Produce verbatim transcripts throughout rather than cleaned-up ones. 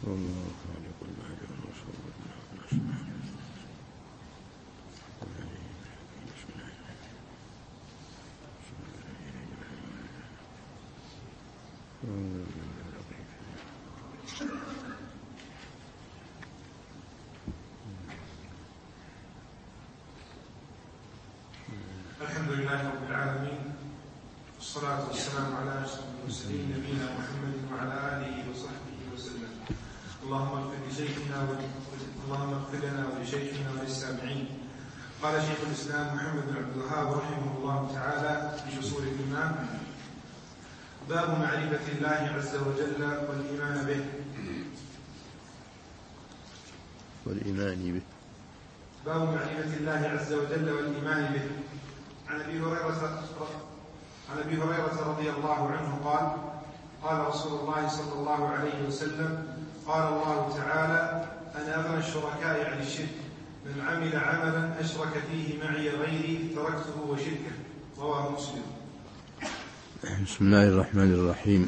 والله خالق البارئ المصور الحمد لله رب العالمين، والصلاة والسلام على أشرف المرسلين نبينا محمد وعلى آله وصحبه وسلم. اللهم اغفر لشيخنا اللهم اغفر لنا ولشيخنا وللسامعين. قال شيخ الإسلام محمد بن عبد الوهاب رحمه الله تعالى في أصول الإيمان: باب معرفة الله عز وجل والإيمان به. والإيمان به باب معرفة الله عز وجل والإيمان به. عن أبي هريرة عن أبي هريرة رضي الله عنه قال: قال رسول الله صلى الله عليه وسلم: قال الله تعالى: أنا أغنى الشركاء عن الشرك، من عمل عملا أشرك فيه معي غيري تركته وشركه. رواه مسلم. بسم الله الرحمن الرحيم.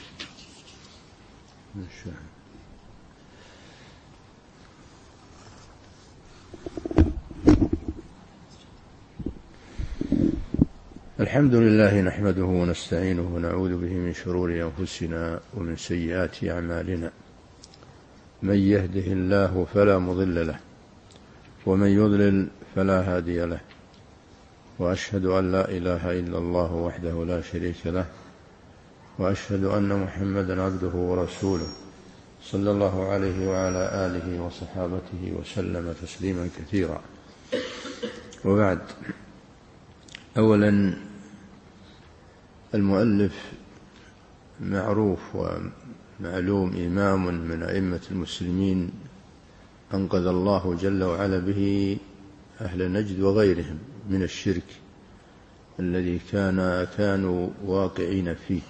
الحمد لله نحمده ونستعينه ونعوذ به من شرور أنفسنا ومن سيئات أعمالنا. من يهده الله فلا مضل له، ومن يضلل فلا هادي له، وأشهد أن لا إله إلا الله وحده لا شريك له، وأشهد أن محمدا عبده ورسوله صلى الله عليه وعلى آله وصحابته وسلم تسليما كثيرا. وبعد، أولا المؤلف معروف ومعلوم، إمام من أئمة المسلمين أنقذ الله جل وعلا به أهل نجد وغيرهم من الشرك الذي كان كانوا واقعين فيه،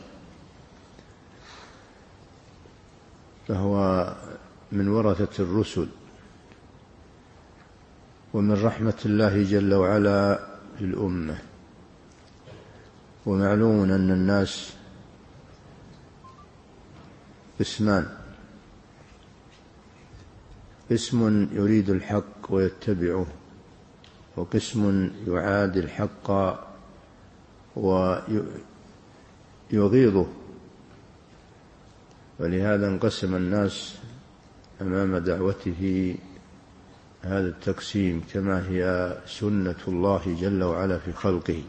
فهو من ورثة الرسل. ومن رحمة الله جل وعلا للأمة. ومعلوم أن الناس قسمان: قسم يريد الحق ويتبعه، وقسم يعادي الحق ويغيظه. ولهذا انقسم الناس أمام دعوته هذا التقسيم، كما هي سنة الله جل وعلا في خلقه،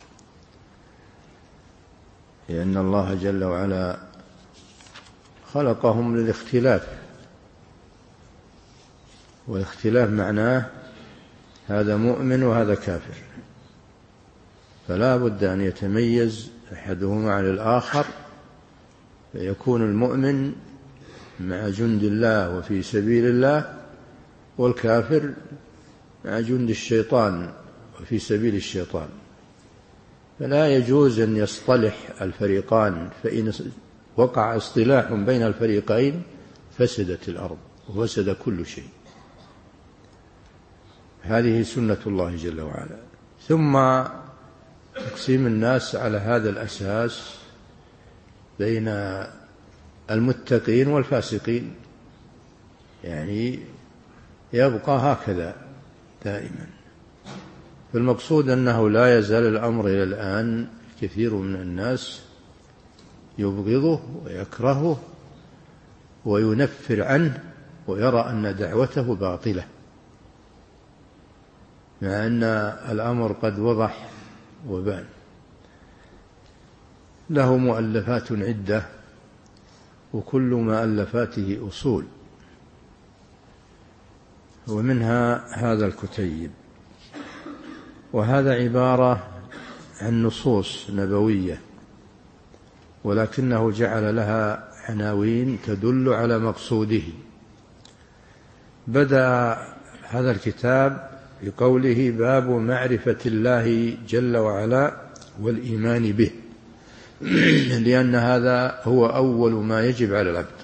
لأن الله جل وعلا خلقهم للاختلاف، والاختلاف معناه هذا مؤمن وهذا كافر، فلا بد أن يتميز أحدهما عن الآخر، فيكون المؤمن مع جند الله وفي سبيل الله، والكافر مع جند الشيطان وفي سبيل الشيطان. فلا يجوز أن يصطلح الفريقان، فإن وقع اصطلاح بين الفريقين فسدت الأرض وفسد كل شيء. هذه سنة الله جل وعلا. ثم تقسيم الناس على هذا الأساس بين المتقين والفاسقين، يعني يبقى هكذا دائما. فالمقصود أنه لا يزال الأمر إلى الآن كثير من الناس يبغضه ويكرهه وينفر عنه، ويرى أن دعوته باطلة، مع أن الأمر قد وضح وبان. له مؤلفات عدة، وكل مؤلفاته أصول، ومنها هذا الكتيب. وهذا عبارة عن نصوص نبوية، ولكنه جعل لها عناوين تدل على مقصوده. بدأ هذا الكتاب بقوله: باب معرفة الله جل وعلا والإيمان به، لأن هذا هو أول ما يجب على العبد.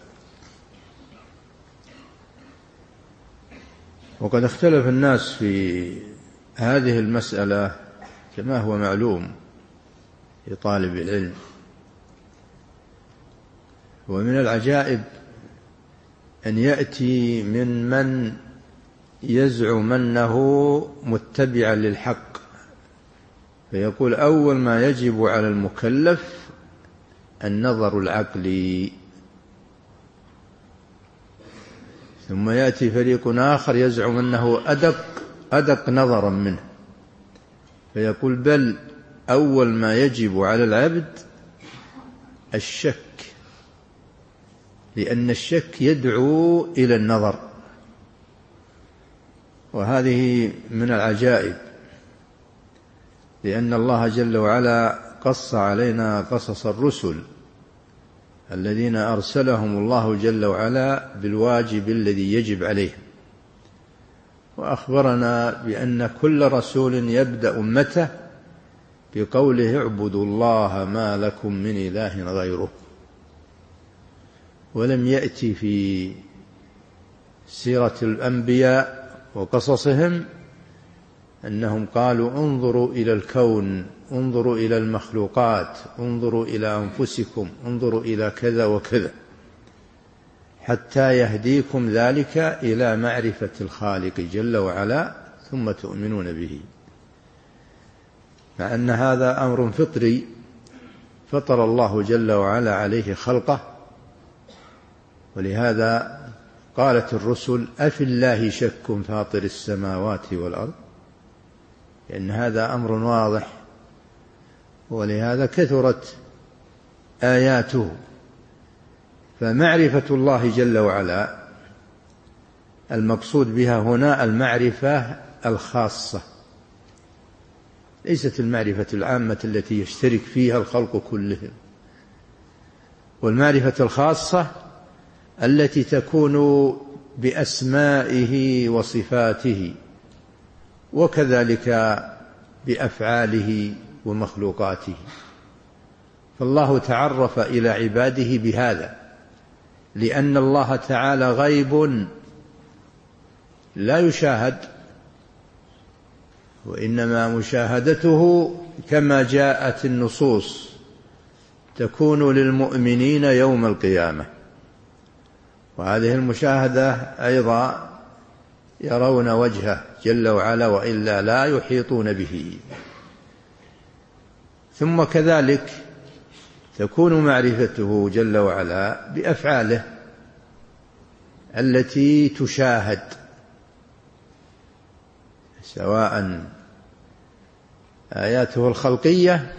وقد اختلف الناس في هذه المسألة كما هو معلوم لطالب العلم. ومن العجائب أن يأتي من من يزعم أنه متبعا للحق، فيقول أول ما يجب على المكلف النظر العقلي، ثم يأتي فريق آخر يزعم أنه أدق أدق نظرا منه، فيقول بل أول ما يجب على العبد الشك، لأن الشك يدعو إلى النظر. وهذه من العجائب، لأن الله جل وعلا قص علينا قصص الرسل الذين أرسلهم الله جل وعلا بالواجب الذي يجب عليهم، وأخبرنا بأن كل رسول يبدأ أمته بقوله اعبدوا الله ما لكم من إله غيره. ولم يأتي في سيرة الأنبياء وقصصهم أنهم قالوا انظروا إلى الكون، انظروا إلى المخلوقات، انظروا إلى أنفسكم، انظروا إلى كذا وكذا، حتى يهديكم ذلك إلى معرفة الخالق جل وعلا ثم تؤمنون به. مع أن هذا أمر فطري فطر الله جل وعلا عليه خلقه، ولهذا قالت الرسل أفي الله شك فاطر السماوات والأرض، لأن هذا أمر واضح، ولهذا كثرت آياته. فمعرفة الله جل وعلا المقصود بها هنا المعرفة الخاصة، ليست المعرفة العامة التي يشترك فيها الخلق كلهم، والمعرفة الخاصة التي تكون بأسمائه وصفاته، وكذلك بأفعاله ومخلوقاته. فالله تعرف إلى عباده بهذا، لأن الله تعالى غيب لا يشاهد، وإنما مشاهدته كما جاءت النصوص تكون للمؤمنين يوم القيامة. وهذه المشاهدة أيضا يرون وجهه جل وعلا، وإلا لا يحيطون به. ثم كذلك تكون معرفته جل وعلا بأفعاله التي تشاهد، سواء آياته الخلقية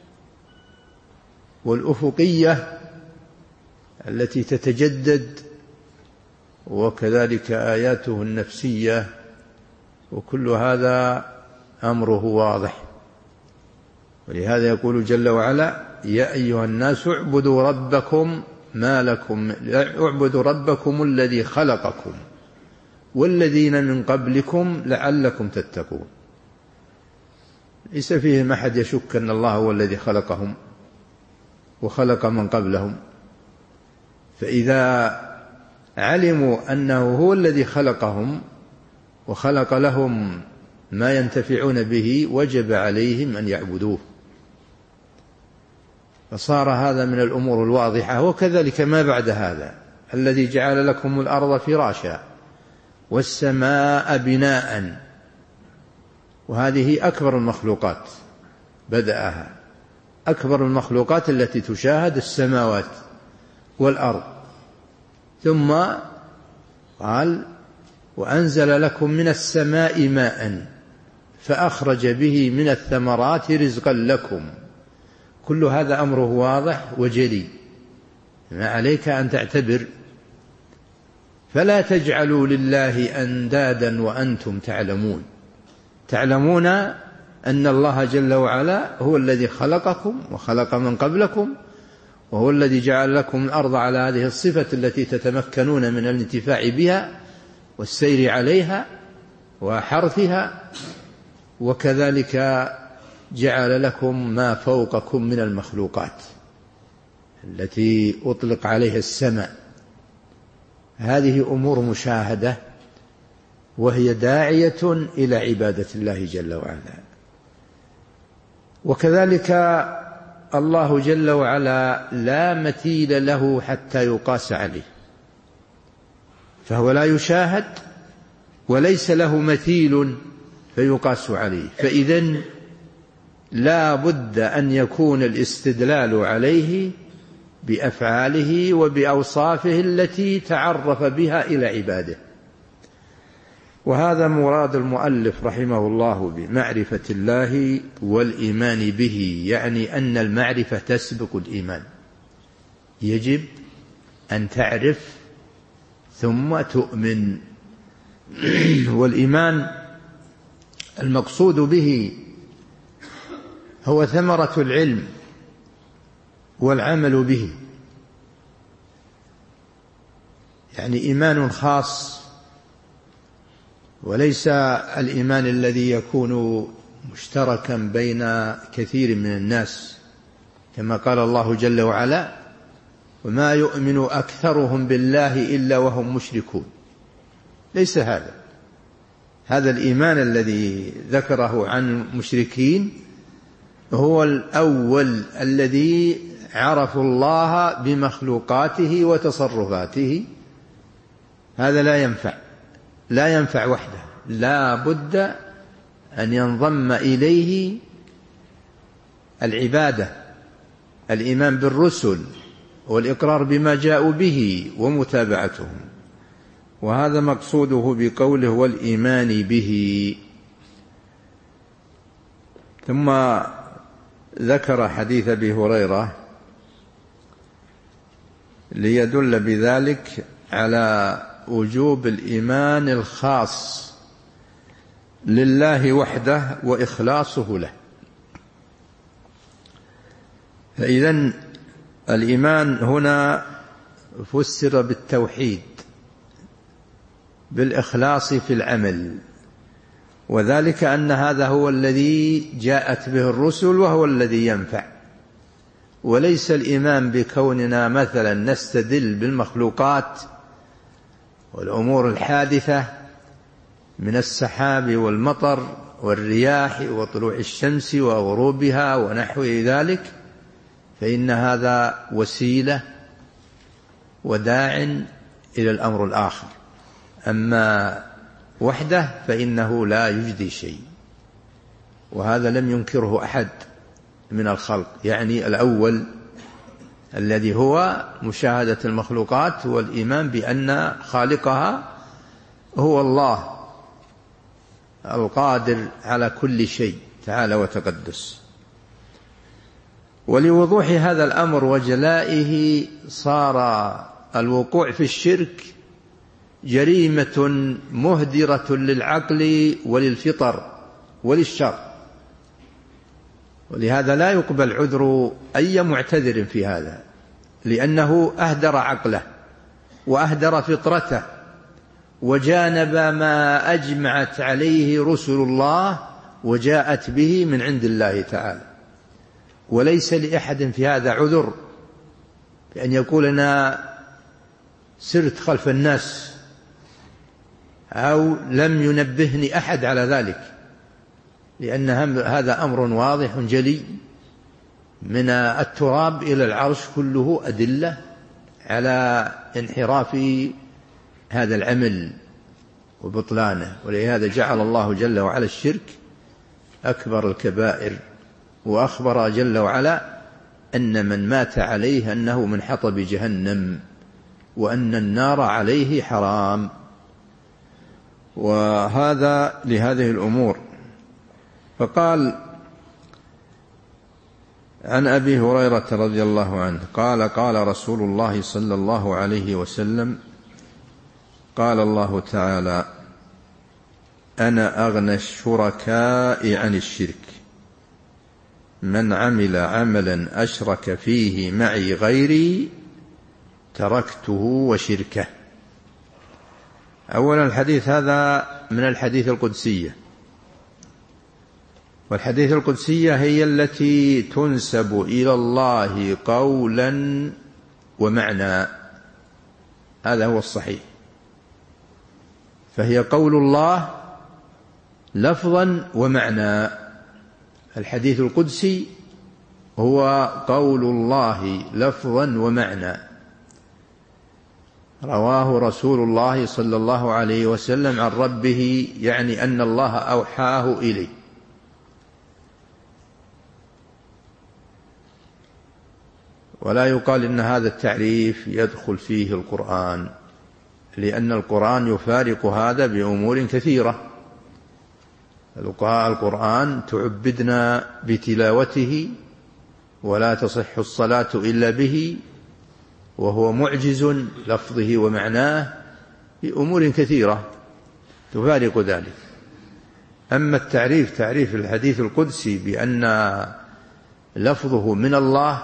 والأفقية التي تتجدد، وكذلك آياته النفسية، وكل هذا أمره واضح. ولهذا يقول جل وعلا يا أيها الناس اعبدوا ربكم ما لكم اعبدوا ربكم الذي خلقكم والذين من قبلكم لعلكم تتقون. ليس فيهم أحد يشك أن الله هو الذي خلقهم وخلق من قبلهم، فإذا علموا أنه هو الذي خلقهم وخلق لهم ما ينتفعون به وجب عليهم أن يعبدوه، فصار هذا من الأمور الواضحة. وكذلك ما بعد هذا الذي جعل لكم الأرض فراشا والسماء بناء، وهذه أكبر المخلوقات بدأها، أكبر المخلوقات التي تشاهد السماوات والأرض. ثم قال وأنزل لكم من السماء ماء فأخرج به من الثمرات رزقا لكم. كل هذا أمره واضح وجلي، ما عليك أن تعتبر. فلا تجعلوا لله أندادا وأنتم تعلمون، تعلمون أن الله جل وعلا هو الذي خلقكم وخلق من قبلكم، وهو الذي جعل لكم الأرض على هذه الصفة التي تتمكنون من الانتفاع بها والسير عليها وحرثها، وكذلك جعل لكم ما فوقكم من المخلوقات التي أطلق عليها السماء. هذه أمور مشاهدة، وهي داعية إلى عبادة الله جل وعلا. وكذلك الله جل وعلا لا مثيل له حتى يقاس عليه، فهو لا يشاهد وليس له مثيل فيقاس عليه، فإذن لا بد أن يكون الاستدلال عليه بأفعاله وبأوصافه التي تعرف بها إلى عباده. وهذا مراد المؤلف رحمه الله بمعرفة الله والإيمان به، يعني أن المعرفة تسبق الإيمان، يجب أن تعرف ثم تؤمن. والإيمان المقصود به هو ثمرة العلم والعمل به، يعني إيمان خاص، وليس الإيمان الذي يكون مشتركا بين كثير من الناس، كما قال الله جل وعلا: وما يؤمن أكثرهم بالله إلا وهم مشركون. ليس هذا هذا الإيمان الذي ذكره عن المشركين هو الأول الذي عرفوا الله بمخلوقاته وتصرفاته. هذا لا ينفع لا ينفع وحده، لا بد أن ينضم إليه العبادة، الإيمان بالرسل والإقرار بما جاءوا به ومتابعتهم. وهذا مقصوده بقوله والإيمان به. ثم ذكر حديث أبي هريرة ليدل بذلك على وجوب الإيمان الخاص لله وحده وإخلاصه له. فإذن الإيمان هنا فسر بالتوحيد، بالإخلاص في العمل، وذلك أن هذا هو الذي جاءت به الرسل وهو الذي ينفع، وليس الإيمان بكوننا مثلا نستدل بالمخلوقات والأمور الحادثة من السحاب والمطر والرياح وطلوع الشمس وغروبها ونحو ذلك، فإن هذا وسيلة وداع إلى الأمر الآخر. أما وحده فإنه لا يجدي شيء، وهذا لم ينكره أحد من الخلق، يعني الأول الذي هو مشاهدة المخلوقات والإيمان بأن خالقها هو الله القادر على كل شيء تعالى وتقدس. ولوضوح هذا الأمر وجلائه صار الوقوع في الشرك جريمة مهدرة للعقل وللفطر وللشرع، ولهذا لا يقبل عذر أي معتذر في هذا، لأنه أهدر عقله وأهدر فطرته وجانب ما أجمعت عليه رسل الله وجاءت به من عند الله تعالى. وليس لأحد في هذا عذر بأن يقول أنا سرت خلف الناس أو لم ينبهني أحد على ذلك، لأن هذا أمر واضح جلي، من التراب إلى العرش كله أدلة على انحراف هذا العمل وبطلانه. ولهذا جعل الله جل وعلا الشرك أكبر الكبائر، وأخبر جل وعلا أن من مات عليه أنه من حطب جهنم وأن النار عليه حرام. وهذا لهذه الأمور. فقال عن أبي هريرة رضي الله عنه قال قال رسول الله صلى الله عليه وسلم قال الله تعالى أنا أغنى الشركاء عن الشرك من عمل عملا أشرك فيه معي غيري تركته وشركه. أولا الحديث هذا من الحديث القدسية، والحديث القدسية هي التي تنسب إلى الله قولا ومعنى، هذا هو الصحيح، فهي قول الله لفظا ومعنى. الحديث القدسي هو قول الله لفظا ومعنى، رواه رسول الله صلى الله عليه وسلم عن ربه، يعني أن الله أوحاه إليه. ولا يقال إن هذا التعريف يدخل فيه القرآن، لأن القرآن يفارق هذا بأمور كثيرة. القرآن تعبدنا بتلاوته، ولا تصح الصلاة إلا به، وهو معجز لفظه ومعناه بأمور كثيرة تفارق ذلك. أما التعريف، تعريف الحديث القدسي بأن لفظه من الله،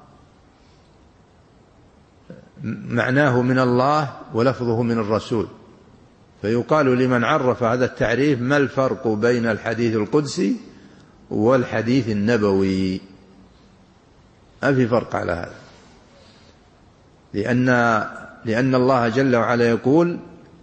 معناه من الله ولفظه من الرسول، فيقال لمن عرف هذا التعريف: ما الفرق بين الحديث القدسي والحديث النبوي؟ ما في فرق على هذا، لأن, لأن الله جل وعلا يقول: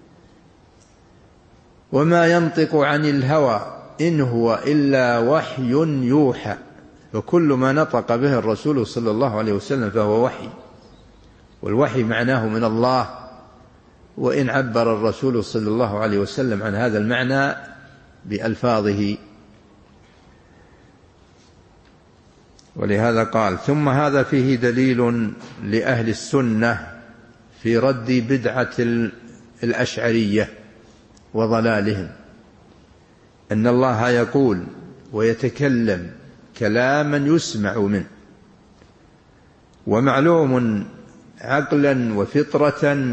وما ينطق عن الهوى إن هو إلا وحي يوحى. فكل ما نطق به الرسول صلى الله عليه وسلم فهو وحي، والوحي معناه من الله، وإن عبر الرسول صلى الله عليه وسلم عن هذا المعنى بألفاظه. ولهذا قال: ثم هذا فيه دليل لأهل السنة في رد بدعة الأشعرية وضلالهم، أن الله يقول ويتكلم كلاما يسمع منه، ومعلوم عقلا وفطرة،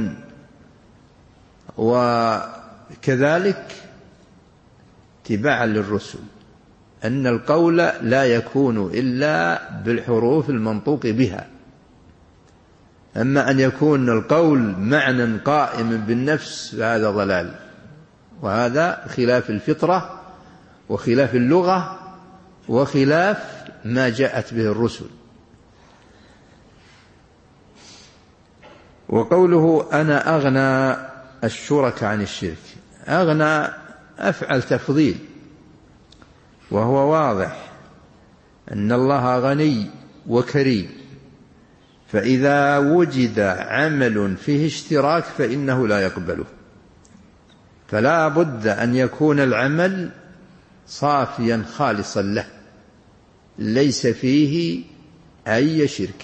وكذلك اتباعا للرسل، أن القول لا يكون إلا بالحروف المنطوق بها. أما أن يكون القول معنى قائم بالنفس فهذا ضلال، وهذا خلاف الفطرة وخلاف اللغة وخلاف ما جاءت به الرسل. وقوله: أنا أغنى الشرك عن الشرك، أغنى أفعل تفضيل، وهو واضح أن الله غني وكريم، فإذا وجد عمل فيه اشتراك فإنه لا يقبله، فلا بد أن يكون العمل صافيا خالصا له، ليس فيه أي شركة.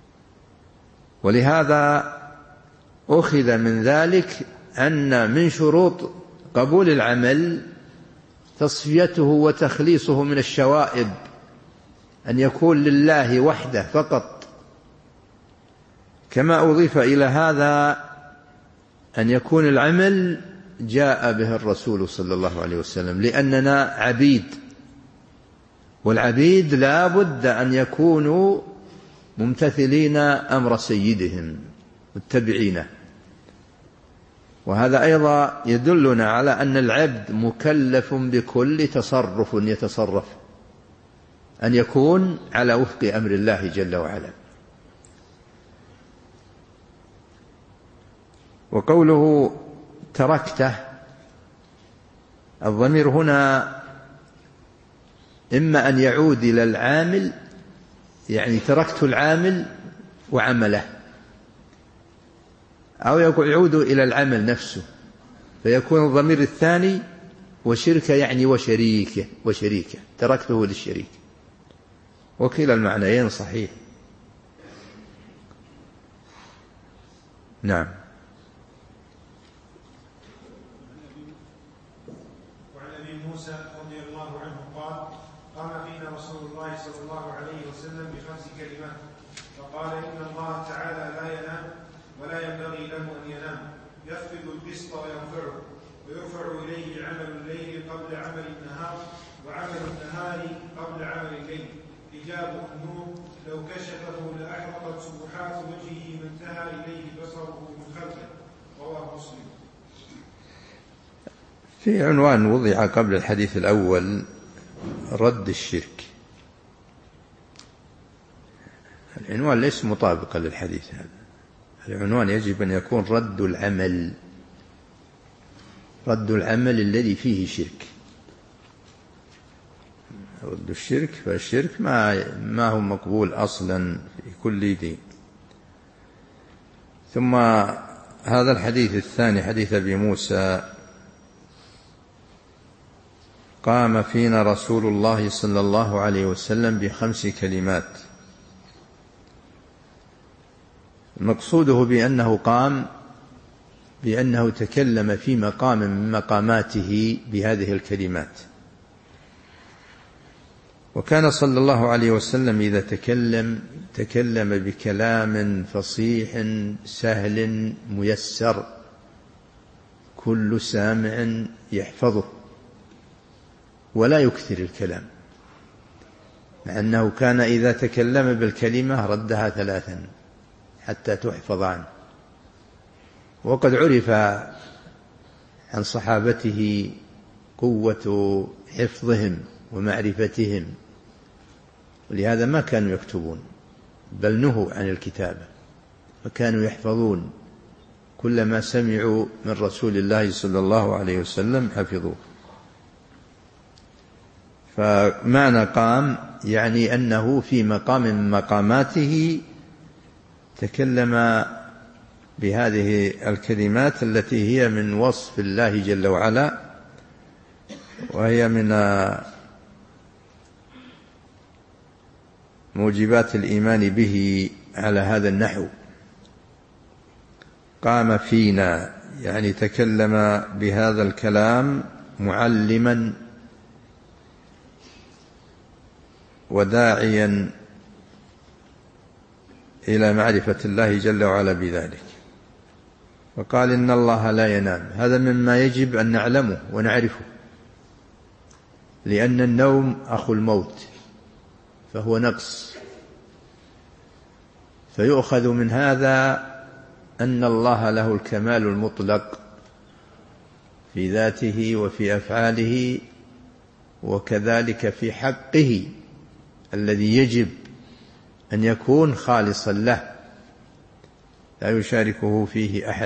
ولهذا أخذ من ذلك أن من شروط قبول العمل تصفيته وتخليصه من الشوائب، أن يكون لله وحده فقط. كما أضيف إلى هذا أن يكون العمل جاء به الرسول صلى الله عليه وسلم، لأننا عبيد، والعبيد لا بد أن يكونوا ممتثلين أمر سيدهم متبعينه. وهذا أيضا يدلنا على أن العبد مكلف بكل تصرف يتصرف أن يكون على وفق أمر الله جل وعلا. وقوله تركته، الضمير هنا إما أن يعود إلى العامل، يعني تركت العامل وعمله، أو يعود إلى العمل نفسه، فيكون الضمير الثاني وشركة يعني وشريكه وشريكه تركته للشريك، وكلا المعنيين صحيح. نعم. وعن أبي موسى رضي الله عنه قال: قام فينا رسول الله صلى الله عليه وسلم بخمس كلمات، فقال: إن الله تعالى لا ينام ولا ينبغي له أن ينام، يخفض البسط ويرفعه، ويرفع إليه عمل الليل قبل عمل النهار، وعمل النهار قبل عمل الليل، حجابه النور، لو كشفه لأحرقت سبحات وجهه ما انتهى إليه بصره من خلقه. رواه مسلم. في عنوان وضع قبل الحديث الأول: رد الشرك. العنوان ليس مطابقا للحديث هذا، العنوان يجب أن يكون رد العمل، رد العمل الذي فيه شرك. رد الشرك، فالشرك ما ما هو مقبول أصلا في كل دين. ثم هذا الحديث الثاني حديث أبي موسى: قام فينا رسول الله صلى الله عليه وسلم بخمس كلمات. مقصوده بأنه قام بأنه تكلم في مقام من مقاماته بهذه الكلمات. وكان صلى الله عليه وسلم إذا تكلم تكلم بكلام فصيح سهل ميسر كل سامع يحفظه، ولا يكثر الكلام، مع أنه كان إذا تكلم بالكلمة ردها ثلاثا حتى تحفظ عنه. وقد عرف عن صحابته قوة حفظهم ومعرفتهم، ولهذا ما كانوا يكتبون بل نهوا عن الكتابة، فكانوا يحفظون كل ما سمعوا من رسول الله صلى الله عليه وسلم حفظوه. فمعنى قام يعني أنه في مقام من مقاماته تكلم بهذه الكلمات التي هي من وصف الله جل وعلا، وهي من موجبات الإيمان به على هذا النحو. قام فينا يعني تكلم بهذا الكلام معلما وداعيا إلى معرفة الله جل وعلا بذلك. وقال إن الله لا ينام، هذا مما يجب أن نعلمه ونعرفه، لأن النوم أخو الموت، فهو نقص. فيؤخذ من هذا أن الله له الكمال المطلق في ذاته وفي أفعاله، وكذلك في حقه الذي يجب أن يكون خالصا له لا يشاركه فيه أحد.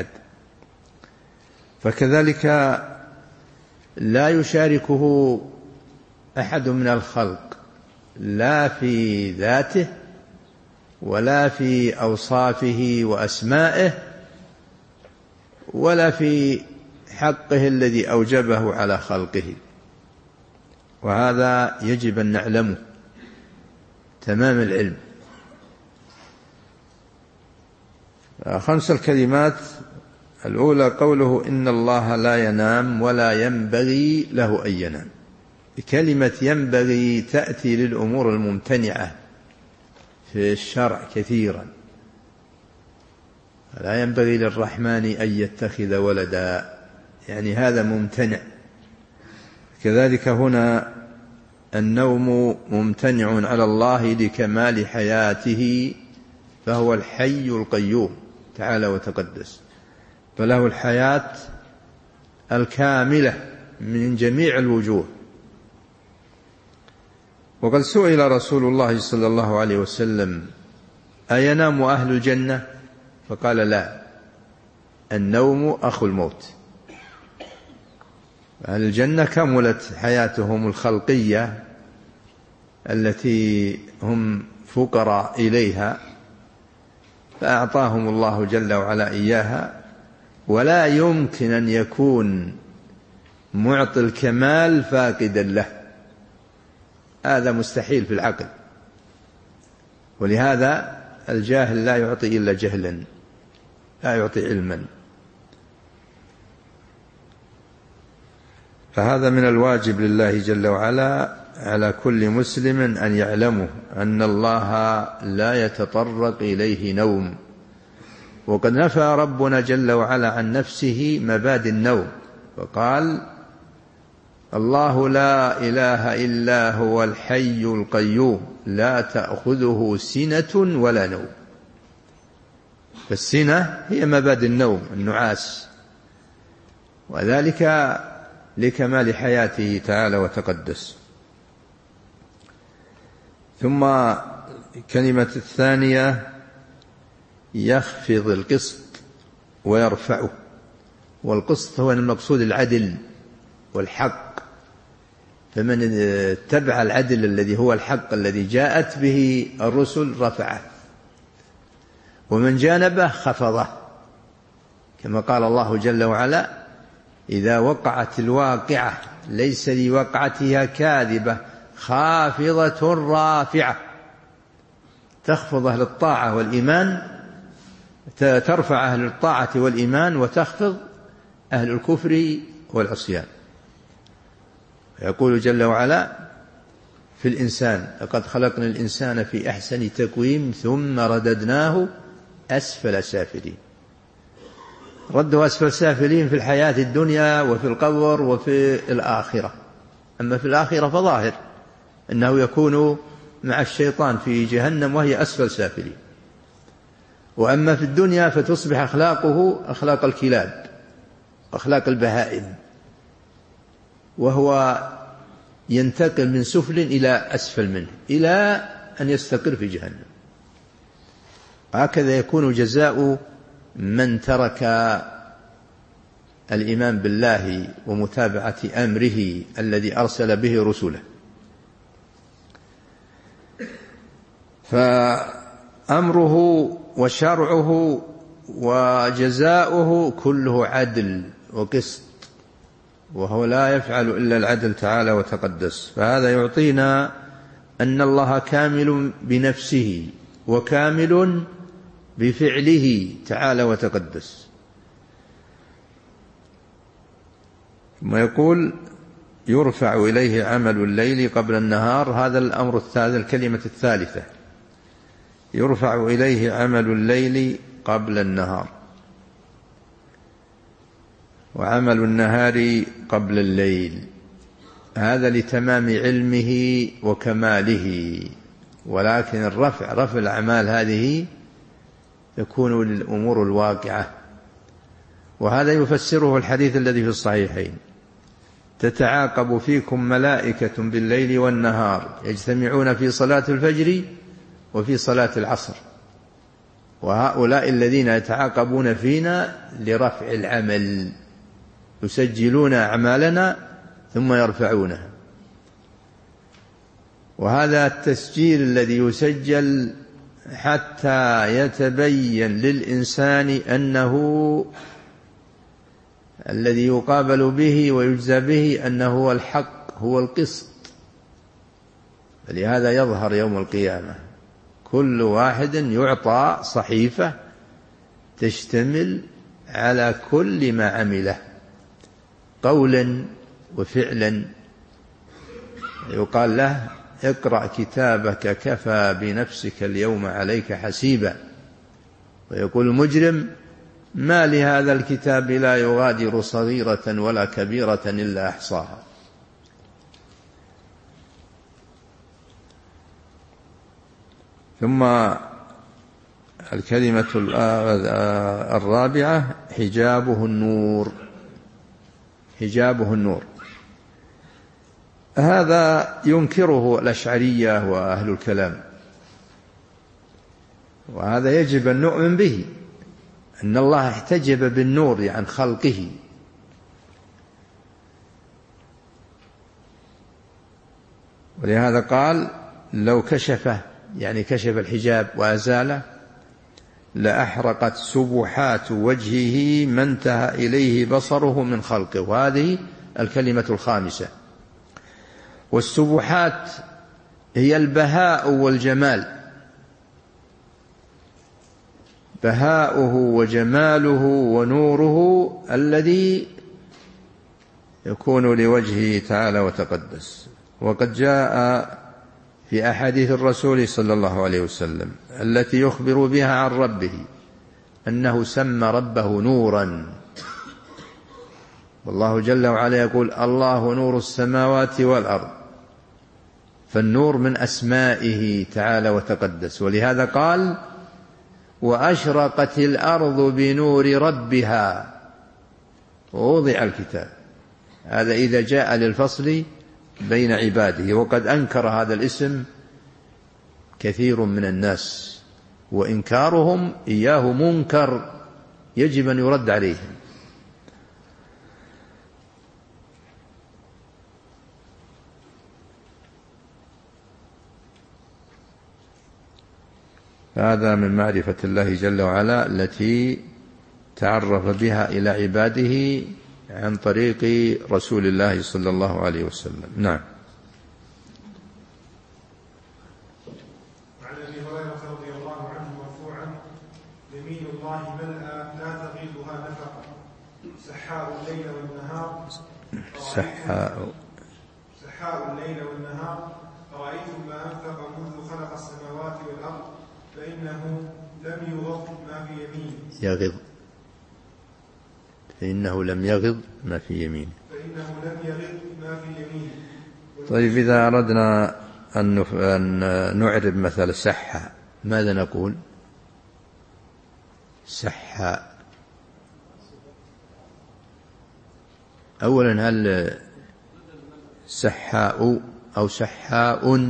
فكذلك لا يشاركه أحد من الخلق، لا في ذاته ولا في أوصافه وأسمائه ولا في حقه الذي أوجبه على خلقه. وهذا يجب أن نعلمه تمام العلم. خمس الكلمات: الأولى قوله إن الله لا ينام ولا ينبغي له أن ينام. كلمة ينبغي تأتي للأمور الممتنعة في الشرع كثيرا، لا ينبغي للرحمن أن يتخذ ولدا، يعني هذا ممتنع. كذلك هنا النوم ممتنع على الله لكمال حياته، فهو الحي القيوم تعالى وتقدس، فله الحياة الكاملة من جميع الوجوه. وقد سئل رسول الله صلى الله عليه وسلم: أينام أهل الجنة؟ فقال: لا، النوم أخو الموت. أهل الجنة كملت حياتهم الخلقية التي هم فقراء إليها، فأعطاهم الله جل وعلا إياها، ولا يمكن أن يكون معطي الكمال فاقدا له، هذا مستحيل في العقل. ولهذا الجاهل لا يعطي إلا جهلا، لا يعطي علما. فهذا من الواجب لله جل وعلا على كل مسلم أن يعلمه أن الله لا يتطرق إليه نوم. وقد نفى ربنا جل وعلا عن نفسه مبادئ النوم، فقال: الله لا إله إلا هو الحي القيوم لا تأخذه سنة ولا نوم. فالسنة هي مبادئ النوم، النعاس، وذلك لكمال حياته تعالى وتقدس. ثم كلمة الثانية: يخفض القسط ويرفعه. والقسط هو المقصود العدل والحق، فمن اتبع العدل الذي هو الحق الذي جاءت به الرسل رفعه، ومن جانبه خفضه، كما قال الله جل وعلا: إذا وقعت الواقعة ليس لوقعتها كاذبة خافضة رافعة. تخفض أهل الطاعة والإيمان، ترفع أهل الطاعة والإيمان وتخفض أهل الكفر والعصيان. يقول جل وعلا في الإنسان: لقد خلقنا الإنسان في أحسن تقويم ثم رددناه أسفل سافلين. رده أسفل سافلين في الحياة الدنيا وفي القبر وفي الآخرة. أما في الآخرة فظاهر أنه يكون مع الشيطان في جهنم وهي أسفل سافلين. وأما في الدنيا فتصبح أخلاقه أخلاق الكلاب، أخلاق البهائم، وهو ينتقل من سفل إلى أسفل منه إلى أن يستقر في جهنم. هكذا يكون جزاء من ترك الإيمان بالله ومتابعة أمره الذي أرسل به رسله. فأمره وشرعه وجزاؤه كله عدل وقسط، وهو لا يفعل إلا العدل تعالى وتقدس. فهذا يعطينا أن الله كامل بنفسه وكامل بفعله تعالى وتقدس. ثم يقول: يرفع إليه عمل الليل قبل النهار. هذا الأمر هذا الكلمة الثالثة: يرفع إليه عمل الليل قبل النهار، وعمل النهار قبل الليل. هذا لتمام علمه وكماله. ولكن الرفع رفع الأعمال هذه يكون للأمور الواقعة. وهذا يفسره الحديث الذي في الصحيحين: تتعاقب فيكم ملائكة بالليل والنهار يجتمعون في صلاة الفجر وفي صلاة العصر. وهؤلاء الذين يتعاقبون فينا لرفع العمل، يسجلون أعمالنا ثم يرفعونها. وهذا التسجيل الذي يسجل حتى يتبين للإنسان أنه الذي يقابل به ويجزى به أنه هو الحق، هو القسط. فلهذا يظهر يوم القيامة كل واحد يعطى صحيفة تشتمل على كل ما عمله قولا وفعلا. يقال له: اقرأ كتابك كفى بنفسك اليوم عليك حسيبا. ويقول المجرم: ما لهذا الكتاب لا يغادر صغيرة ولا كبيرة إلا أحصاها. ثم الكلمة الرابعة: حجابه النور. حجابه النور هذا ينكره الأشعرية وأهل الكلام، وهذا يجب أن نؤمن به، أن الله احتجب بالنور عن خلقه. ولهذا قال: لو كشفه، يعني كشف الحجاب وأزاله، لأحرقت سبحات وجهه ما انتهى إليه بصره من خلقه. وهذه الكلمة الخامسة. والسبحات هي البهاء والجمال، بهاؤه وجماله ونوره الذي يكون لوجهه تعالى وتقدس. وقد جاء في أحاديث الرسول صلى الله عليه وسلم التي يخبر بها عن ربه أنه سمى ربه نورا. والله جل وعلا يقول: الله نور السماوات والأرض. فالنور من أسمائه تعالى وتقدس. ولهذا قال: وأشرقت الأرض بنور ربها ووضع الكتاب. هذا إذا جاء للفصل بين عباده. وقد أنكر هذا الاسم كثير من الناس، وإنكارهم إياه منكر يجب أن يرد عليهم. هذا من معرفة الله جل وعلا التي تعرف بها إلى عباده عن طريق رسول الله صلى الله عليه وسلم. نعم. وعن أبي هريرة رضي الله عنه مرفوعا: يمين الله ملأى لا تغيضها نفقة، سحاء الليل والنهار سحاء سحاء الليل والنهار أرأيتم ما أنفق منذ خلق السماوات والأرض فإنه لم يغض ما في يمينه يغض فإنه لم يغض ما في يمينه فإنه لم يغض ما في يمينه. طيب، إذا أردنا أن نعرب مثل سحاء ماذا نقول؟ سحاء أولا، هل سحاء أو سحاء؟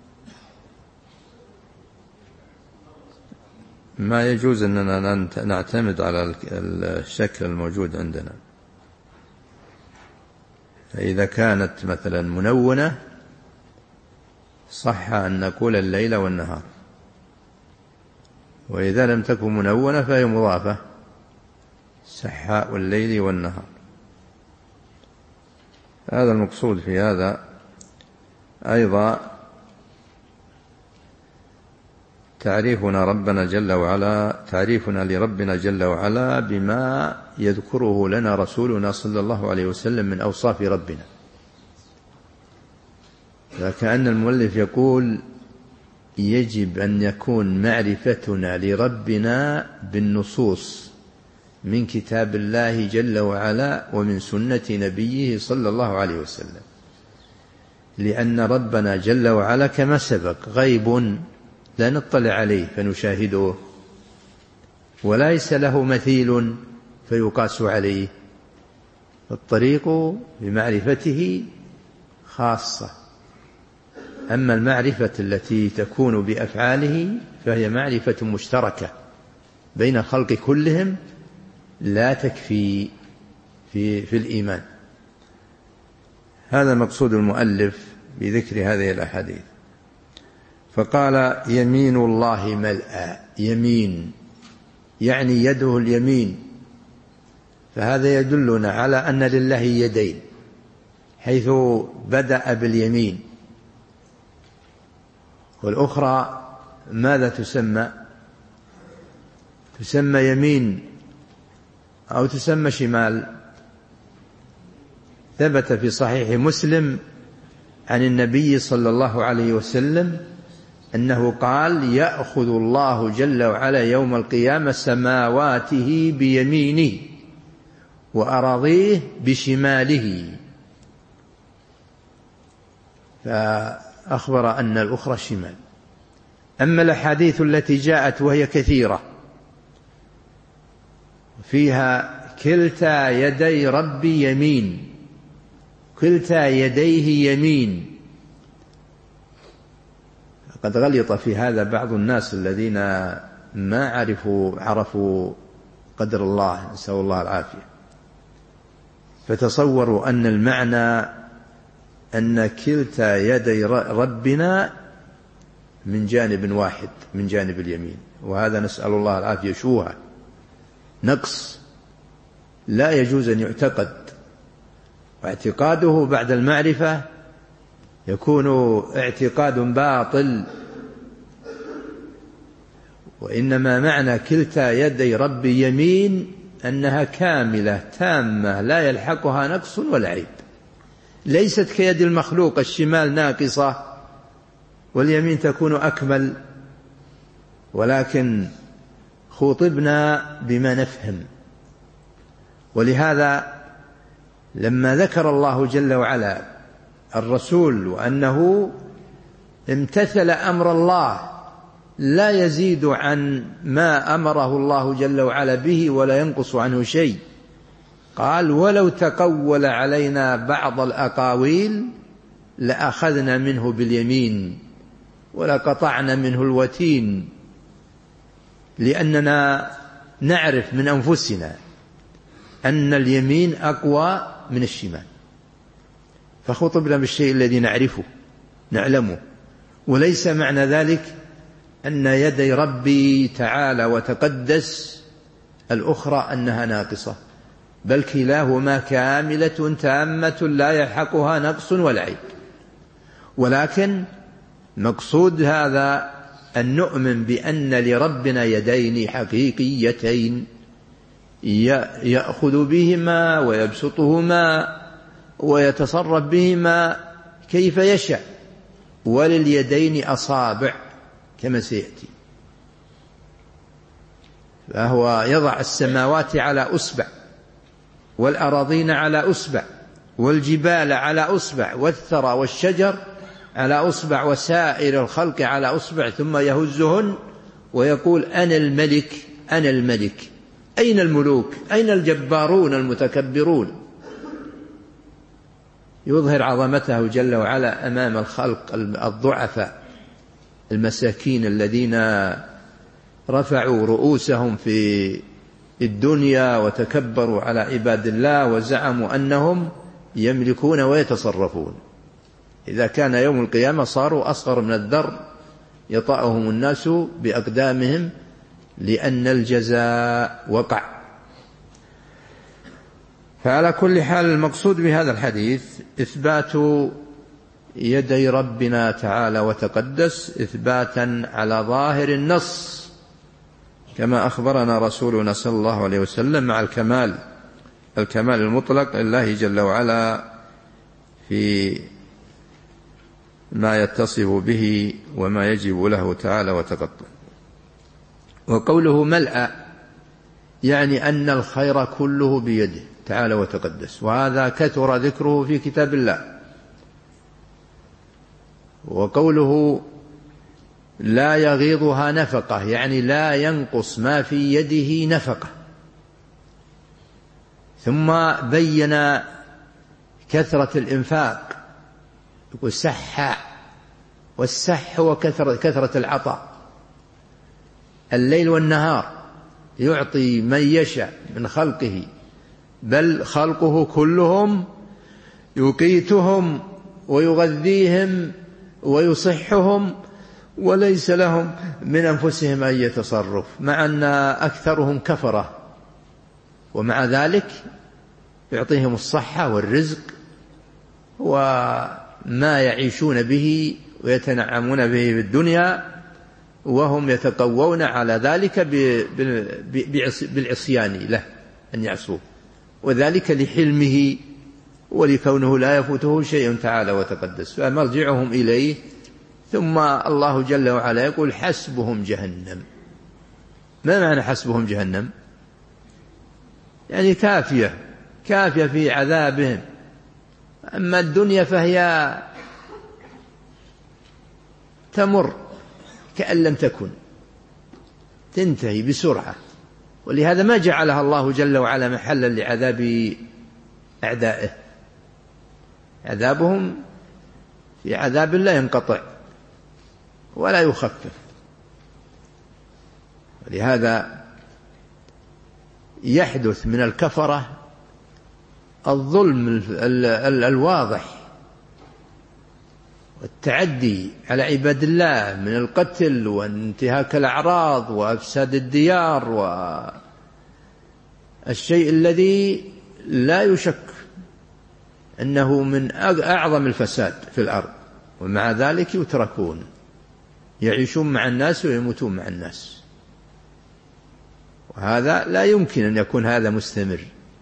ما يجوز أننا نعتمد على الشكل الموجود عندنا. فإذا كانت مثلا منونة صح أن نقول الليل والنهار، وإذا لم تكن منونة فهي مضافة، سحاء الليل والنهار. هذا المقصود في هذا. أيضا تعريفنا ربنا جل وعلا تعريفنا لربنا جل وعلا بما يذكره لنا رسولنا صلى الله عليه وسلم من أوصاف ربنا. فكأن المؤلف يقول يجب أن يكون معرفتنا لربنا بالنصوص من كتاب الله جل وعلا ومن سنة نبيه صلى الله عليه وسلم، لأن ربنا جل وعلا كما سبق غيب لا نطلع عليه فنشاهده، وليس له مثيل فيقاس عليه. الطريق بمعرفته خاصة، أما المعرفة التي تكون بأفعاله فهي معرفة مشتركة بين الخلق كلهم لا تكفي في, في الإيمان. هذا مقصود المؤلف بذكر هذه الأحاديث. فقال يمين الله ملأى، يمين يعني يده اليمين، فهذا يدلنا على أن لله يدين، حيث بدأ باليمين. والأخرى ماذا تسمى؟ تسمى يمين أو تسمى شمال. ثبت في صحيح مسلم عن النبي صلى الله عليه وسلم أنه قال: يأخذ الله جل وعلا يوم القيامة سماواته بيمينه وأراضيه بشماله. فأخبر أن الأخرى شمال. أما الأحاديث التي جاءت وهي كثيرة فيها كلتا يدي ربي يمين، كلتا يديه يمين، قد غلط في هذا بعض الناس الذين ما عرفوا عرفوا قدر الله، نسأل الله العافية، فتصوروا أن المعنى أن كلتا يدي ربنا من جانب واحد، من جانب اليمين، وهذا نسأل الله العافية شوها نقص لا يجوز أن يعتقد، واعتقاده بعد المعرفة يكون اعتقاد باطل. وإنما معنى كلتا يدي ربي يمين أنها كاملة تامة لا يلحقها نقص ولا عيب، ليست كيد المخلوق الشمال ناقصة واليمين تكون أكمل، ولكن خطبنا بما نفهم. ولهذا لما ذكر الله جل وعلا الرسول وأنه امتثل أمر الله لا يزيد عن ما أمره الله جل وعلا به ولا ينقص عنه شيء، قال: ولو تقول علينا بعض الأقاويل لأخذنا منه باليمين ولقطعنا منه الوتين، لأننا نعرف من أنفسنا أن اليمين أقوى من الشمال، فخطبنا بالشيء الذي نعرفه نعلمه. وليس معنى ذلك أن يدي ربي تعالى وتقدس الأخرى أنها ناقصة، بل كلاهما كاملة تامة لا يلحقها نقص ولا عيب. ولكن مقصود هذا أن نؤمن بأن لربنا يدين حقيقيتين يأخذ بهما ويبسطهما ويتصرف بهما كيف يشاء، ولليدين أصابع كما سيأتي. فهو يضع السماوات على أصبع، والأراضين على أصبع، والجبال على أصبع، والثرى والشجر على أصبع، وسائر الخلق على أصبع، ثم يهزهن ويقول أنا الملك أنا الملك. أين الملوك؟ أين الجبارون المتكبرون؟ يظهر عظمته جل وعلا أمام الخلق الضعفاء المساكين الذين رفعوا رؤوسهم في الدنيا وتكبروا على عباد الله وزعموا أنهم يملكون ويتصرفون. إذا كان يوم القيامة صاروا أصغر من الذر يطأهم الناس بأقدامهم لأن الجزاء وقع. فعلى كل حال المقصود بهذا الحديث إثبات يدي ربنا تعالى وتقدس إثباتا على ظاهر النص كما أخبرنا رسولنا صلى الله عليه وسلم، مع الكمال الكمال المطلق لله جل وعلا في ما يتصف به وما يجب له تعالى وتقدس. وقوله ملأ يعني أن الخير كله بيده تعالى وتقدس، وهذا كثر ذكره في كتاب الله. وقوله لا يغيضها نفقة يعني لا ينقص ما في يده نفقة. ثم بين كثرة الإنفاق، يقول سح، والسح هو كثرة, كثرة العطاء الليل والنهار، يعطي من يشاء من خلقه، بل خلقه كلهم يقيتهم ويغذيهم ويصحهم، وليس لهم من أنفسهم أي تصرف، مع أن أكثرهم كفرة، ومع ذلك يعطيهم الصحة والرزق وما يعيشون به ويتنعمون به في الدنيا، وهم يتقوون على ذلك بالعصيان له، أن يعصوه، وذلك لحلمه ولكونه لا يفوته شيء تعالى وتقدس، فمرجعهم إليه. ثم الله جل وعلا يقول حسبهم جهنم. ما معنى حسبهم جهنم؟ يعني كافية كافية في عذابهم. أما الدنيا فهي تمر كأن لم تكن، تنتهي بسرعة، ولهذا ما جعلها الله جل وعلا محلا لعذاب أعدائه. عذابهم في عذاب لا ينقطع ولا يخفف. ولهذا يحدث من الكفرة الظلم الواضح والتعدي على عباد الله من القتل وانتهاك الأعراض وأفساد الديار، والشيء الذي لا يشك أنه من أعظم الفساد في الأرض، ومع ذلك يتركون يعيشون مع الناس ويموتون مع الناس. وهذا لا يمكن أن يكون هذا مستمر.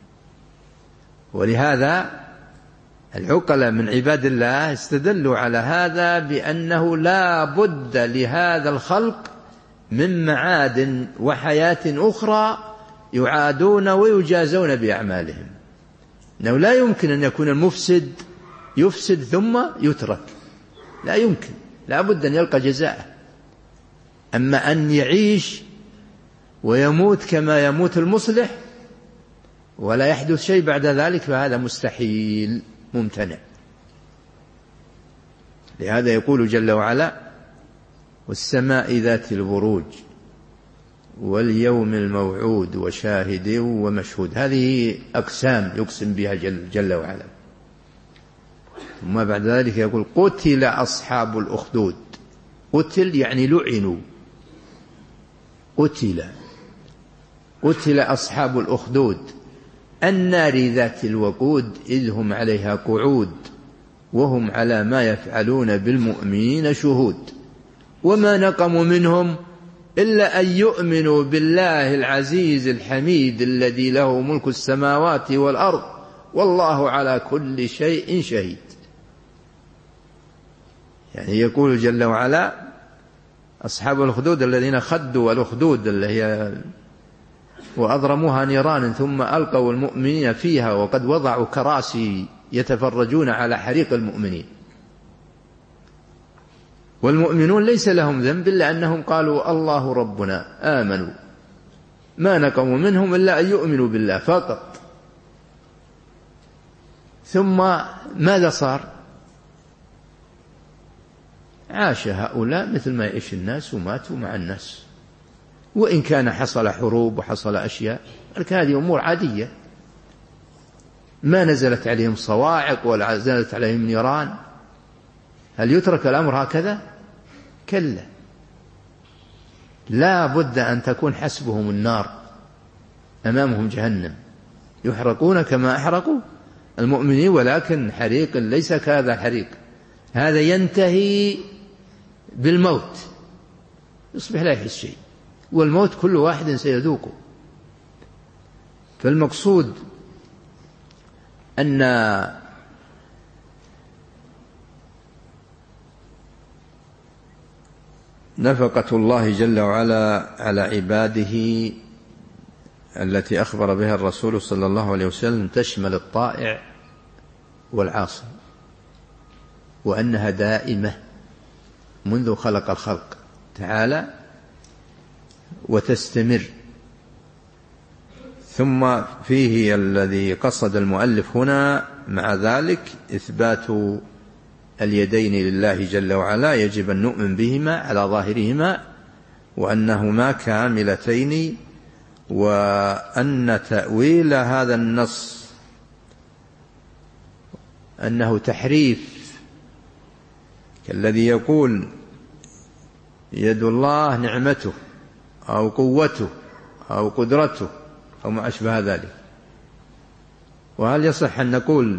ولهذا العقلاء من عباد الله استدلوا على هذا بأنه لا بد لهذا الخلق من معاد وحياة أخرى يعادون ويجازون بأعمالهم، أنه لا يمكن أن يكون المفسد يفسد ثم يترك، لا يمكن، لا بد أن يلقى جزاءه. أما أن يعيش ويموت كما يموت المصلح ولا يحدث شيء بعد ذلك فهذا مستحيل ممتنع. لهذا يقول جل وعلا والسماء ذات البروج واليوم الموعود وشاهد ومشهود. هذه أقسام يقسم بها جل, جل وعلا. ثم بعد ذلك يقول قتل أصحاب الأخدود. قتل يعني لعنوا، قتل. قتل أصحاب الأخدود النار ذات الوقود إذ هم عليها قعود وهم على ما يفعلون بالمؤمنين شهود وما نقموا منهم إلا أن يؤمنوا بالله العزيز الحميد الذي له ملك السماوات والأرض والله على كل شيء شهيد. يعني يقول جل وعلا أصحاب الأخدود الذين خدوا الأخدود اللي هي وأضرموها نيران ثم ألقوا المؤمنين فيها وقد وضعوا كراسي يتفرجون على حريق المؤمنين، والمؤمنون ليس لهم ذنب إلا أنهم قالوا الله ربنا آمنوا، ما نقموا منهم إلا أن يؤمنوا بالله فقط. ثم ماذا صار؟ عاش هؤلاء مثل ما يعيش الناس وماتوا مع الناس، وإن كان حصل حروب وحصل أشياء لكن هذه أمور عادية، ما نزلت عليهم صواعق ولا نزلت عليهم نيران. هل يترك الأمر هكذا؟ كلا، لا بد أن تكون حسبهم النار، أمامهم جهنم يحرقون كما أحرقوا المؤمنين، ولكن حريق ليس كهذا الحريق، هذا ينتهي بالموت، يصبح لا يحس شيء، والموت كل واحد سيذوقه. فالمقصود أن نفقة الله جل وعلا على عباده التي أخبر بها الرسول صلى الله عليه وسلم تشمل الطائع والعاصي، وأنها دائمة منذ خلق الخلق تعالى وتستمر. ثم فيه الذي قصد المؤلف هنا مع ذلك إثبات اليدين لله جل وعلا، يجب أن نؤمن بهما على ظاهرهما وأنهما كاملتين، وأن تأويل هذا النص أنه تحريف كالذي يقول يد الله نعمته أو قوته أو قدرته أو ما أشبه ذلك. وهل يصح أن نقول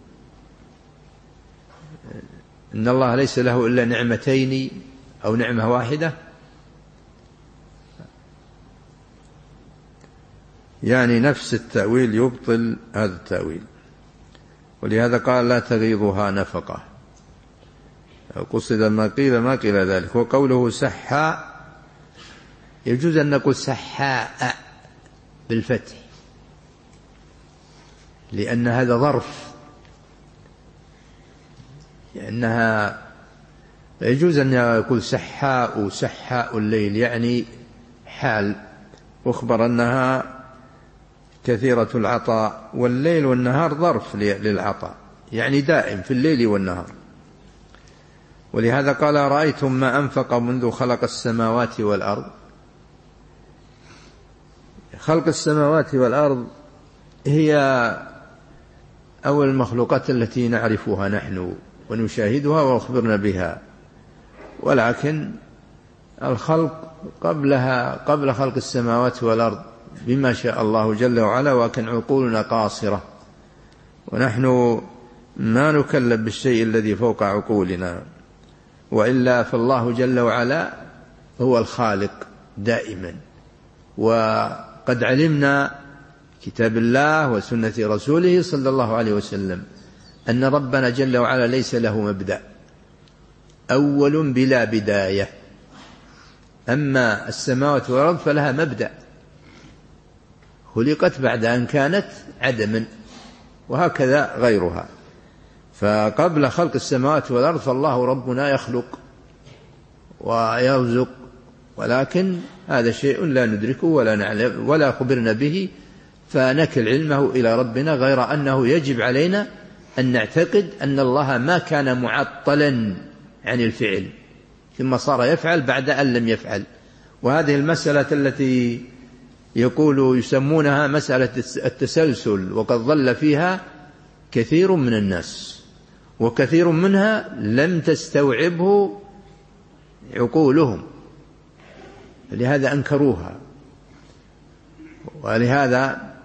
إن الله ليس له إلا نعمتين أو نعمة واحدة؟ يعني نفس التأويل يبطل هذا التأويل، ولهذا قال لا تغيضها نفقة، قصد ما قيل ما قيل ذلك. وقوله سحاء يجوز أن نقول سحاء بالفتح لأن هذا ظرف، لأنها يجوز أن يقول سحاء سحاء الليل يعني حال، واخبر أنها كثيرة العطاء، والليل والنهار ظرف للعطاء يعني دائم في الليل والنهار. ولهذا قال رأيتم ما أنفق منذ خلق السماوات والأرض. خلق السماوات والأرض هي أول المخلوقات التي نعرفها نحن ونشاهدها وأخبرنا بها، ولكن الخلق قبلها قبل خلق السماوات والأرض بما شاء الله جل وعلا، وكان عقولنا قاصرة ونحن ما نكلف بالشيء الذي فوق عقولنا، وإلا فالله جل وعلا هو الخالق دائما. وقد علمنا كتاب الله وسنة رسوله صلى الله عليه وسلم أن ربنا جل وعلا ليس له مبدأ، أول بلا بداية. أما السماوات والأرض فلها مبدأ، خلقت بعد أن كانت عدما، وهكذا غيرها. فقبل خلق السماوات والأرض فالله ربنا يخلق ويرزق، ولكن هذا شيء لا ندركه ولا نعلم ولا خبرنا به، فنكل علمه إلى ربنا، غير أنه يجب علينا أن نعتقد أن الله ما كان معطلا عن الفعل ثم صار يفعل بعد أن لم يفعل. وهذه المسألة التي يقول يسمونها مسألة التسلسل، وقد ضل فيها كثير من الناس، وكثير منها لم تستوعبه عقولهم، لهذا أنكروها. ولهذا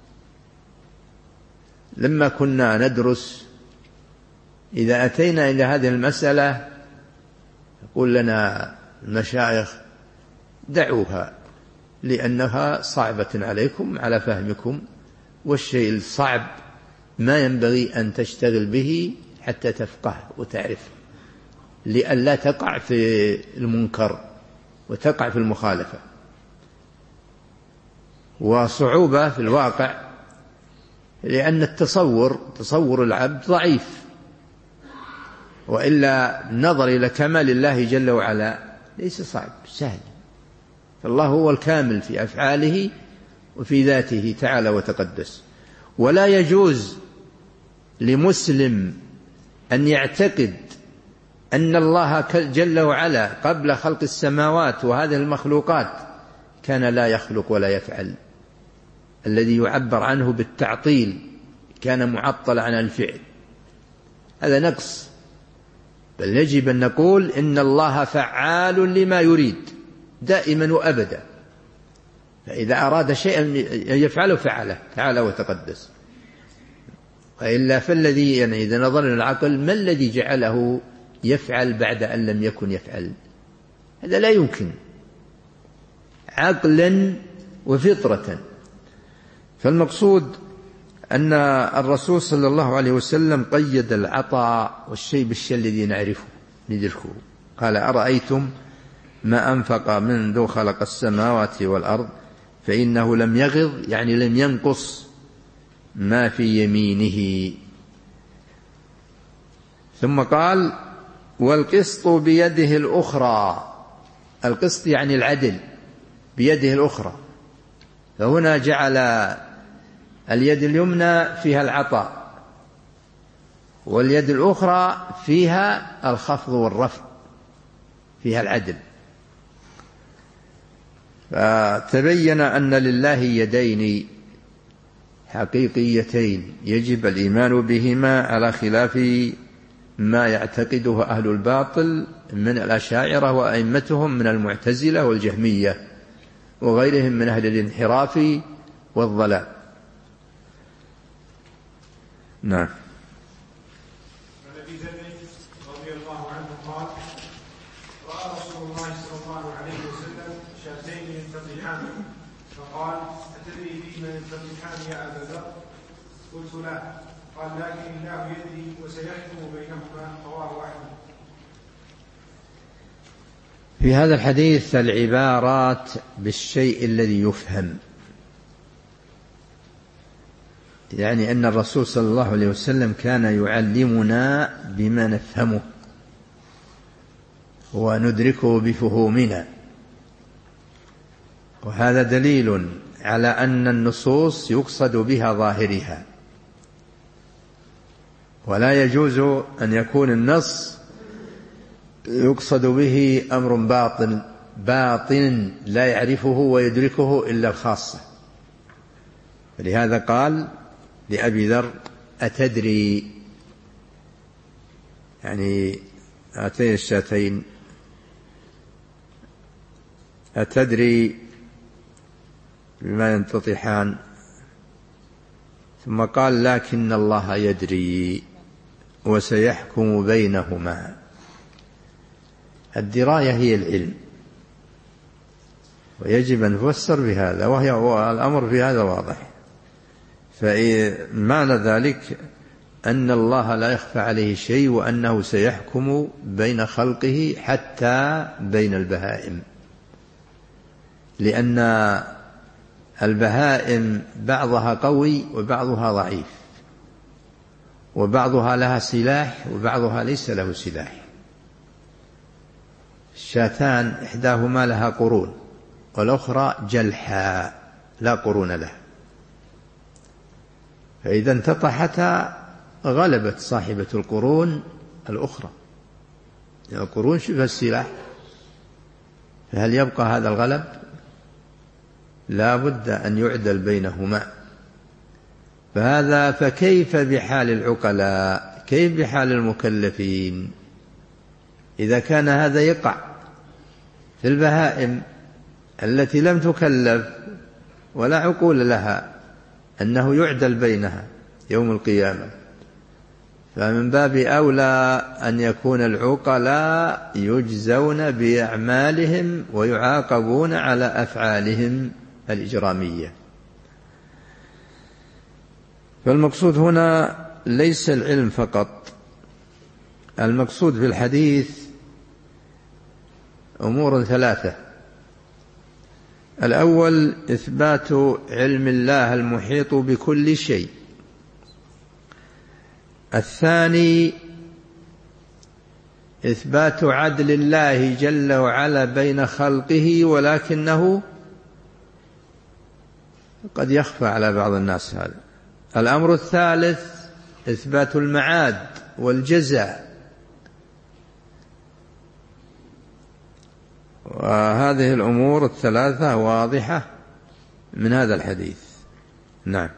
لما كنا ندرس إذا أتينا إلى هذه المسألة يقول لنا المشايخ دعوها لأنها صعبة عليكم على فهمكم، والشيء الصعب ما ينبغي أن تشتغل به حتى تفقه وتعرف، لئلا تقع في المنكر وتقع في المخالفة. وصعوبة في الواقع لأن التصور تصور العبد ضعيف، وإلا نظر إلى كمال الله جل وعلا ليس صعب، سهل. فالله هو الكامل في أفعاله وفي ذاته تعالى وتقدس. ولا يجوز لمسلم أن يعتقد أن الله جل وعلا قبل خلق السماوات وهذه المخلوقات كان لا يخلق ولا يفعل. الذي يعبر عنه بالتعطيل كان معطل عن الفعل، هذا نقص. بل يجب أن نقول إن الله فعال لما يريد دائما وأبدا، فإذا أراد شيئا يفعله فعله تعالى وتقدس. وإلا فالذي يعني إذا نظرنا العقل ما الذي جعله يفعل بعد أن لم يكن يفعل؟ هذا لا يمكن عقلا وفطرة. فالمقصود أن الرسول صلى الله عليه وسلم قيد العطاء والشيء بالشيء الذي نعرفه ندركه. قال أرأيتم ما أنفق منذ خلق السماوات والأرض فإنه لم يغض، يعني لم ينقص ما في يمينه. ثم قال والقسط بيده الأخرى، القسط يعني العدل بيده الأخرى، فهنا جعل اليد اليمنى فيها العطاء واليد الأخرى فيها الخفض والرفع، فيها العدل. فتبين أن لله يدين حقيقيتين يجب الإيمان بهما على خلاف ما يعتقده أهل الباطل من الأشاعرة وأئمتهم من المعتزلة والجهمية وغيرهم من أهل الانحراف والضلال. نعم. عن أبي ذر رضي الله عنه قال رأى رسول الله صلى الله عليه وسلم شاتين ينتطحان فقال أتدري فيما ينتطحان يا أبا ذر؟ قلت لا. قال لكن الله يدري وسيحكم بينهما. رواه أحمد. في هذا الحديث العبارات بالشيء الذي يفهم، يعني أن الرسول صلى الله عليه وسلم كان يعلمنا بما نفهمه وندركه بفهومنا، وهذا دليل على أن النصوص يقصد بها ظاهرها، ولا يجوز أن يكون النص يقصد به أمر باطن باطن لا يعرفه ويدركه إلا الخاصة. فلهذا قال لأبي ذر أتدري، يعني هاتين الشاتين أتدري بما ينتطحان، ثم قال لكن الله يدري وسيحكم بينهما. الدراية هي العلم، ويجب أن نفسر بهذا، وهي الأمر في هذا واضح. فمعنى ذلك أن الله لا يخفى عليه شيء، وأنه سيحكم بين خلقه حتى بين البهائم، لأن البهائم بعضها قوي وبعضها ضعيف، وبعضها لها سلاح وبعضها ليس له سلاح. الشاتان إحداهما لها قرون والأخرى جلحاء لا قرون لها، فإذا انتطحتا غلبت صاحبة القرون الأخرى، يعني القرون شبه السلاح، فهل يبقى هذا الغلب؟ لا بد أن يعدل بينهما. فهذا فكيف بحال العقلاء؟ كيف بحال المكلفين إذا كان هذا يقع في البهائم التي لم تكلف ولا عقول لها أنه يعدل بينها يوم القيامة، فمن باب أولى أن يكون العقلاء يجزون بأعمالهم ويعاقبون على أفعالهم الإجرامية. فالمقصود هنا ليس العلم فقط، المقصود في الحديث أمور ثلاثة: الأول إثبات علم الله المحيط بكل شيء، الثاني إثبات عدل الله جل وعلا بين خلقه ولكنه قد يخفى على بعض الناس هذا، الأمر الثالث إثبات المعاد والجزاء. وهذه الأمور الثلاثة واضحة من هذا الحديث. نعم.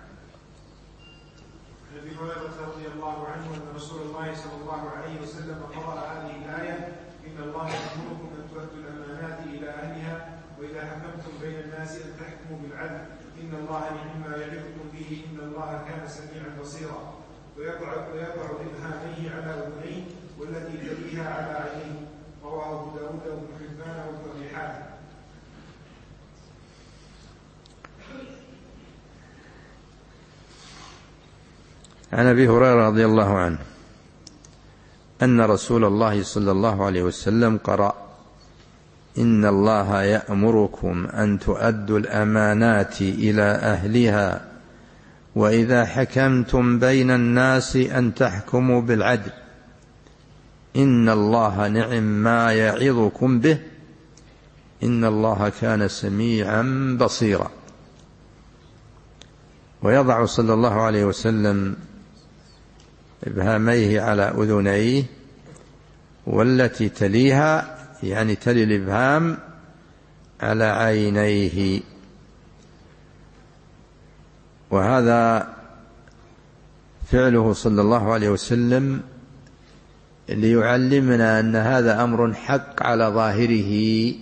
أبي هريرة رضي الله عنه أن رسول الله صلى الله عليه وسلم قرأ هذه الآية: إن الله يأمركم أن تؤدوا الأمانات إلى أهلها وإذا حكمتم بين الناس أن تحكموا بالعدل إن الله نعم ما يعظكم به إن الله كان سميعا بصيرا. ويضع ويضع إبهاميه على أذنيه والتي تليها على عينيه. رواه أبو داود وابن حبان وابن أبي حاتم. عن أبي هريرة رضي الله عنه أن رسول الله صلى الله عليه وسلم قرأ: إن الله يأمركم أن تؤدوا الأمانات إلى أهلها وإذا حكمتم بين الناس أن تحكموا بالعدل إن الله نعم ما يعظكم به إن الله كان سميعا بصيرا. ويضع صلى الله عليه وسلم إبهاميه على أذنيه والتي تليها، يعني تلي الإبهام، على عينيه. وهذا فعله صلى الله عليه وسلم ليعلمنا أن هذا أمر حق على ظاهره،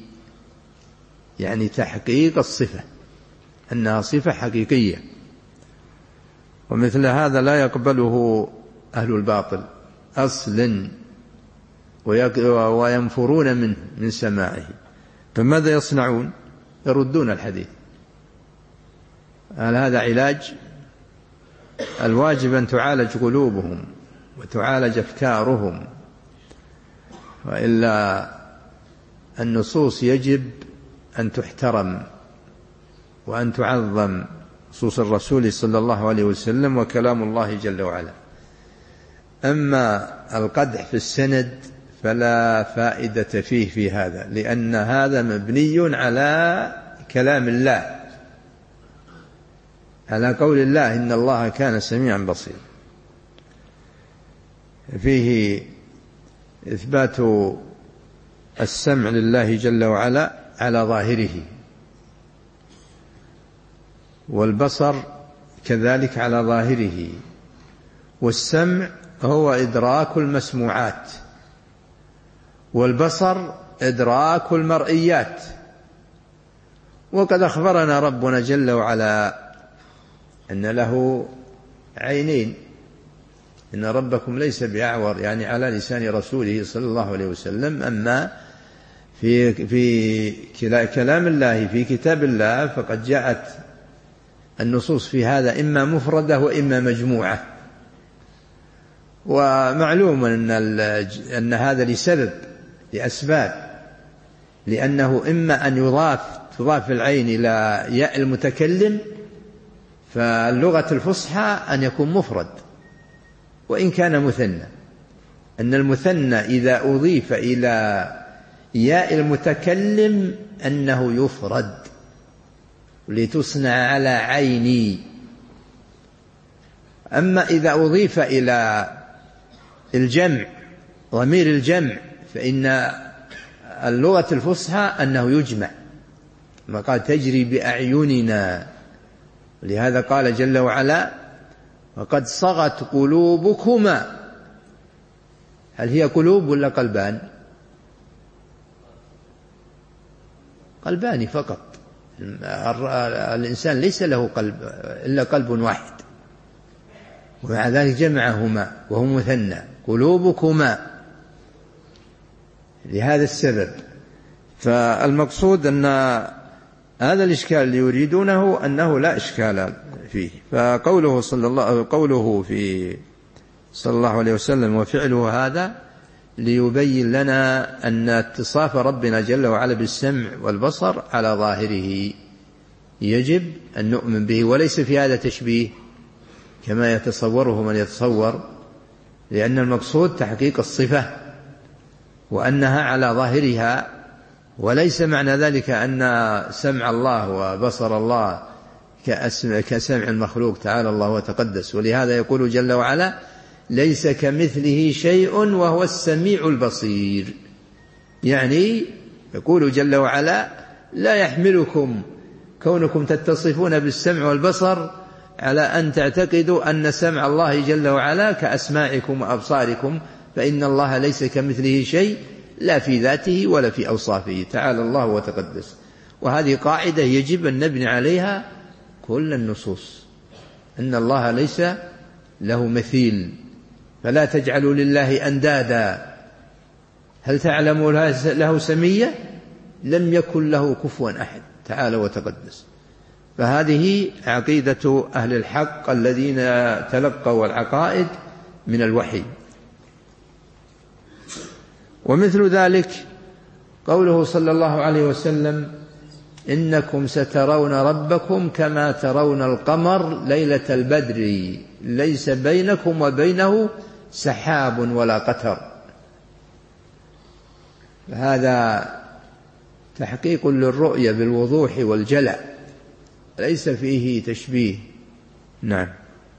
يعني تحقيق الصفة، أنها صفة حقيقية، ومثل هذا لا يقبله أهل الباطل أصلا وينفرون منه من سماعه. فماذا يصنعون؟ يردون الحديث. هل هذا علاج؟ الواجب أن تعالج قلوبهم وتعالج أفكارهم، وإلا النصوص يجب أن تحترم وأن تعظم، نصوص الرسول صلى الله عليه وسلم وكلام الله جل وعلا. أما القدح في السند فلا فائدة فيه في هذا، لأن هذا مبني على كلام الله، على قول الله إن الله كان سميعا بصيرا. فيه إثبات السمع لله جل وعلا على ظاهره، والبصر كذلك على ظاهره. والسمع هو إدراك المسموعات، والبصر إدراك المرئيات. وقد أخبرنا ربنا جل وعلا أن له عينين، إن ربكم ليس بأعور، يعني على لسان رسوله صلى الله عليه وسلم. أما في في كلام الله في كتاب الله فقد جاءت النصوص في هذا إما مفردة وإما مجموعة. ومعلوم أن أن هذا لسبب، لأسباب، لأنه إما أن يضاف تضاف العين إلى ياء المتكلم، فاللغة الفصحى أن يكون مفرد وإن كان مثنى، أن المثنى إذا أضيف إلى ياء المتكلم أنه يفرد، لتصنع على عيني. أما إذا أضيف إلى الجمع، ضمير الجمع، فإن اللغة الفصحى أنه يجمع، ما قال تجري بأعيننا. لهذا قال جل وعلا وقد صغت قلوبكما. هل هي قلوب ولا قلبان؟ قلبان فقط، الإنسان ليس له قلب إلا قلب واحد، ومع ذلك جمعهما وهو مثنى، قلوبكما، لهذا السبب. فالمقصود أن هذا الإشكال اللي يريدونه أنه لا إشكال فيه. فقوله صلى الله قوله في صلى الله عليه وسلم وفعله هذا ليبين لنا أن اتصاف ربنا جل وعلا بالسمع والبصر على ظاهره يجب أن نؤمن به، وليس في هذا تشبيه كما يتصوره من يتصور، لأن المقصود تحقيق الصفة وأنها على ظاهرها، وليس معنى ذلك أن سمع الله وبصر الله كسمع المخلوق تعالى الله وتقدس. ولهذا يقول جل وعلا ليس كمثله شيء وهو السميع البصير، يعني يقول جل وعلا لا يحملكم كونكم تتصفون بالسمع والبصر على أن تعتقدوا أن سمع الله جل وعلا كأسماعكم وأبصاركم، فإن الله ليس كمثله شيء لا في ذاته ولا في أوصافه تعالى الله وتقدس. وهذه قاعدة يجب أن نبني عليها كل النصوص، أن الله ليس له مثيل، فلا تجعلوا لله أندادا، هل تعلم له سمية؟ لم يكن له كفوا أحد تعالى وتقدس. فهذه عقيدة أهل الحق الذين تلقوا العقائد من الوحي. ومثل ذلك قوله صلى الله عليه وسلم إنكم سترون ربكم كما ترون القمر ليلة البدر ليس بينكم وبينه سحاب ولا قتر. هذا تحقيق للرؤية بالوضوح والجلى، ليس فيه تشبيه. نعم.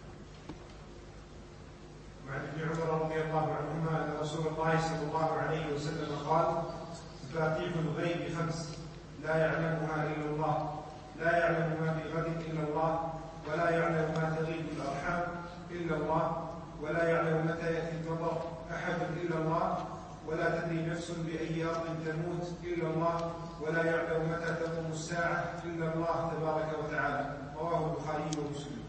وعن ابن عمر رضي الله عنهما أن رسول الله صلى الله عليه وسلم قال مفاتيح الغيب خمس لا يعلمها إلا الله، لا يعلم ما في غد إلا الله، ولا يعلم ما تغيب الأرحام إلا الله، ولا يعلم متى يأتي المطر أحد إلا الله، ولا تدري نفس بأي أرض تموت إلا الله، ولا يعلم متى تقوم الساعة إلا الله تبارك وتعالى. رواه البخاري ومسلم.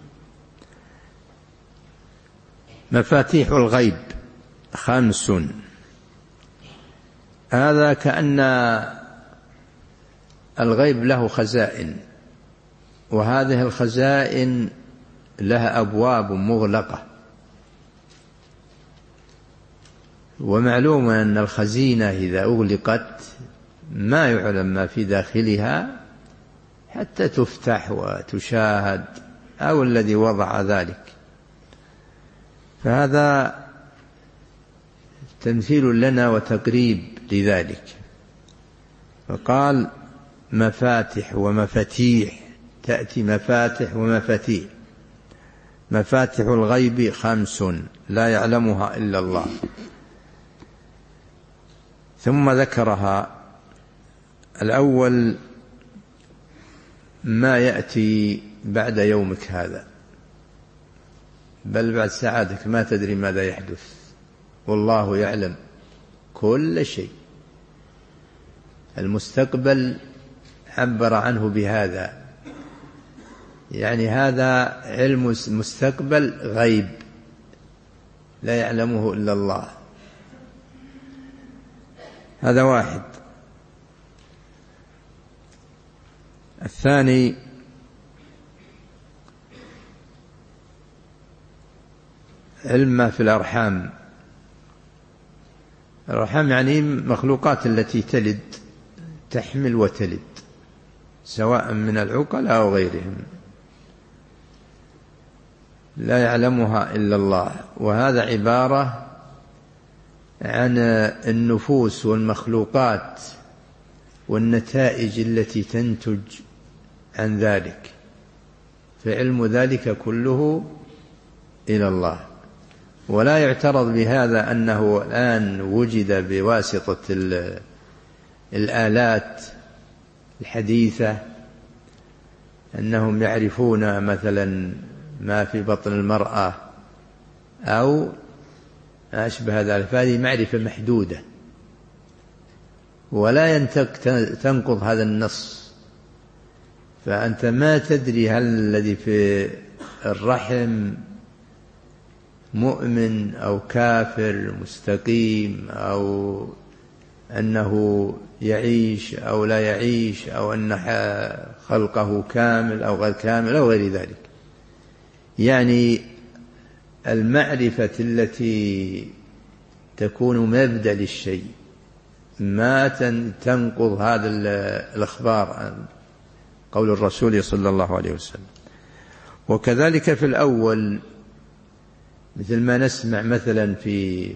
مفاتيح الغيب خمس، هذا كأن الغيب له خزائن، وهذه الخزائن لها أبواب مغلقة، ومعلوم أن الخزينة إذا أغلقت ما يعلم ما في داخلها حتى تفتح وتشاهد أو الذي وضع ذلك. فهذا تمثيل لنا وتقريب لذلك. فقال مفاتح ومفاتيح، تأتي مفاتح ومفاتيح. مفاتح الغيب خمس لا يعلمها إلا الله، ثم ذكرها. الأول ما يأتي بعد يومك هذا، بل بعد ساعاتك ما تدري ماذا يحدث، والله يعلم كل شيء. المستقبل عبر عنه بهذا، يعني هذا علم مستقبل غيب لا يعلمه إلا الله. هذا واحد. الثاني علم ما في الأرحام. الأرحام يعني مخلوقات التي تلد، تحمل وتلد، سواء من العقل أو غيرهم، لا يعلمها إلا الله. وهذا عبارة عن النفوس والمخلوقات والنتائج التي تنتج عن ذلك، فعلم ذلك كله إلى الله. ولا يعترض بهذا أنه الآن وجد بواسطة الآلات الحديثة أنهم يعرفون مثلا ما في بطن المرأة أو أشبه ذلك، فهذه معرفة محدودة، ولا ينتق تنقض هذا النص فأنت ما تدري هل الذي في الرحم مؤمن أو كافر مستقيم، أو أنه يعيش أو لا يعيش، أو أن خلقه كامل أو غير كامل أو غير ذلك. يعني المعرفة التي تكون مبدأ للشيء ما تنقض هذا الأخبار عن قول الرسول صلى الله عليه وسلم. وكذلك في الأول مثل ما نسمع مثلا في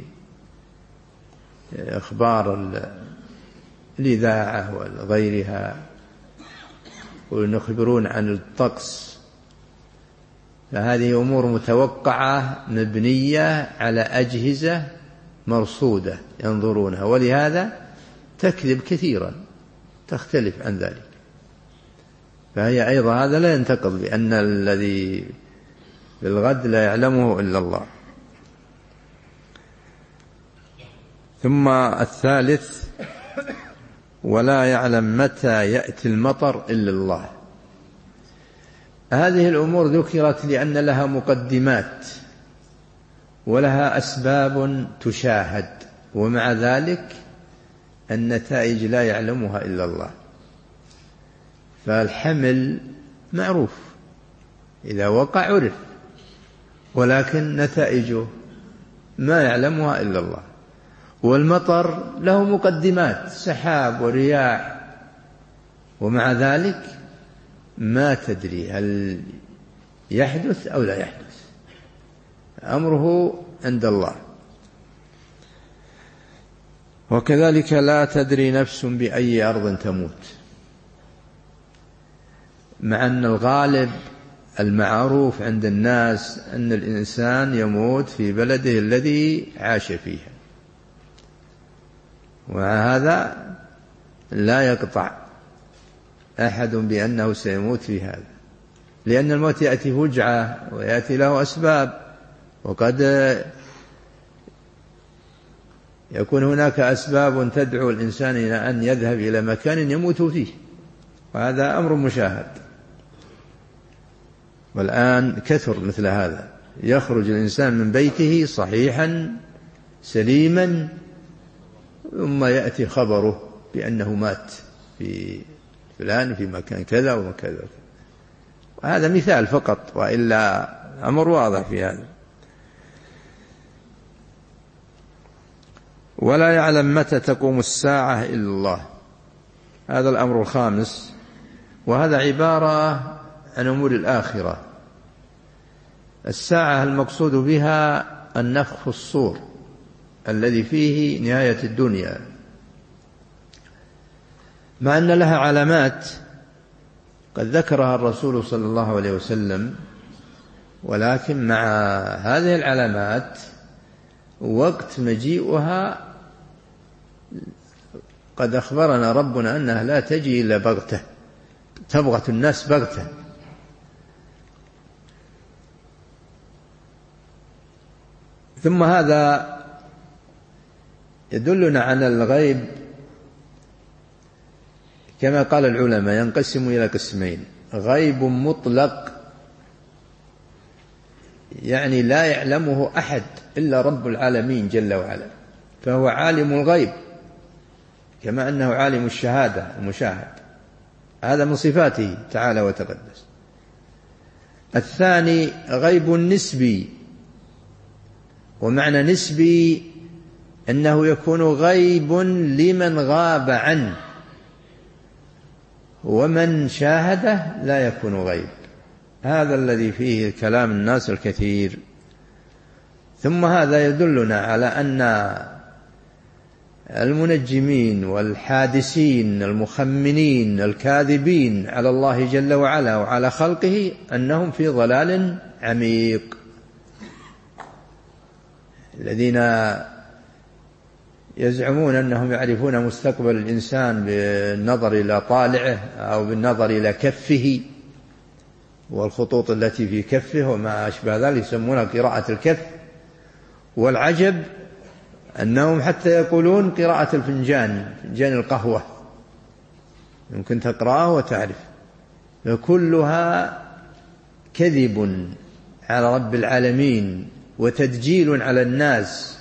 أخبار الإذاعة وغيرها ونخبرون عن الطقس، فهذه أمور متوقعة مبنية على أجهزة مرصودة ينظرونها، ولهذا تكذب كثيرا تختلف عن ذلك. فهي أيضا هذا لا ينتقض بأن الذي في الغد لا يعلمه إلا الله. ثم الثالث ولا يعلم متى يأتي المطر إلا الله. هذه الأمور ذكرت لأن لها مقدمات ولها أسباب تشاهد، ومع ذلك النتائج لا يعلمها إلا الله. فالحمل معروف إذا وقع عرف، ولكن نتائجه ما يعلمها إلا الله. والمطر له مقدمات سحاب ورياح، ومع ذلك ما تدري هل يحدث أو لا يحدث، أمره عند الله. وكذلك لا تدري نفس بأي أرض تموت، مع أن الغالب المعروف عند الناس أن الإنسان يموت في بلده الذي عاش فيه، ومع هذا لا يقطع أحد بأنه سيموت في هذا، لأن الموت يأتي فجعة ويأتي له أسباب، وقد يكون هناك أسباب تدعو الإنسان إلى أن يذهب إلى مكان يموت فيه، وهذا أمر مشاهد. والآن كثر مثل هذا، يخرج الإنسان من بيته صحيحا سليما ثم يأتي خبره بأنه مات في فلان في مكان كذا وكذا. وهذا مثال فقط، وإلا أمر واضح في هذا. ولا يعلم متى تقوم الساعة إلا الله. هذا الأمر الخامس، وهذا عبارة عن أمور الآخرة. الساعة المقصود بها النفخ في الصور الذي فيه نهاية الدنيا، مع أن لها علامات قد ذكرها الرسول صلى الله عليه وسلم، ولكن مع هذه العلامات وقت مجيئها قد أخبرنا ربنا أنها لا تجي إلا بغتة، تبغت الناس بغتة. ثم هذا يدلنا على الغيب كما قال العلماء ينقسم إلى قسمين: غيب مطلق يعني لا يعلمه أحد إلا رب العالمين جل وعلا، فهو عالم الغيب كما أنه عالم الشهادة المشاهد، هذا من صفاته تعالى وتقدس. الثاني غيب نسبي، ومعنى نسبي أنه يكون غيب لمن غاب عنه، ومن شاهده لا يكون غيب. هذا الذي فيه كلام الناس الكثير. ثم هذا يدلنا على أن المنجمين والحادثين المخمنين الكاذبين على الله جل وعلا وعلى خلقه أنهم في ضلال عميق، الذين يزعمون أنهم يعرفون مستقبل الإنسان بالنظر إلى طالعه أو بالنظر إلى كفه والخطوط التي في كفه وما أشبه ذلك، يسمونها قراءة الكف. والعجب أنهم حتى يقولون قراءة الفنجان، فنجان القهوة، يمكن تقرأه وتعرف. فكلها كذب على رب العالمين وتدجيل على الناس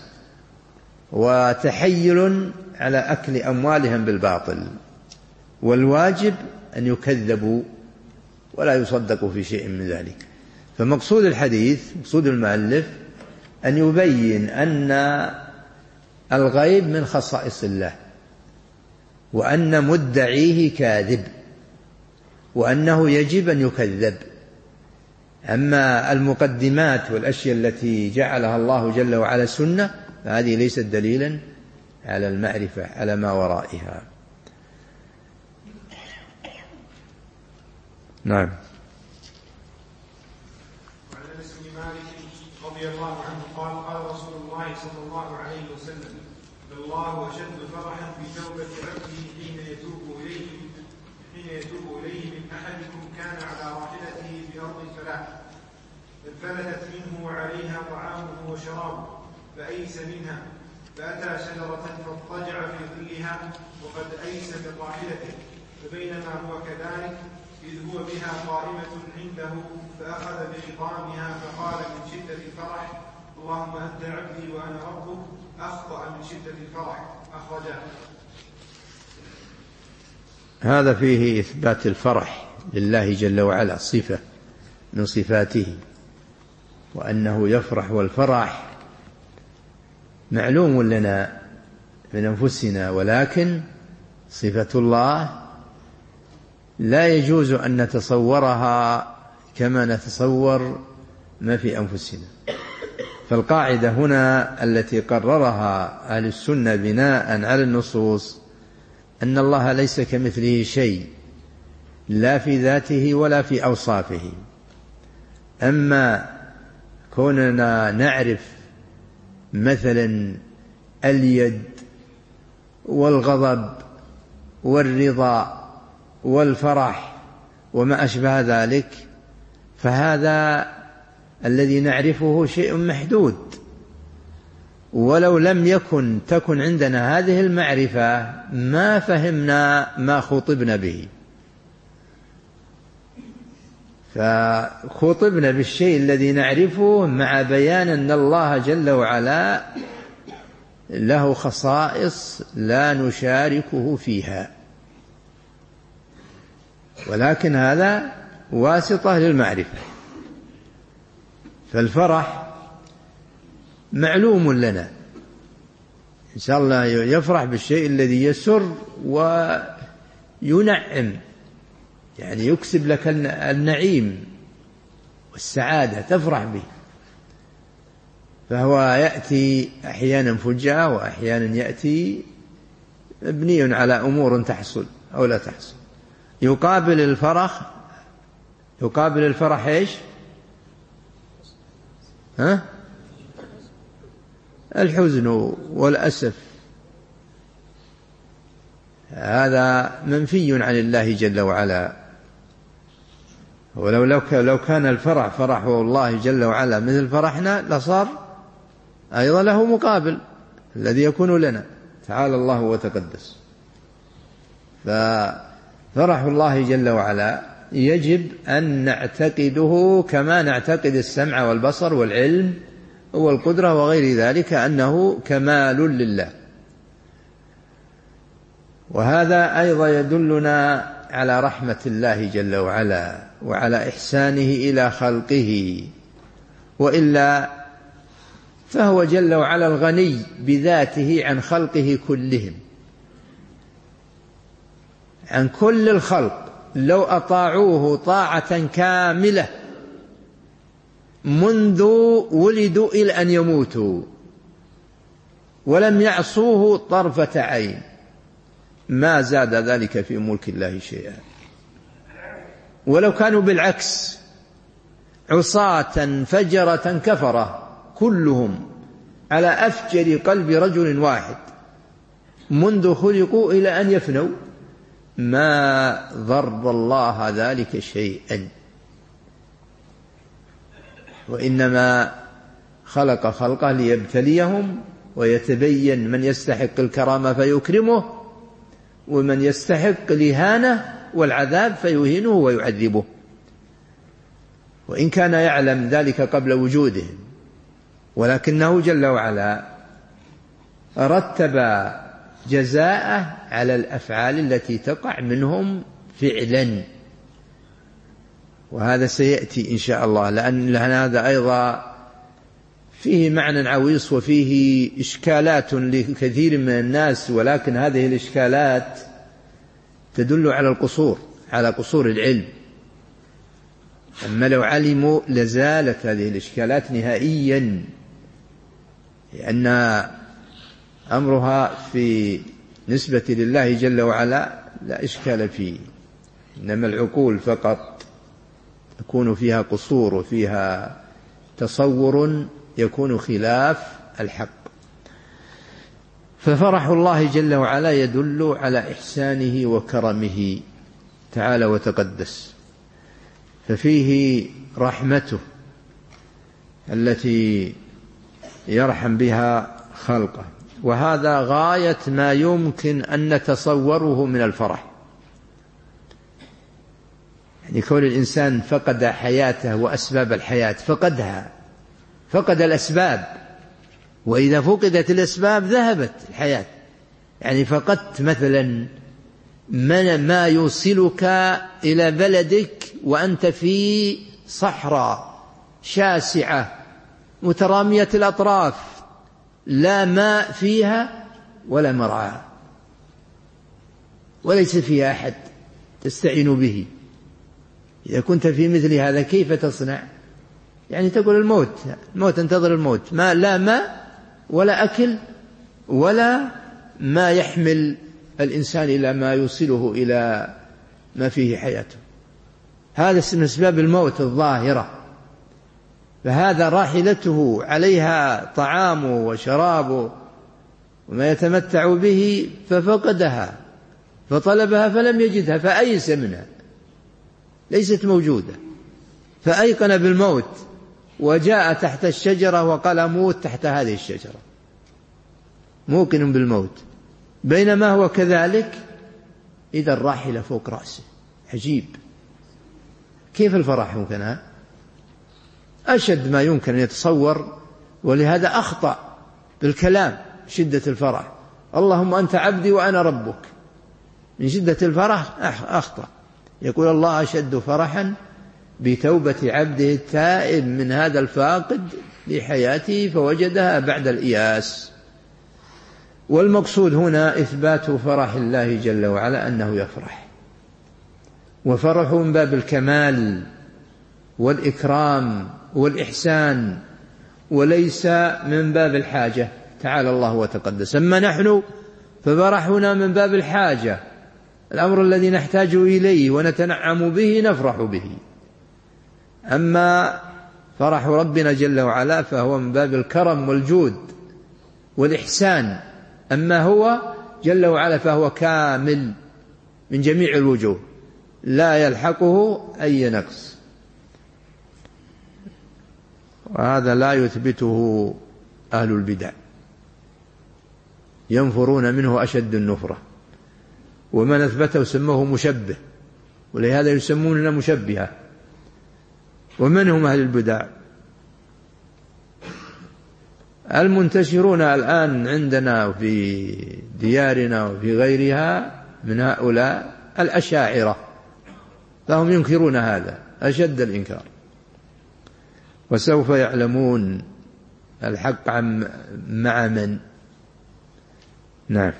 وتحيل على أكل أموالهم بالباطل، والواجب أن يكذبوا ولا يصدقوا في شيء من ذلك. فمقصود الحديث، مقصود المؤلف أن يبين أن الغيب من خصائص الله، وأن مدعيه كاذب، وأنه يجب أن يكذب. أما المقدمات والأشياء التي جعلها الله جل وعلا سنة فهذه ليست دليلا على المعرفة على ما ورائها. نعم. وعن أنس بن مالك رضي الله عنه قال قال رسول الله صلى الله عليه وسلم: الله أشد فرحا بتوبة عبده حين يتوب إليه حين يتوب إليه من أحدكم كان على راحلته بأرض الفلاح فانفلتت منه وعليها طعامه وشرابه فأيس منها فأتى شجرة فاضطجع في ظلها وقد أيس من راحلته، فبينما هو كذلك إذ هو بها قائمة عنده فأخذ بخطامها فقال من شدة الفرح: اللهم أنت عبدي وأنا ربك، أخطأ من شدة الفرح. أخرجه. هذا فيه إثبات الفرح لله جل وعلا، صفة من صفاته، وأنه يفرح، والفرح معلوم لنا من أنفسنا، ولكن صفة الله لا يجوز أن نتصورها كما نتصور ما في أنفسنا. فالقاعدة هنا التي قررها أهل السنة بناء على النصوص أن الله ليس كمثله شيء، لا في ذاته ولا في أوصافه. أما كوننا نعرف مثلا اليد والغضب والرضا والفرح وما أشبه ذلك، فهذا الذي نعرفه شيء محدود، ولو لم يكن تكن عندنا هذه المعرفة ما فهمنا ما خطبنا به. فخطبنا بالشيء الذي نعرفه مع بيان أن الله جل وعلا له خصائص لا نشاركه فيها، ولكن هذا واسطة للمعرفة. فالفرح معلوم لنا، إن شاء الله يفرح بالشيء الذي يسر وينعم، يعني يكسب لك النعيم والسعادة، تفرح به. فهو يأتي أحيانا فجأة، وأحيانا يأتي مبني على أمور تحصل أو لا تحصل. يقابل الفرح يقابل الفرح إيش؟ ها؟ الحزن والأسف، هذا منفي عن الله جل وعلا. ولو لو كان الفرح فرح الله جل وعلا مثل فرحنا لصار أيضا له مقابل الذي يكون لنا، تعالى الله وتقدس. ففرح الله جل وعلا يجب أن نعتقده كما نعتقد السمع والبصر والعلم والقدرة وغير ذلك أنه كمال لله. وهذا أيضا يدلنا على رحمة الله جل وعلا وعلى إحسانه إلى خلقه، وإلا فهو جل وعلا الغني بذاته عن خلقه كلهم، عن كل الخلق. لو أطاعوه طاعة كاملة منذ ولدوا إلى أن يموتوا ولم يعصوه طرفة عين ما زاد ذلك في ملك الله شيئا. ولو كانوا بالعكس عصاة فجرة كفرة كلهم على أفجر قلب رجل واحد منذ خلقوا إلى أن يفنوا ما ضر الله ذلك شيئا، وإنما خلق خلقه ليبتليهم ويتبين من يستحق الكرامة فيكرمه، ومن يستحق الإهانة والعذاب فيهينه ويعذبه، وإن كان يعلم ذلك قبل وجوده، ولكنه جل وعلا رتب جزاءه على الأفعال التي تقع منهم فعلا، وهذا سيأتي إن شاء الله، لأن هذا أيضا فيه معنى عويص وفيه إشكالات لكثير من الناس، ولكن هذه الإشكالات تدل على القصور على قصور العلم. أما لو علموا لزالت هذه الإشكالات نهائيا، لأن أمرها في نسبة لله جل وعلا لا إشكال فيه، إنما العقول فقط يكون فيها قصور وفيها تصور يكون خلاف الحق. ففرح الله جل وعلا يدل على إحسانه وكرمه تعالى وتقدس، ففيه رحمته التي يرحم بها خلقه، وهذا غاية ما يمكن أن نتصوره من الفرح. يعني كون الإنسان فقد حياته وأسباب الحياة، فقدها، فقد الأسباب، وإذا فقدت الأسباب ذهبت الحياة. يعني فقدت مثلا من ما يوصلك إلى بلدك وأنت في صحراء شاسعة مترامية الأطراف، لا ماء فيها ولا مرعى، وليس فيها أحد تستعين به. إذا كنت في مثل هذا كيف تصنع؟ يعني تقول الموت، الموت انتظر الموت، ما لا ماء ولا أكل ولا ما يحمل الإنسان إلى ما يوصله إلى ما فيه حياته. هذا من أسباب الموت الظاهرة. فهذا راحلته عليها طعامه وشرابه وما يتمتع به، ففقدها فطلبها فلم يجدها فأيس منها، ليست موجودة، فأيقن بالموت وجاء تحت الشجرة وقال أموت تحت هذه الشجرة، موقن بالموت، بينما هو كذلك إذا الراحلة فوق رأسه. عجيب، كيف الفرح ممكن؟ أشد ما يمكن أن يتصور، ولهذا أخطأ بالكلام شدة الفرح، اللهم أنت عبدي وأنا ربك، من شدة الفرح أخطأ. يقول الله أشد فرحا بتوبة عبده التائب من هذا الفاقد لحياته فوجدها بعد الإياس. والمقصود هنا إثبات فرح الله جل وعلا أنه يفرح، وفرح من باب الكمال والإكرام والإحسان، وليس من باب الحاجة تعالى الله وتقدس. أما نحن ففرحنا من باب الحاجة، الأمر الذي نحتاج إليه ونتنعم به نفرح به. أما فرح ربنا جل وعلا فهو من باب الكرم والجود والإحسان. أما هو جل وعلا فهو كامل من جميع الوجوه، لا يلحقه أي نقص، وهذا لا يثبته أهل البدع، ينفرون منه أشد النفرة، ومن أثبته سموه مشبه، ولهذا يسموننا مشبهة. ومن هم أهل البدع؟ المنتشرون الآن عندنا في ديارنا وفي غيرها من هؤلاء الأشاعرة، فهم ينكرون هذا أشد الإنكار، وسوف يعلمون الحق مع من. نعم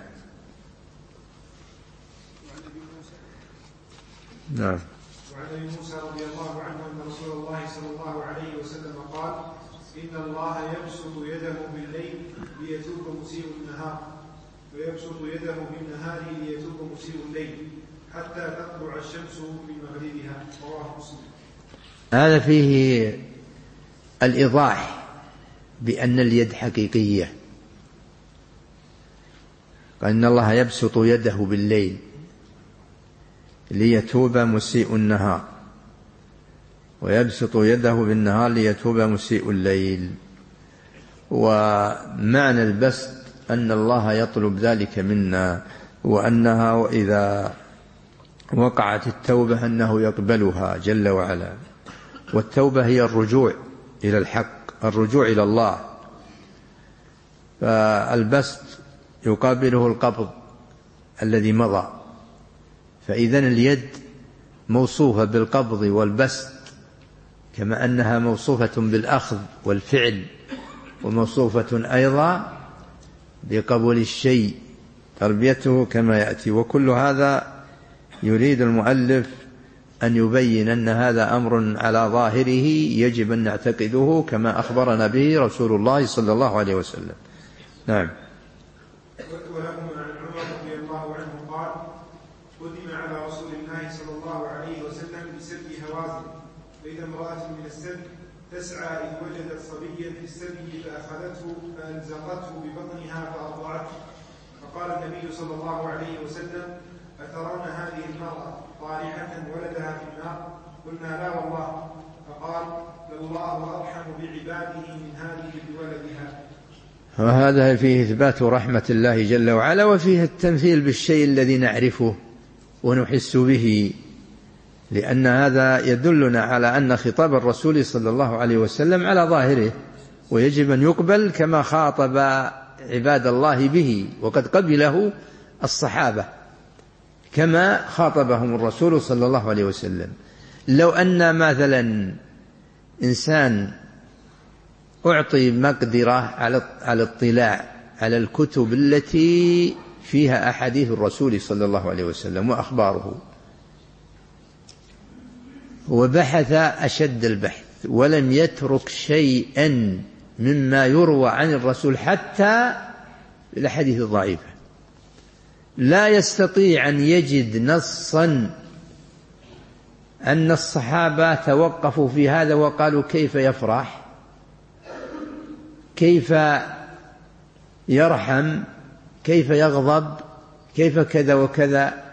نعم. وعن ابي موسى رضي الله عنه ان رسول الله صلى الله عليه وسلم قال: ان الله يبسط يده بالليل ليتوب مسيء النهار، ويبسط يده بالنهار ليتوب مسيء الليل، حتى تطلع الشمس من مغربها. رواه مسلم. هذا فيه الإيضاح بأن اليد حقيقية، فإن الله يبسط يده بالليل ليتوب مسيء النهار، ويبسط يده بالنهار ليتوب مسيء الليل. ومعنى البسط أن الله يطلب ذلك منا، وأنها وإذا وقعت التوبة أنه يقبلها جل وعلا. والتوبة هي الرجوع إلى الحق، الرجوع إلى الله. فالبسط يقابله القبض الذي مضى، فإذا اليد موصوفة بالقبض والبسط كما أنها موصوفة بالأخذ والفعل، وموصوفة أيضا بقبول الشيء تربيته كما يأتي. وكل هذا يريد المؤلف أن يبين أن هذا أمر على ظاهره يجب أن نعتقده كما أخبرنا به رسول الله صلى الله عليه وسلم. نعم. ولهم عن عمر رضي الله عنه قال: قدم على رسول الله صلى الله عليه وسلم بسبي هوازن، فإذا امرأة من السبي تسعى إذ وجدت صبيا في السبي فأخذته فألزقته ببطنها فأرضعته، فقال النبي صلى الله عليه وسلم: أترون هذه المرأة طالحة ولدها في النار؟ قلنا: لا والله. فقال: لله أرحم بعباده من هذه بولدها. وهذا فيه إثبات رحمة الله جل وعلا، وفيه التمثيل بالشيء الذي نعرفه ونحس به، لأن هذا يدلنا على أن خطاب الرسول صلى الله عليه وسلم على ظاهره، ويجب أن يقبل كما خاطب عباد الله به، وقد قبله الصحابة كما خاطبهم الرسول صلى الله عليه وسلم. لو أن مثلا إنسان أعطي مقدرة على الاطلاع على الكتب التي فيها أحاديث الرسول صلى الله عليه وسلم وأخباره، وبحث أشد البحث ولم يترك شيئا مما يروى عن الرسول حتى الأحاديث الضعيفة، لا يستطيع أن يجد نصا أن الصحابة توقفوا في هذا وقالوا كيف يفرح، كيف يرحم، كيف يغضب، كيف كذا وكذا.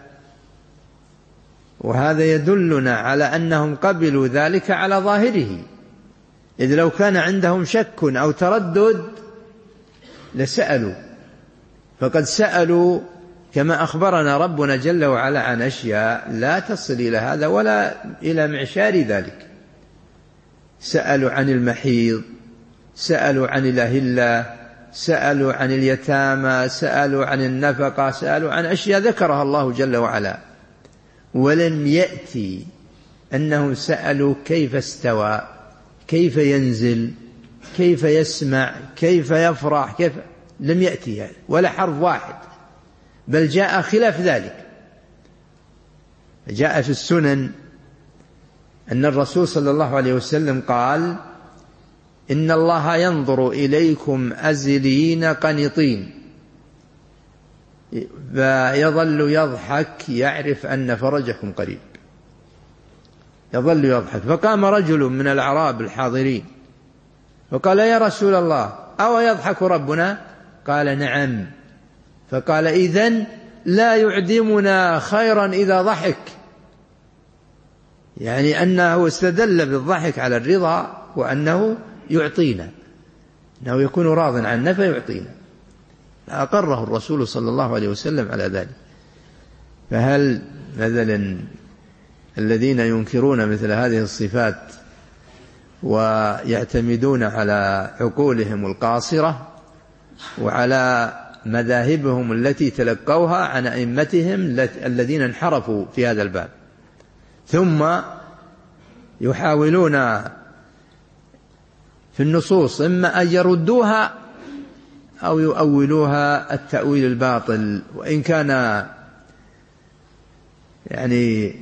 وهذا يدلنا على أنهم قبلوا ذلك على ظاهره، إذ لو كان عندهم شك أو تردد لسألوا، فقد سألوا كما أخبرنا ربنا جل وعلا عن أشياء لا تصل إلى هذا ولا إلى معشار ذلك. سألوا عن المحيض، سألوا عن الأهلة، سألوا عن اليتامى، سألوا عن النفقة، سألوا عن أشياء ذكرها الله جل وعلا، ولم يأتي أنهم سألوا كيف استوى، كيف ينزل، كيف يسمع، كيف يفرح، كيف، لم يأتي هذا ولا حرف واحد، بل جاء خلاف ذلك. جاء في السنن أن الرسول صلى الله عليه وسلم قال: إن الله ينظر إليكم أزلين قنطين، فيظل يضحك يعرف أن فرجكم قريب، يظل يضحك. فقام رجل من الأعراب الحاضرين وقال: يا رسول الله، أو يضحك ربنا؟ قال: نعم. فقال: إذن لا يعدمنا خيرا إذا ضحك، يعني أنه استدل بالضحك على الرضا، وأنه يعطينا، أنه يكون راض عنا فيعطينا. أقره الرسول صلى الله عليه وسلم على ذلك. فهل مثلا الذين ينكرون مثل هذه الصفات ويعتمدون على عقولهم القاصرة وعلى مذاهبهم التي تلقوها عن أئمتهم الذين انحرفوا في هذا الباب، ثم يحاولون في النصوص إما أن يردوها أو يؤولوها التأويل الباطل، وإن كان يعني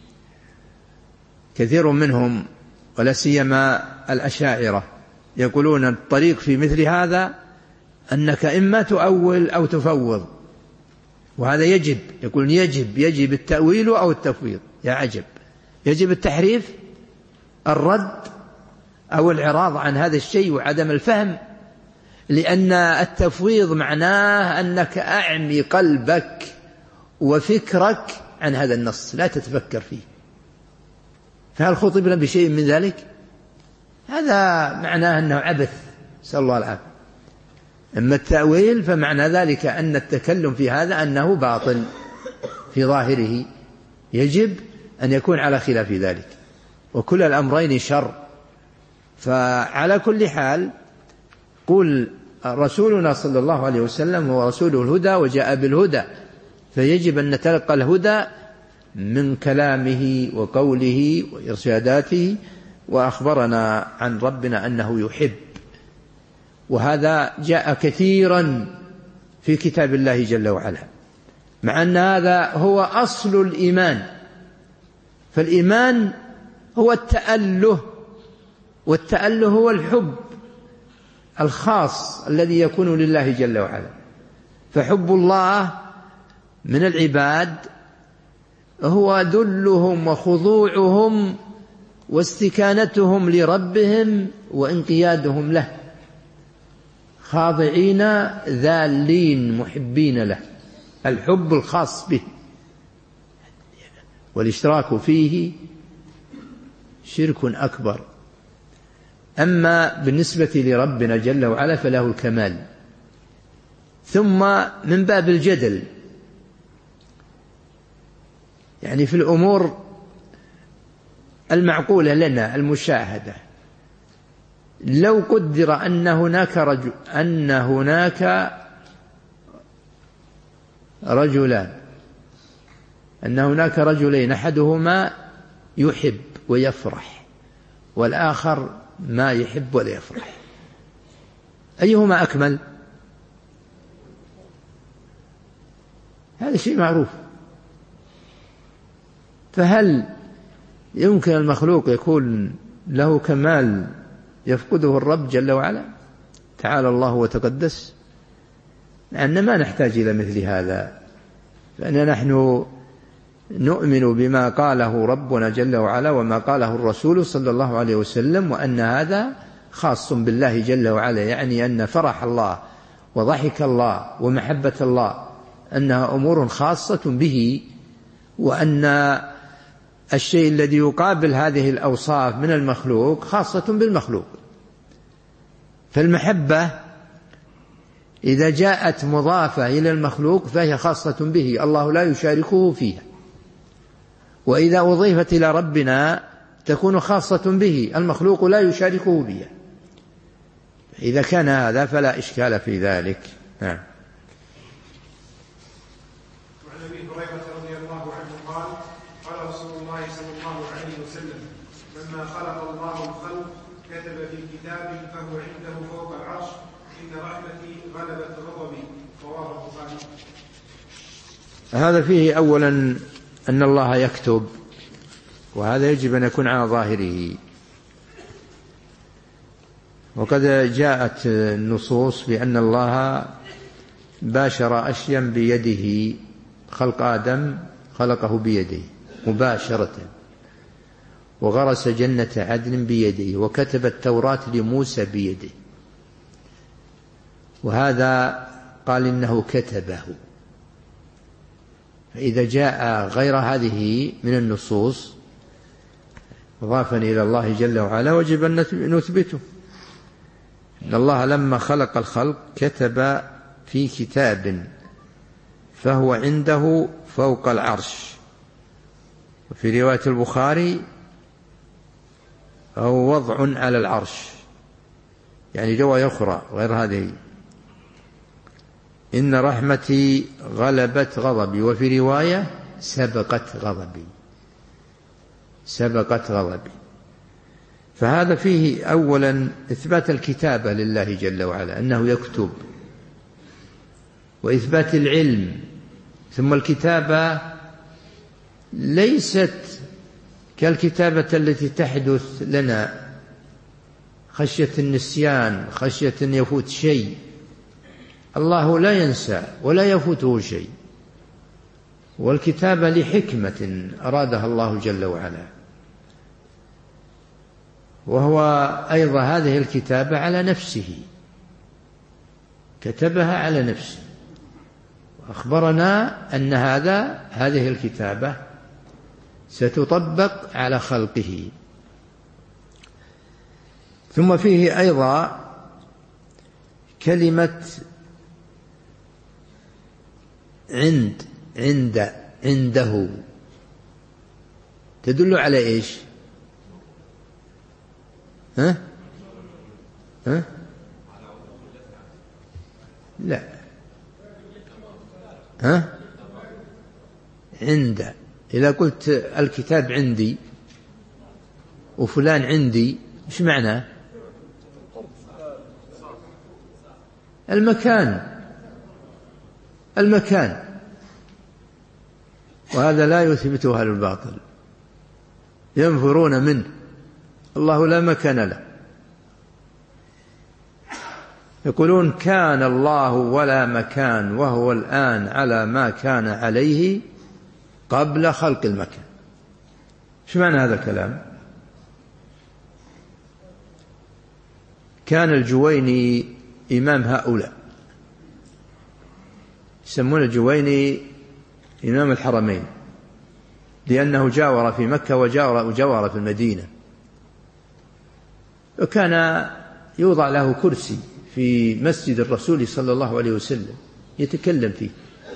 كثير منهم ولا سيما الأشاعرة يقولون الطريق في مثل هذا أنك إما تؤول أو تفوض، وهذا يجب، يقولون يجب يجب التأويل أو التفويض. يا عجب، يجب التحريف، الرد، أو الإعراض عن هذا الشيء وعدم الفهم، لأن التفويض معناه أنك أعمي قلبك وفكرك عن هذا النص، لا تتفكر فيه. فهل خطبنا بشيء من ذلك؟ هذا معناه أنه عبث، نسأل الله العافية. أما التأويل فمعنى ذلك أن التكلم في هذا أنه باطل في ظاهره، يجب أن يكون على خلاف ذلك، وكل الأمرين شر. فعلى كل حال قل رسولنا صلى الله عليه وسلم هو رسول الهدى وجاء بالهدى، فيجب أن نتلقى الهدى من كلامه وقوله وإرشاداته. وأخبرنا عن ربنا أنه يحب، وهذا جاء كثيرا في كتاب الله جل وعلا، مع أن هذا هو أصل الإيمان. فالإيمان هو التأله، والتأله هو الحب الخاص الذي يكون لله جل وعلا. فحب الله من العباد هو ذلهم وخضوعهم واستكانتهم لربهم وانقيادهم له، خاضعين ذالين محبين له، الحب الخاص به. والاشتراك فيه شرك أكبر. أما بالنسبة لربنا جل وعلا فله الكمال. ثم من باب الجدل، يعني في الأمور المعقولة لنا المشاهدة، لو قدر أن هناك رجل أن هناك رجلان أن هناك رجلين أحدهما يحب ويفرح والآخر ما يحب ولا يفرح، أيهما أكمل؟ هذا شيء معروف. فهل يمكن المخلوق يكون له كمال يفقده الرب جل وعلا؟ تعالى الله وتقدس. لأن ما نحتاج إلى مثل هذا، لأن نحن نؤمن بما قاله ربنا جل وعلا وما قاله الرسول صلى الله عليه وسلم، وأن هذا خاص بالله جل وعلا، يعني أن فرح الله وضحك الله ومحبة الله أنها أمور خاصة به، وأن الشيء الذي يقابل هذه الأوصاف من المخلوق خاصة بالمخلوق. فالمحبة إذا جاءت مضافة إلى المخلوق فهي خاصة به، الله لا يشاركه فيها. وإذا أضيفت إلى ربنا تكون خاصة به، المخلوق لا يشاركه بها. إذا كان هذا فلا إشكال في ذلك. نعم. وعن أبي هريرة رضي الله عنه قال قال رسول الله صلى الله عليه وسلم لما خلق الله الخلق كتب في كتاب فهو عنده فوق العرش إن رحمتي غلبت غضبي، رواه البخاري. هذا فيه أولا أن الله يكتب، وهذا يجب أن يكون على ظاهره. وقد جاءت النصوص بأن الله باشر أشياء بيده، خلق آدم خلقه بيده مباشرة، وغرس جنة عدن بيده، وكتب التوراة لموسى بيده، وهذا قال إنه كتبه. فإذا جاء غير هذه من النصوص مضافا إلى الله جل وعلا وجب أن نثبته. إن الله لما خلق الخلق كتب في كتاب فهو عنده فوق العرش، وفي رواية البخاري هو وضع على العرش، يعني رواية أخرى غير هذه إن رحمتي غلبت غضبي، وفي رواية سبقت غضبي سبقت غضبي. فهذا فيه أولا إثبات الكتابة لله جل وعلا أنه يكتب، وإثبات العلم. ثم الكتابة ليست كالكتابة التي تحدث لنا خشية النسيان، خشية أن يفوت شيء. الله لا ينسى ولا يفوته شيء، والكتابة لحكمة أرادها الله جل وعلا. وهو أيضا هذه الكتابة على نفسه، كتبها على نفسه، وأخبرنا أن هذا هذه الكتابة ستطبق على خلقه. ثم فيه أيضا كلمة عند عند عنده تدل على إيش؟ ها؟ ها؟ لا. ها؟ عند. إذا قلت الكتاب عندي وفلان عندي، إيش معناه؟ المكان، المكان، وهذا لا يثبته أهل الباطل، ينفرون منه. الله لا مكان له، يقولون كان الله ولا مكان وهو الآن على ما كان عليه قبل خلق المكان. ايش معنى هذا الكلام؟ كان الجويني إمام هؤلاء، يسمون الجويني إمام الحرمين، لأنه جاور في مكة وجاور, وجاور في المدينة، وكان يوضع له كرسي في مسجد الرسول صلى الله عليه وسلم يتكلم فيه.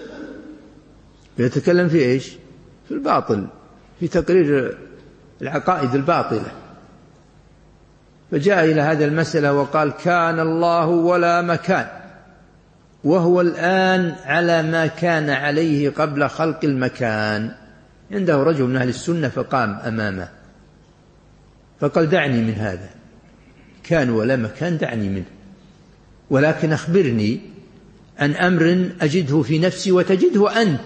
يتكلم في إيش؟ في الباطل، في تقرير العقائد الباطلة. فجاء إلى هذه المسألة وقال كان الله ولا مكان وهو الآن على ما كان عليه قبل خلق المكان. عنده رجل من أهل السنة فقام أمامه فقال دعني من هذا، كان ولا مكان دعني منه، ولكن أخبرني عن أمر أجده في نفسي وتجده أنت،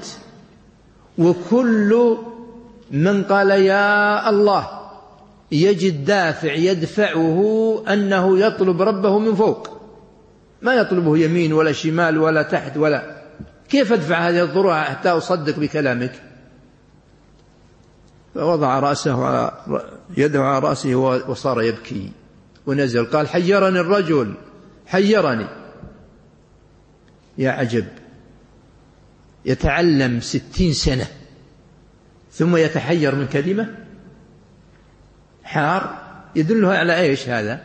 وكل من قال يا الله يجد دافع يدفعه أنه يطلب ربه من فوق، ما يطلبه يمين ولا شمال ولا تحت ولا. كيف أدفع هذه الضروع حتى أصدق بكلامك؟ فوضع رأسه يده على رأسه وصار يبكي ونزل قال حيرني الرجل، حيرني. يا عجب، يتعلم ستين سنة ثم يتحير من كلمة حار يدله على إيش؟ هذا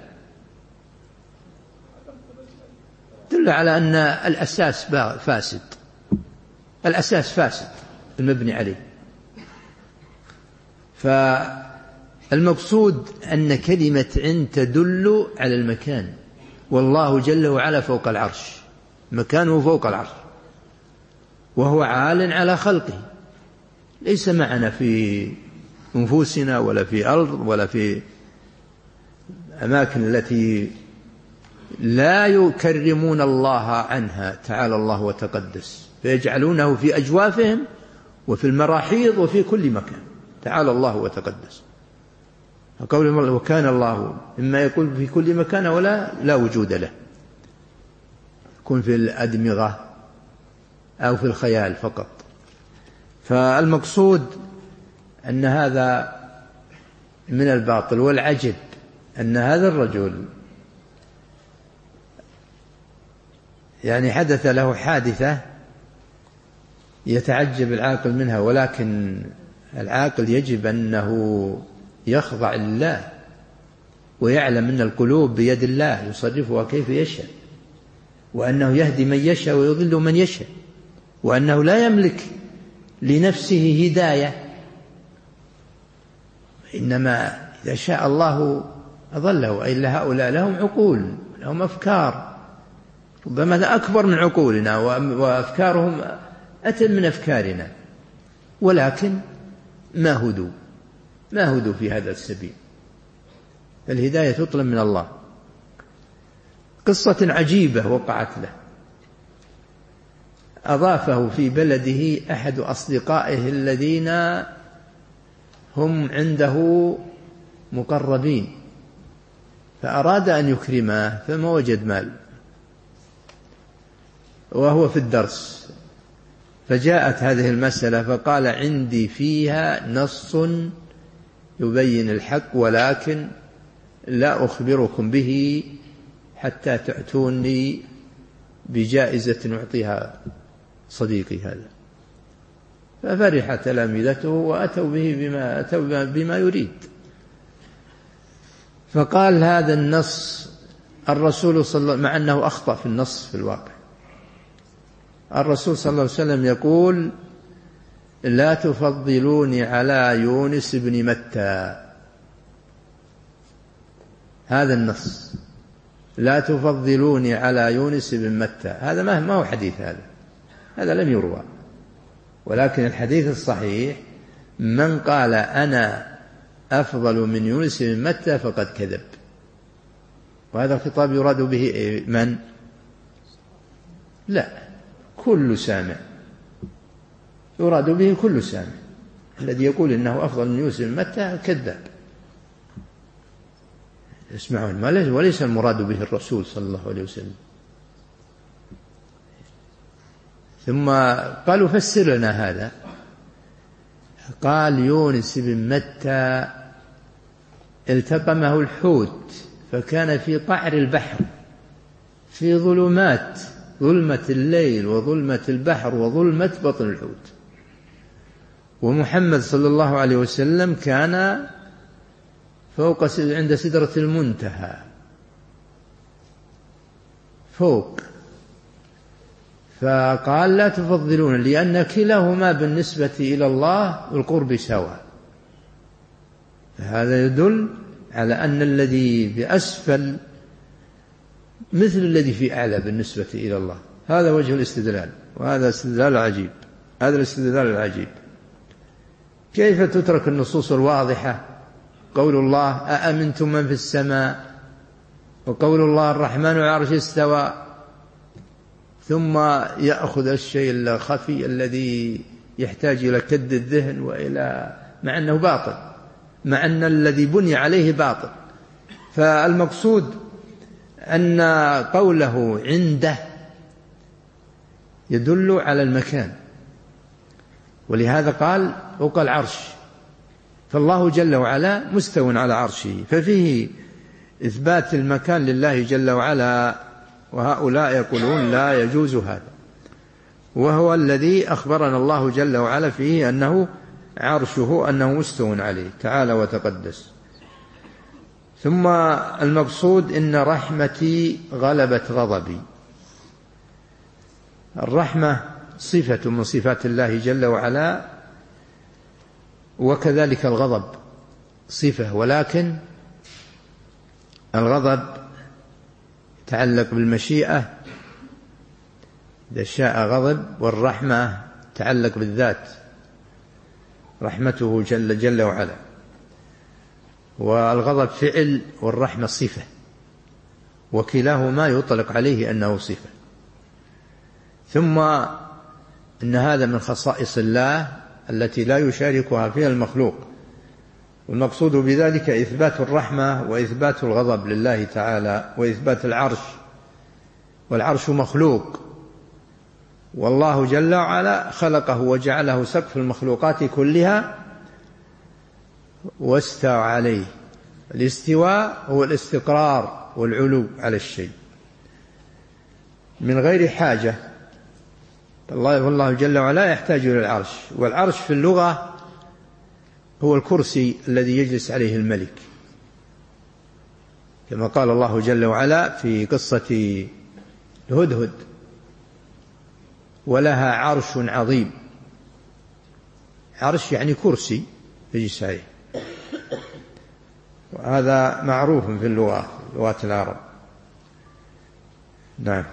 يدل على أن الأساس فاسد، الأساس فاسد المبني عليه. فالمقصود أن كلمة عند تدل على المكان، والله جل وعلا فوق العرش، مكانه فوق العرش، وهو عال على خلقه، ليس معنا في نفوسنا ولا في أرض ولا في أماكن التي لا يكرمون الله عنها تعالى الله وتقدس، فيجعلونه في أجوافهم وفي المراحيض وفي كل مكان تعالى الله وتقدس. قول وكان الله إما يقول في كل مكان ولا لا وجود له، يكون في الأدمغة أو في الخيال فقط. فالمقصود أن هذا من الباطل. والعجب أن هذا الرجل يعني حدث له حادثة يتعجب العاقل منها، ولكن العاقل يجب أنه يخضع لله ويعلم أن القلوب بيد الله يصرفها كيف يشاء، وأنه يهدي من يشاء ويضل من يشاء، وأنه لا يملك لنفسه هداية، إنما إذا شاء الله أضله. أي هؤلاء لهم عقول، لهم أفكار ربما أكبر من عقولنا، وأفكارهم أتم من أفكارنا، ولكن ما هدوا ما هدوا في هذا السبيل. الهداية تطلب من الله. قصة عجيبة وقعت له، أضافه في بلده أحد أصدقائه الذين هم عنده مقربين، فأراد أن يكرمه فما وجد مال وهو في الدرس، فجاءت هذه المسألة فقال عندي فيها نص يبين الحق، ولكن لا أخبركم به حتى تأتوني بجائزة أعطيها صديقي هذا. ففرح تلامذته وأتوا به بما, أتوا بما يريد. فقال هذا النص الرسول صلى الله عليه وسلم، مع أنه أخطأ في النص في الواقع، الرسول صلى الله عليه وسلم يقول لا تفضلوني على يونس بن متى، هذا النص، لا تفضلوني على يونس بن متى، هذا ما هو حديث، هذا هذا لم يروى. ولكن الحديث الصحيح من قال أنا أفضل من يونس بن متى فقد كذب. وهذا الخطاب يراد به من؟ لا، كل سامع، يراد به كل سامع. الذي يقول إنه أفضل من يونس بن متى كذاب. اسمعون، وليس المراد به الرسول صلى الله عليه وسلم. ثم قالوا فسر لنا هذا. قال يونس بن متى التقمه الحوت فكان في قعر البحر في ظلمات، ظلمة الليل وظلمة البحر وظلمة بطن الحوت. ومحمد صلى الله عليه وسلم كان فوق عند سدرة المنتهى، فوق. فقال لا تفضلون، لأن كلاهما بالنسبة إلى الله والقرب سواء. هذا يدل على أن الذي بأسفل مثل الذي في أعلى بالنسبة إلى الله. هذا وجه الاستدلال، وهذا استدلال عجيب، هذا الاستدلال العجيب. كيف تترك النصوص الواضحة؟ قول الله أأمنتم من في السماء، وقول الله الرحمن على العرش استوى، ثم يأخذ الشيء الخفي الذي يحتاج إلى كد الذهن وإلى، مع أنه باطل، مع أن الذي بني عليه باطل. فالمقصود أن قوله عنده يدل على المكان، ولهذا قال فوق العرش، فالله جل وعلا مستو على عرشه، ففيه إثبات المكان لله جل وعلا. وهؤلاء يقولون لا يجوز هذا، وهو الذي أخبرنا الله جل وعلا فيه أنه عرشه أنه مستو عليه تعالى وتقدس. ثم المقصود إن رحمتي غلبت غضبي. الرحمة صفة من صفات الله جل وعلا، وكذلك الغضب صفة، ولكن الغضب يتعلق بالمشيئة إذا شاء غضب، والرحمة تتعلق بالذات، رحمته جل جل وعلا. والغضب فعل والرحمة صفة، وكلاهما يطلق عليه أنه صفة. ثم إن هذا من خصائص الله التي لا يشاركها فيها المخلوق. والمقصود بذلك إثبات الرحمة وإثبات الغضب لله تعالى، وإثبات العرش، والعرش مخلوق، والله جل وعلا خلقه وجعله سقف المخلوقات كلها واستوى عليه. الاستواء هو الاستقرار والعلو على الشيء من غير حاجة. الله والله جل وعلا يحتاج إلى العرش، والعرش في اللغة هو الكرسي الذي يجلس عليه الملك، كما قال الله جل وعلا في قصة الهدهد: ولها عرش عظيم. عرش يعني كرسي يجلس عليه، وهذا معروف في اللغة، لغات العرب. نعم.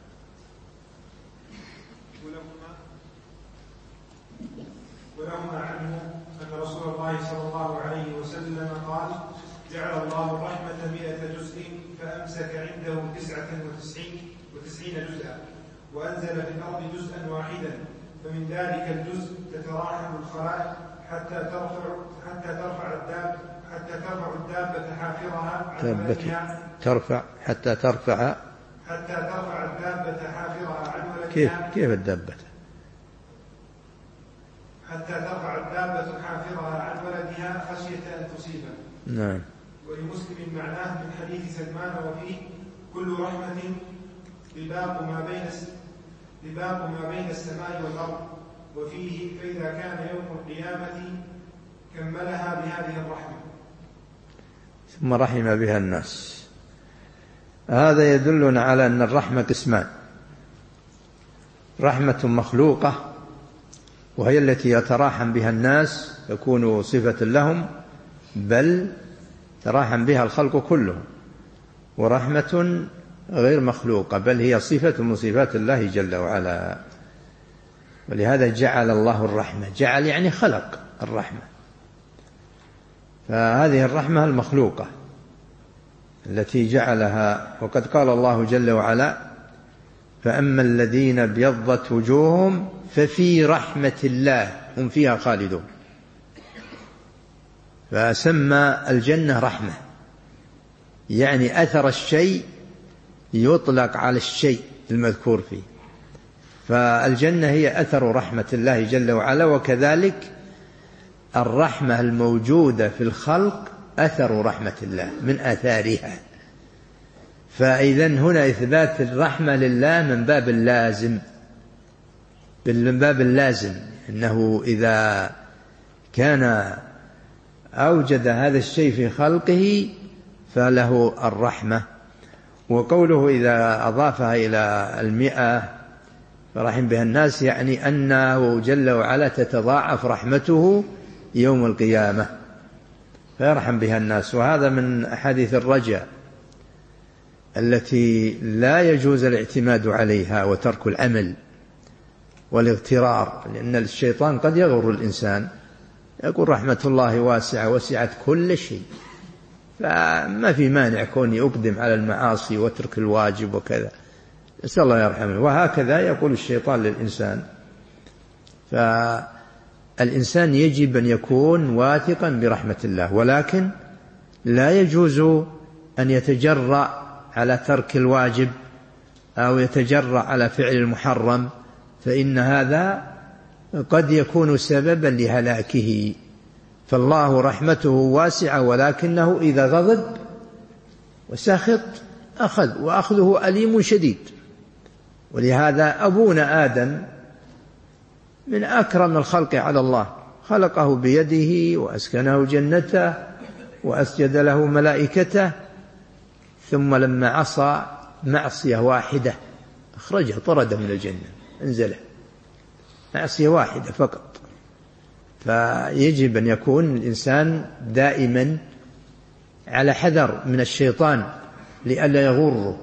ولهما عنه أن رسول الله صلى الله عليه وسلم قال: جعل الله الرحمة مئة جزء فأمسك عنده تسعة وتسعين وتسعين جزءا، وأنزل في الأرض جزءا واحدا، فمن ذلك الجزء تتراحم الخلائق حتى ترفع حتى ترفع الدابة حتى ترفع الدابة حافرها عن ولدها ترفع حتى ترفع حتى ترفع الدابة حافرها عن ولدها. كيف كيف الدابة؟ حتى ترفع الدابة حافرها عن ولدها خشية أن تصيبه. نعم. ولمسلم معناه من حديث سلمان وفيه: كل رحمة لباق ما بين لباق ما بين السماء والأرض، وفيه: فإذا كان يوم القيامة كملها بهذه الرحمة. ثم رحم بها الناس. هذا يدلنا على أن الرحمة قسمان: رحمة مخلوقة وهي التي يتراحم بها الناس تكون صفة لهم، بل تراحم بها الخلق كلهم، ورحمة غير مخلوقة، بل هي صفة من صفات الله جل وعلا. ولهذا جعل الله الرحمة، جعل يعني خلق الرحمة، فهذه الرحمة المخلوقة التي جعلها. وقد قال الله جل وعلا: فأما الذين ابيضت وجوههم ففي رحمة الله هم فيها خالدون. فسمى الجنة رحمة، يعني أثر الشيء يطلق على الشيء المذكور فيه، فالجنة هي أثر رحمة الله جل وعلا. وكذلك الرحمة الموجودة في الخلق أثر رحمة الله من آثارها. فإذن هنا إثبات الرحمة لله من باب اللازم، من باب اللازم أنه إذا كان أوجد هذا الشيء في خلقه فله الرحمة. وقوله إذا أضافها إلى المئة فرحم بها الناس، يعني أنه جل وعلا تتضاعف رحمته يوم القيامة فيرحم بها الناس. وهذا من أحاديث الرجاء التي لا يجوز الاعتماد عليها وترك العمل والاغترار، لأن الشيطان قد يغر الإنسان، يقول رحمة الله واسعة وسعت كل شيء، فما في مانع كوني أقدم على المعاصي واترك الواجب وكذا، نسأل الله يرحمه. وهكذا يقول الشيطان للإنسان. فالإنسان يجب أن يكون واثقا برحمة الله، ولكن لا يجوز أن يتجرأ على ترك الواجب أو يتجرأ على فعل المحرم، فإن هذا قد يكون سببا لهلاكه. فالله رحمته واسعة، ولكنه إذا غضب وسخط أخذ، وأخذه أليم شديد. ولهذا أبونا آدم من أكرم الخلق على الله، خلقه بيده وأسكنه جنته وأسجد له ملائكته، ثم لما عصى معصية واحدة أخرجه، طرده من الجنة، انزله، معصية واحدة فقط. فيجب أن يكون الإنسان دائما على حذر من الشيطان لئلا يغره.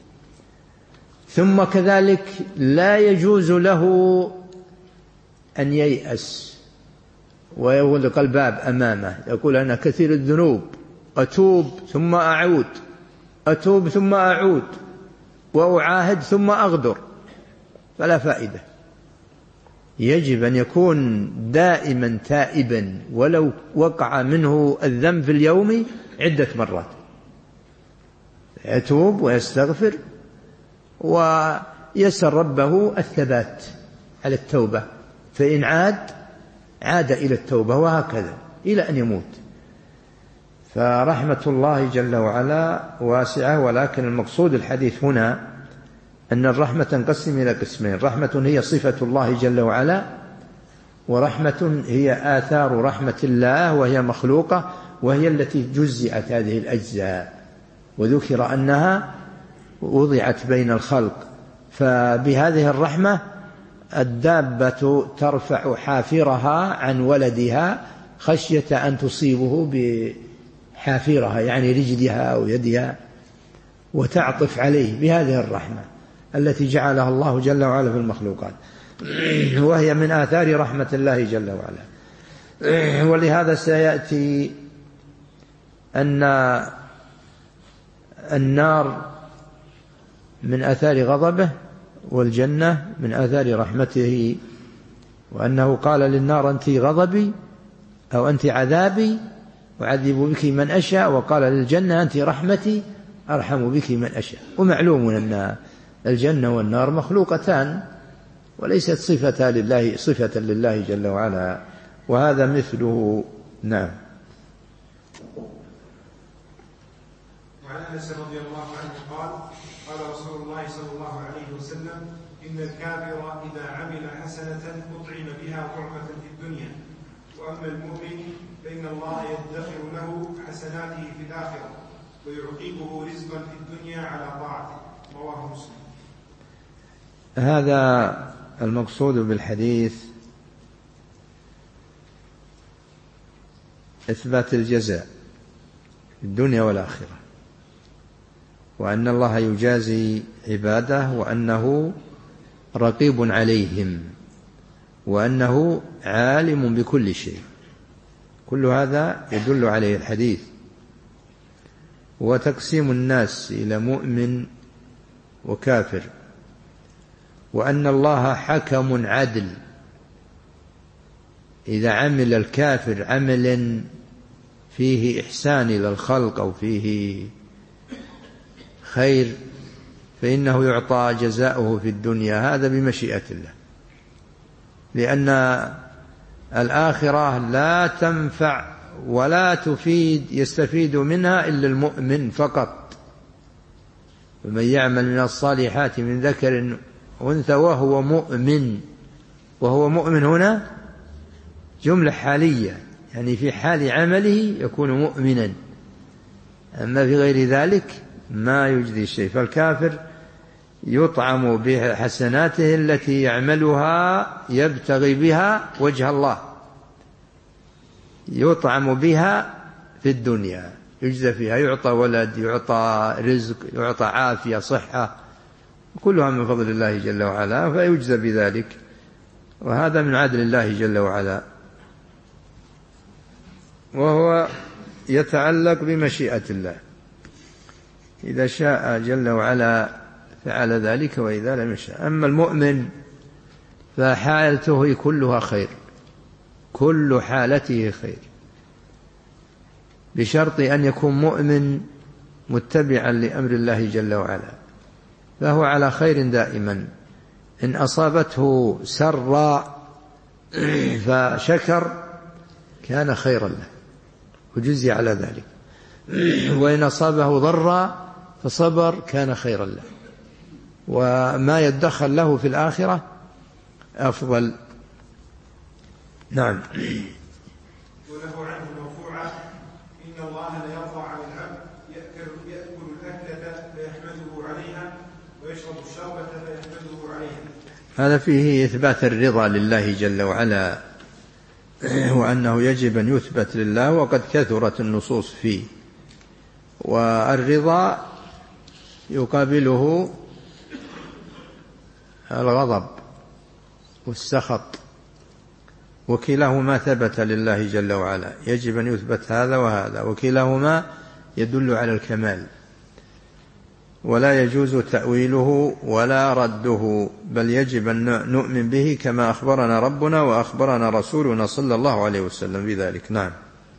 ثم كذلك لا يجوز له أن ييأس ويغلق الباب أمامه، يقول أنا كثير الذنوب، أتوب ثم أعود، أتوب ثم أعود، وأعاهد ثم أغدر، فلا فائدة. يجب أن يكون دائما تائبا، ولو وقع منه الذنب في اليوم عدة مرات، يتوب ويستغفر ويسأل ربه الثبات على التوبة، فإن عاد عاد إلى التوبة، وهكذا إلى أن يموت. فرحمة الله جل وعلا واسعة، ولكن المقصود الحديث هنا أن الرحمة تنقسم إلى قسمين: رحمة هي صفة الله جل وعلا، ورحمة هي آثار رحمة الله وهي مخلوقة، وهي التي جزئت هذه الأجزاء وذكر أنها وضعت بين الخلق. فبهذه الرحمة الدابة ترفع حافرها عن ولدها خشية أن تصيبه بحافرها، يعني رجلها أو يدها، وتعطف عليه بهذه الرحمة التي جعلها الله جل وعلا في المخلوقات، وهي من آثار رحمة الله جل وعلا. ولهذا سيأتي أن النار من آثار غضبه، والجنة من آثار رحمته، وأنه قال للنار أنت غضبي أو أنت عذابي أعذب بك من أشاء، وقال للجنة أنت رحمتي أرحم بك من أشاء. ومعلوم أن الجنة والنار مخلوقتان وليست صفة لله صفة لله جل وعلا، وهذا مثله. نعم. وعن أنس رضي الله عنه قال قال رسول الله صلى الله عليه وسلم إن الكافر إذا عمل حسنة أطعم بها طعمة في الدنيا، وأما المؤمن فإن الله يدخر له حسناته في الآخرة ويعقبه رزقا في الدنيا على طاعته. رواه مسلم. هذا المقصود بالحديث إثبات الجزاء في الدنيا والآخرة، وأن الله يجازي عباده، وأنه رقيب عليهم، وأنه عالم بكل شيء. كل هذا يدل عليه الحديث. وتقسيم الناس إلى مؤمن وكافر، وأن الله حكم عدل. إذا عمل الكافر عملا فيه إحسان إلى الخلق أو فيه خير فإنه يعطى جزاؤه في الدنيا، هذا بمشيئة الله، لأن الآخرة لا تنفع ولا تفيد يستفيد منها إلا المؤمن فقط. ومن يعمل من الصالحات من ذكر أنثى وهو مؤمن، وهو مؤمن هنا جملة حالية، يعني في حال عمله يكون مؤمنا، أما في غير ذلك ما يجدي شيء. فالكافر يطعم بحسناته التي يعملها يبتغي بها وجه الله، يطعم بها في الدنيا، يجزى فيها، يعطى ولد، يعطى رزق، يعطى عافية، صحة، كلها من فضل الله جل وعلا، فيجزى بذلك، وهذا من عدل الله جل وعلا، وهو يتعلق بمشيئة الله. إذا شاء جل وعلا فعل ذلك، وإذا لم يشاء. أما المؤمن فحالته كلها خير، كل حالته خير، بشرط أن يكون مؤمن متبعا لأمر الله جل وعلا، فهو على خير دائما. إن أصابته سراء فشكر كان خيرا له وجزي على ذلك، وإن أصابه ضرا فصبر كان خيرا له، وما يدخل له في الآخرة أفضل. نعم. وله عنه مرفوعا: إن الله ليرضى عن العبد يأكل الأكلة فيحمده عليها، ويشرب الشربة فيحمده عليها. هذا فيه إثبات الرضا لله جل وعلا، وأنه يجب أن يثبت لله، وقد كثرت النصوص فيه. والرضا يقابله الغضب والسخط، وكلاهما ثبت لله جل وعلا، يجب أن يثبت هذا وهذا، وكلاهما يدل على الكمال، ولا يجوز تأويله ولا رده، بل يجب أن نؤمن به كما أخبرنا ربنا وأخبرنا رسولنا صلى الله عليه وسلم بذلك. نعم.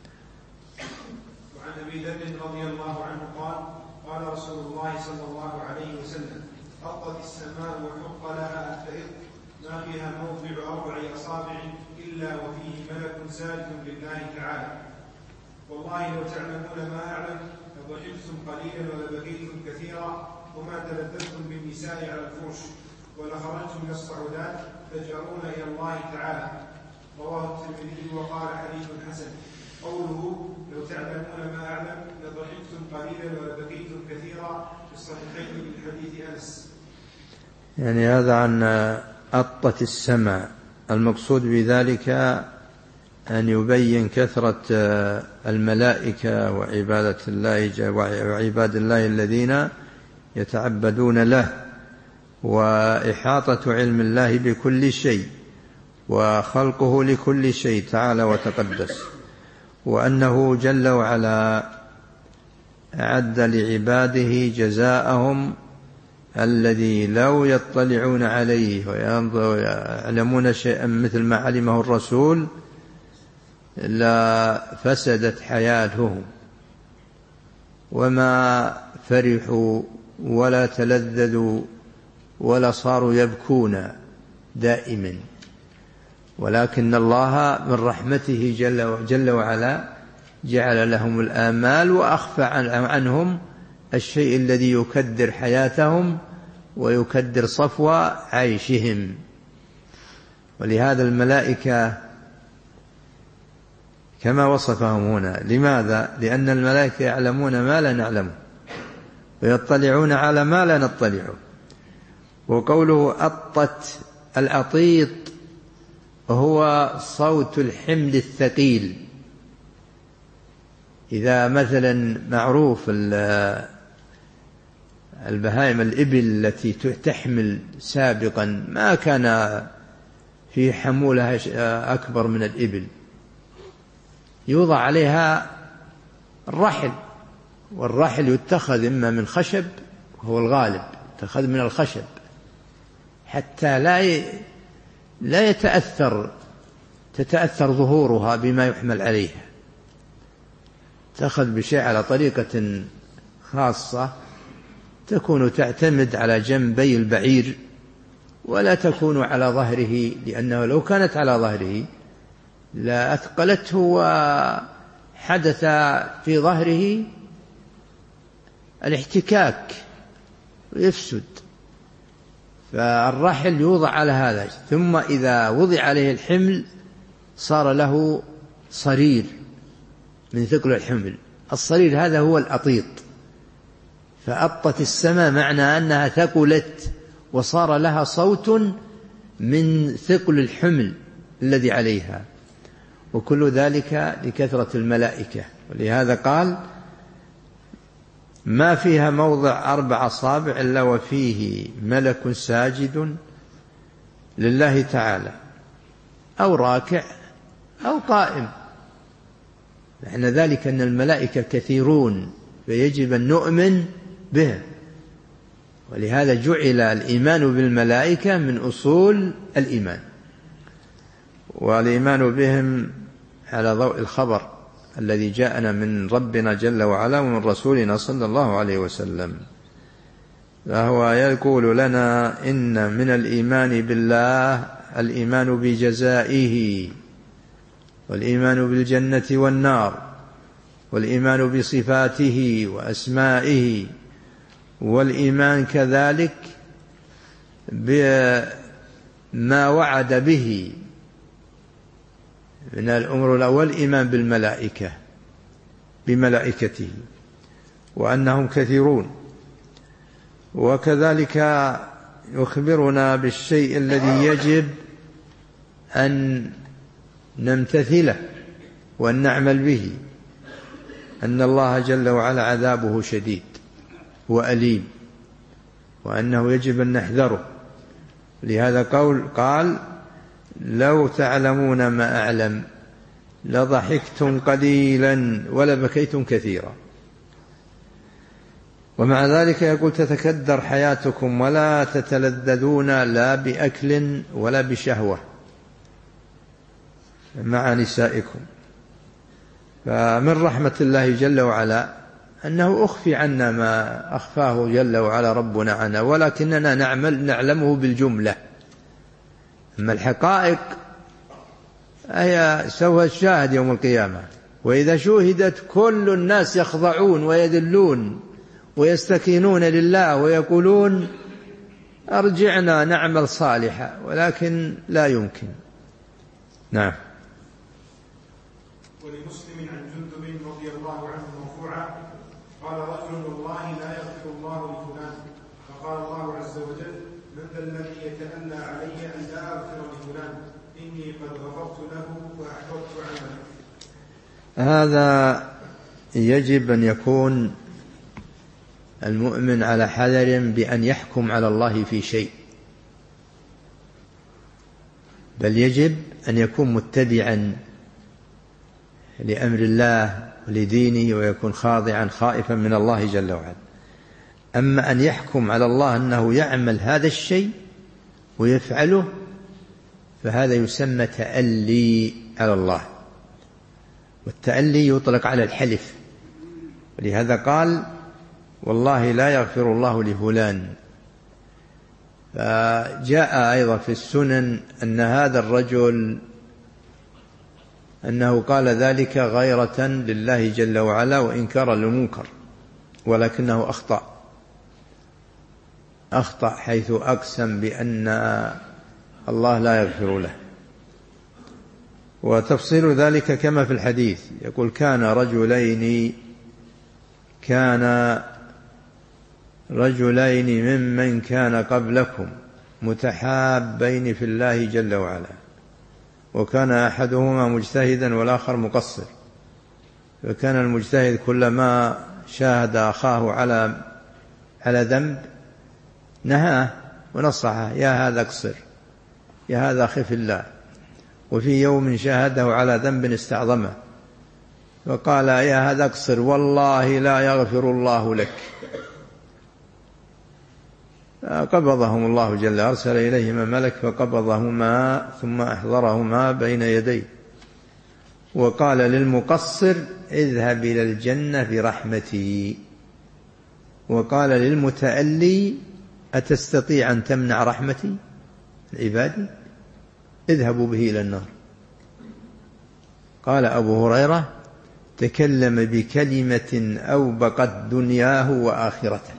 وعن أبي ذر رضي الله عنه قال: قال رسول الله صلى الله عليه وسلم: أطت السماء وحق لها أن تئط، ما فيها موضع أربع أصابع إلا وفيه ملك ساجد لله تعالى. والله لو تعلمون ما أعلم لضحكتم قليلا ولبكيتم كثيرا، وما تلذذتم بالنساء على الفرش، ولخرجتم من الصعودات تجأرون إلى الله تعالى. رواه الترمذي وقال حديث حسن. قوله لو تعلمون ما أعلم لضحكتم قليلا ولبكيتم كثيرا في الصحيحين من حديث أنس. يعني هذا عن أطت السماء، المقصود بذلك أن يبين كثرة الملائكة وعبادة الله وعباد الله الذين يتعبدون له، وإحاطة علم الله بكل شيء، وخلقه لكل شيء تعالى وتقدس، وأنه جل وعلا أعد لعباده جزاءهم الذي لو يطلعون عليه ويعلمون شيئا مثل ما علمه الرسول لا فسدت حياتهم، وما فرحوا ولا تلذذوا ولا صاروا يبكون دائما. ولكن الله من رحمته جل, جل وعلا جعل لهم الآمال، وأخفى عنهم الشيء الذي يكدر حياتهم ويكدر صفو عيشهم. ولهذا الملائكة كما وصفهم هنا. لماذا؟ لأن الملائكة يعلمون ما لا نعلمه، ويطلعون على ما لا نطلعه. وقوله أطت، الأطيط هو صوت الحمل الثقيل، إذا مثلا معروف البهائم الإبل التي تحمل سابقا ما كان في حمولها أكبر من الإبل، يوضع عليها الرحل، والرحل يتخذ إما من خشب، هو الغالب يتخذ من الخشب حتى لا لا يتأثر تتأثر ظهورها بما يحمل عليها، تأخذ بشيء على طريقة خاصة تكون تعتمد على جنبي البعير ولا تكون على ظهره، لأنه لو كانت على ظهره لا أثقلته وحدث في ظهره الاحتكاك ويفسد. فالرحل يوضع على هذا، ثم إذا وضع عليه الحمل صار له صرير من ثقل الحمل. الصرير هذا هو الأطيط، فأطت السماء معنى أنها ثقلت وصار لها صوت من ثقل الحمل الذي عليها، وكل ذلك لكثرة الملائكة. ولهذا قال ما فيها موضع أربع أصابع إلا وفيه ملك ساجد لله تعالى أو راكع أو قائم. معنى ذلك أن الملائكة كثيرون فيجب أن نؤمن بهم، ولهذا جعل الإيمان بالملائكة من أصول الإيمان، والإيمان بهم على ضوء الخبر الذي جاءنا من ربنا جل وعلا ومن رسولنا صلى الله عليه وسلم. فهو يقول لنا إن من الإيمان بالله الإيمان بجزائه، والإيمان بالجنة والنار، والإيمان بصفاته وأسمائه، والإيمان كذلك بما وعد به من الأمر الأول الإيمان بالملائكة بملائكته وأنهم كثيرون، وكذلك يخبرنا بالشيء الذي يجب أن نمتثله وأن نعمل به، أن الله جل وعلا عذابه شديد وأليم، وأنه يجب أن نحذره. لهذا قول قال لو تعلمون ما أعلم لضحكتم قليلا ولبكيتم كثيرا. ومع ذلك يقول تتكدر حياتكم ولا تتلذذون لا بأكل ولا بشهوة مع نسائكم. فمن رحمة الله جل وعلا أنه أخفي عنا ما أخفاه جل وعلا ربنا عنا، ولكننا نعمل نعلمه بالجملة. أما الحقائق هي سوف تشاهد يوم القيامة، وإذا شوهدت كل الناس يخضعون ويذلون ويستكينون لله ويقولون أرجعنا نعمل صالحا، ولكن لا يمكن. نعم. ولمسلم عن جندب رضي الله عنه مرفوعا قال رجل والله لا يغفر الله لفلان، فقال الله عز وجل من ذا الذي يتأنى علي أن لا أغفر لفلان إني قد غفرت له وأحببت عمله. هذا يجب أن يكون المؤمن على حذر بأن يحكم على الله في شيء، بل يجب أن يكون متبعا لأمر الله ولدينه ويكون خاضعا خائفا من الله جل وعلا. أما أن يحكم على الله أنه يعمل هذا الشيء ويفعله فهذا يسمى تألي على الله، والتألي يطلق على الحلف. ولهذا قال والله لا يغفر الله لفلان. فجاء أيضا في السنن أن هذا الرجل أنه قال ذلك غيرة لله جل وعلا وإنكارا للمنكر، ولكنه أخطأ أخطأ حيث أقسم بأن الله لا يغفر له. وتفصيل ذلك كما في الحديث يقول كان رجلين كان رجلين ممن كان قبلكم متحابين في الله جل وعلا، وكان أحدهما مجتهدا والآخر مقصر، فكان المجتهد كلما شاهد أخاه على على ذنب نهاه ونصحه: يا هذا اقصر، يا هذا خف الله. وفي يوم شاهده على ذنب استعظمه فقال: يا هذا اقصر، والله لا يغفر الله لك. قبضهم الله جل، أرسل إليهما ملك فقبضهما ثم أحضرهما بين يديه وقال للمقصر: اذهب إلى الجنة برحمتي. وقال للمتألي: أتستطيع أن تمنع رحمتي العباد؟ اذهبوا به إلى النار. قال أبو هريرة: تكلم بكلمة أوبقت دنياه وآخرته.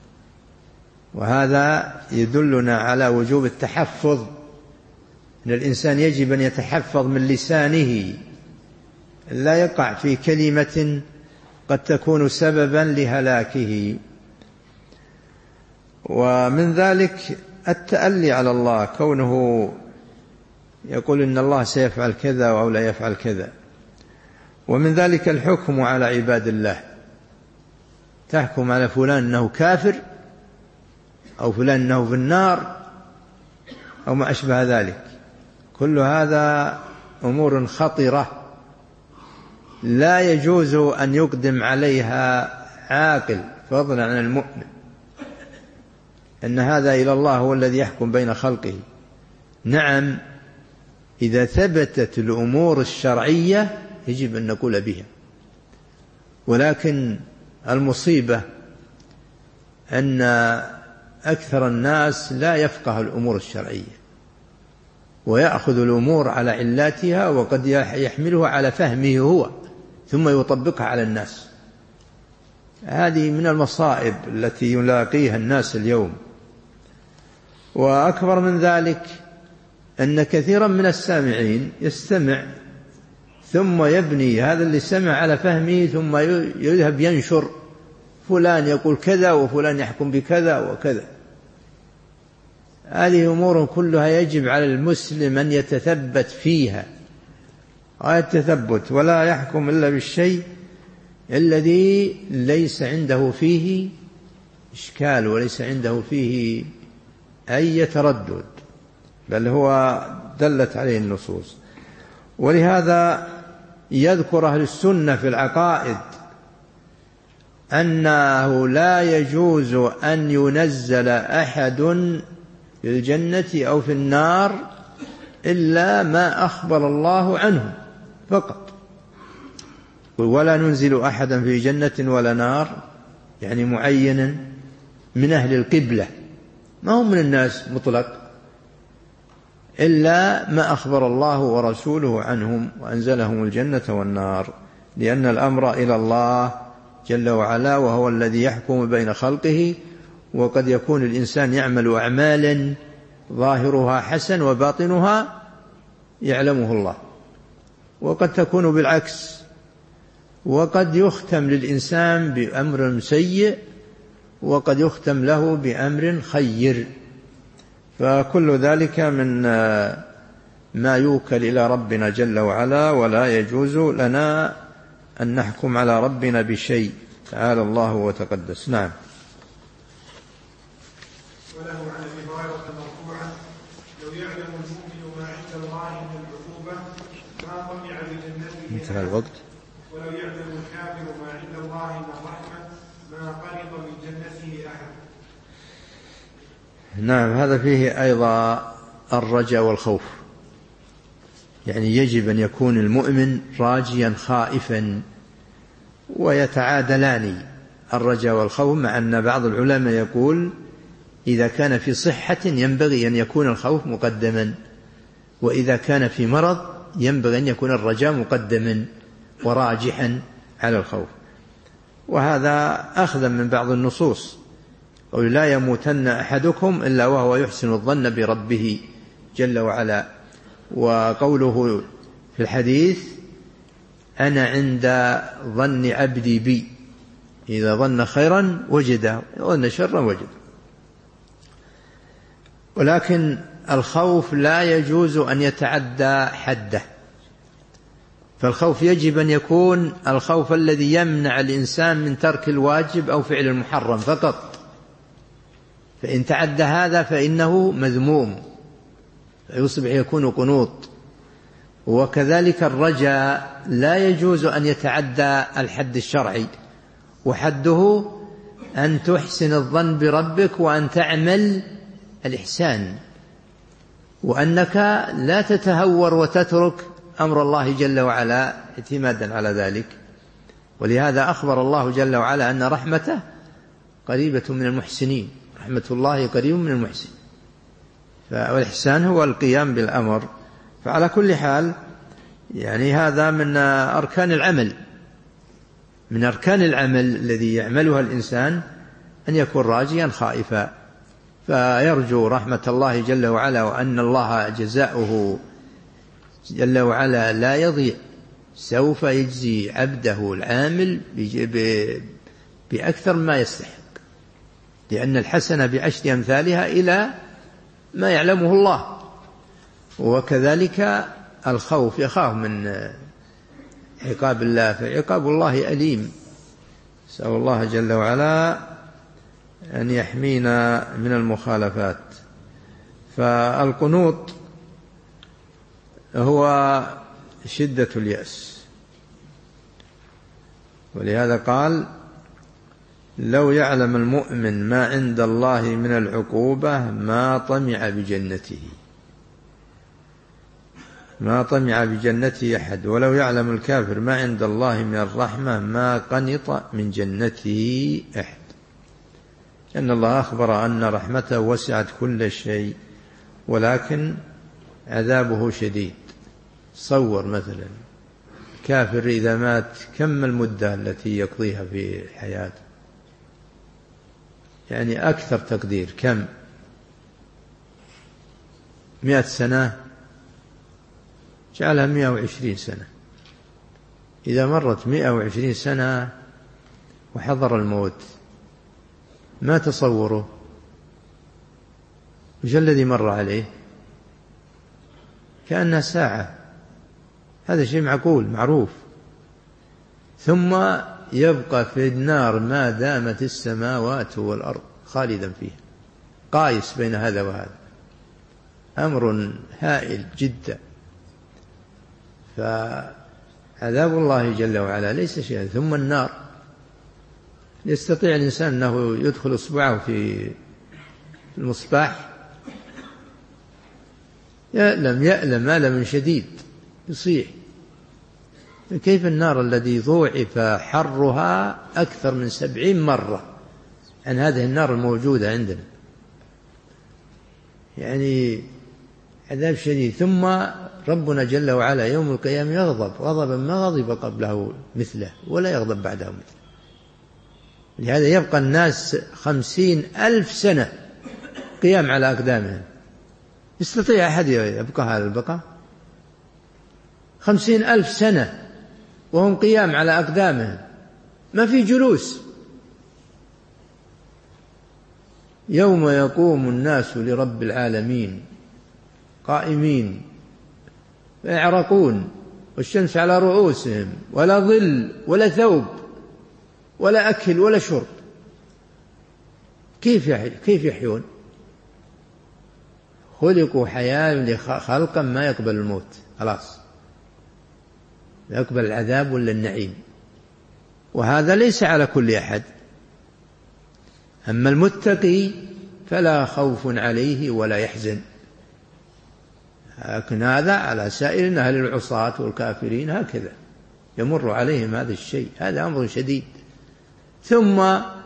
وهذا يدلنا على وجوب التحفظ، أن الإنسان يجب أن يتحفظ من لسانه، لا يقع في كلمة قد تكون سببا لهلاكه. ومن ذلك التألي على الله، كونه يقول إن الله سيفعل كذا أو لا يفعل كذا. ومن ذلك الحكم على عباد الله، تحكم على فلان أنه كافر أو فلان أنه في النار أو ما أشبه ذلك. كل هذا أمور خطرة لا يجوز أن يقدم عليها عاقل فضلا عن المؤمن، أن هذا إلى الله هو الذي يحكم بين خلقه. نعم، إذا ثبتت الأمور الشرعية يجب أن نقول بها، ولكن المصيبة أن أكثر الناس لا يفقه الأمور الشرعية ويأخذ الأمور على علاتها، وقد يحملها على فهمه هو ثم يطبقها على الناس. هذه من المصائب التي يلاقيها الناس اليوم. وأكبر من ذلك أن كثيرا من السامعين يستمع ثم يبني هذا اللي سمع على فهمه، ثم يذهب ينشر: فلان يقول كذا وفلان يحكم بكذا وكذا. هذه أمور كلها يجب على المسلم أن يتثبت فيها غاية التثبت، ولا يحكم إلا بالشيء الذي ليس عنده فيه إشكال وليس عنده فيه أي تردد، بل هو دلت عليه النصوص. ولهذا يذكر أهل السنة في العقائد أنه لا يجوز أن ينزل أحد في الجنة أو في النار إلا ما أخبر الله عنه فقط. ولا ننزل أحدا في جنة ولا نار، يعني معينا من أهل القبلة، ما هم من الناس مطلق، إلا ما أخبر الله ورسوله عنهم وأنزلهم الجنة والنار، لأن الأمر إلى الله جل وعلا، وهو الذي يحكم بين خلقه. وقد يكون الإنسان يعمل أعمالا ظاهرها حسن وباطنها يعلمه الله، وقد تكون بالعكس، وقد يختم للإنسان بأمر سيء وقد يختم له بأمر خير. فكل ذلك من ما يوكل إلى ربنا جل وعلا، ولا يجوز لنا أن نحكم على ربنا بشيء، تعالى الله وتقدس. نعم. وله عن ابي هريره مرفوعا: لو يعلم المؤمن ما عند الله من العقوبه ما طمع بجنته. انتهى الوقت. ولو يعلم الكافر ما عند الله من الرحمه ما قرب من جنته احد. نعم، هذا فيه أيضا الرجاء والخوف، يعني يجب أن يكون المؤمن راجيا خائفا، ويتعادلان الرجاء والخوف، مع أن بعض العلماء يقول إذا كان في صحة ينبغي أن يكون الخوف مقدما، وإذا كان في مرض ينبغي أن يكون الرجاء مقدما وراجحا على الخوف. وهذا أخذا من بعض النصوص، قول: لا يموتن أحدكم إلا وهو يحسن الظن بربه جل وعلا. وقوله في الحديث: أنا عند ظن عبدي بي، إذا ظن خيرا وجده، ظن شرا وجده. ولكن الخوف لا يجوز أن يتعدى حده، فالخوف يجب أن يكون الخوف الذي يمنع الإنسان من ترك الواجب أو فعل المحرم فقط، فإن تعدى هذا فإنه مذموم فيصبح يكون قنوط. وكذلك الرجاء لا يجوز أن يتعدى الحد الشرعي، وحده أن تحسن الظن بربك وأن تعمل الإحسان، وأنك لا تتهور وتترك أمر الله جل وعلا اعتمادا على ذلك. ولهذا أخبر الله جل وعلا أن رحمته قريبة من المحسنين، رحمة الله قريب من المحسن، فالإحسان هو القيام بالأمر. فعلى كل حال يعني هذا من أركان العمل، من أركان العمل الذي يعملها الإنسان أن يكون راجيا خائفا، فيرجو رحمة الله جل وعلا، وأن الله جزاؤه جل وعلا لا يضيع، سوف يجزي عبده العامل بأكثر ما يستحق، لأن الحسنة بعشر أمثالها إلى ما يعلمه الله. وكذلك الخوف يخاف من عقاب الله، فعقاب الله أليم، نسأل الله جل وعلا أن يحمينا من المخالفات. فالقنوط هو شدة اليأس، ولهذا قال لو يعلم المؤمن ما عند الله من العقوبة ما طمع بجنته، ما طمع بجنته أحد، ولو يعلم الكافر ما عند الله من الرحمة ما قنط من جنته أحد، لأن الله أخبر أن رحمته وسعت كل شيء ولكن عذابه شديد. تصور مثلا كافر إذا مات كم المدة التي يقضيها في حياته؟ يعني أكثر تقدير كم؟ مئة سنة، جعلها مئة وعشرين سنة. إذا مرت مئة وعشرين سنة وحضر الموت ما تصوره؟ وش الذي مر عليه؟ كأنها ساعة، هذا شيء معقول معروف. ثم يبقى في النار ما دامت السماوات والأرض خالدا فيها، قايس بين هذا وهذا، أمر هائل جدا. فعذاب الله جل وعلا ليس شيئا. ثم النار، يستطيع الإنسان أنه يدخل إصبعه في المصباح يألم يألم ألم شديد يصيح. كيف النار الذي ضوعف حرها أكثر من سبعين مرة عن هذه النار الموجودة عندنا، يعني عذاب شديد. ثم ربنا جل وعلا يوم القيامة يغضب غضبا ما غضب قبله مثله ولا يغضب بعده مثله. لهذا يبقى الناس خمسين ألف سنة قيام على أقدامهم. يستطيع أحد يبقى على البقاء؟ خمسين ألف سنة وهم قيام على أقدامهم، ما في جلوس. يوم يقوم الناس لرب العالمين قائمين يعرقون والشمس على رؤوسهم، ولا ظل ولا ثوب ولا أكل ولا شرب. كيف كيف يحيون؟ خلقوا حياة خلقا ما يقبل الموت، خلاص لا يقبل العذاب ولا النعيم. وهذا ليس على كل أحد. أما المتقي فلا خوف عليه ولا يحزن، لكن هذا على سائر أهل العصاة والكافرين هكذا يمر عليهم هذا الشيء، هذا أمر شديد. ثم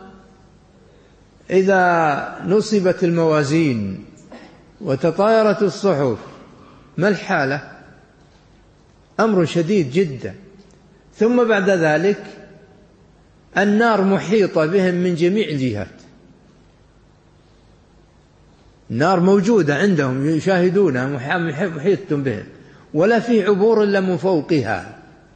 إذا نصبت الموازين وتطايرت الصحف ما الحالة؟ أمر شديد جدا. ثم بعد ذلك النار محيطة بهم من جميع الجهات، النار موجودة عندهم يشاهدونها محيطة بهم، ولا في عبور إلا من فوقها.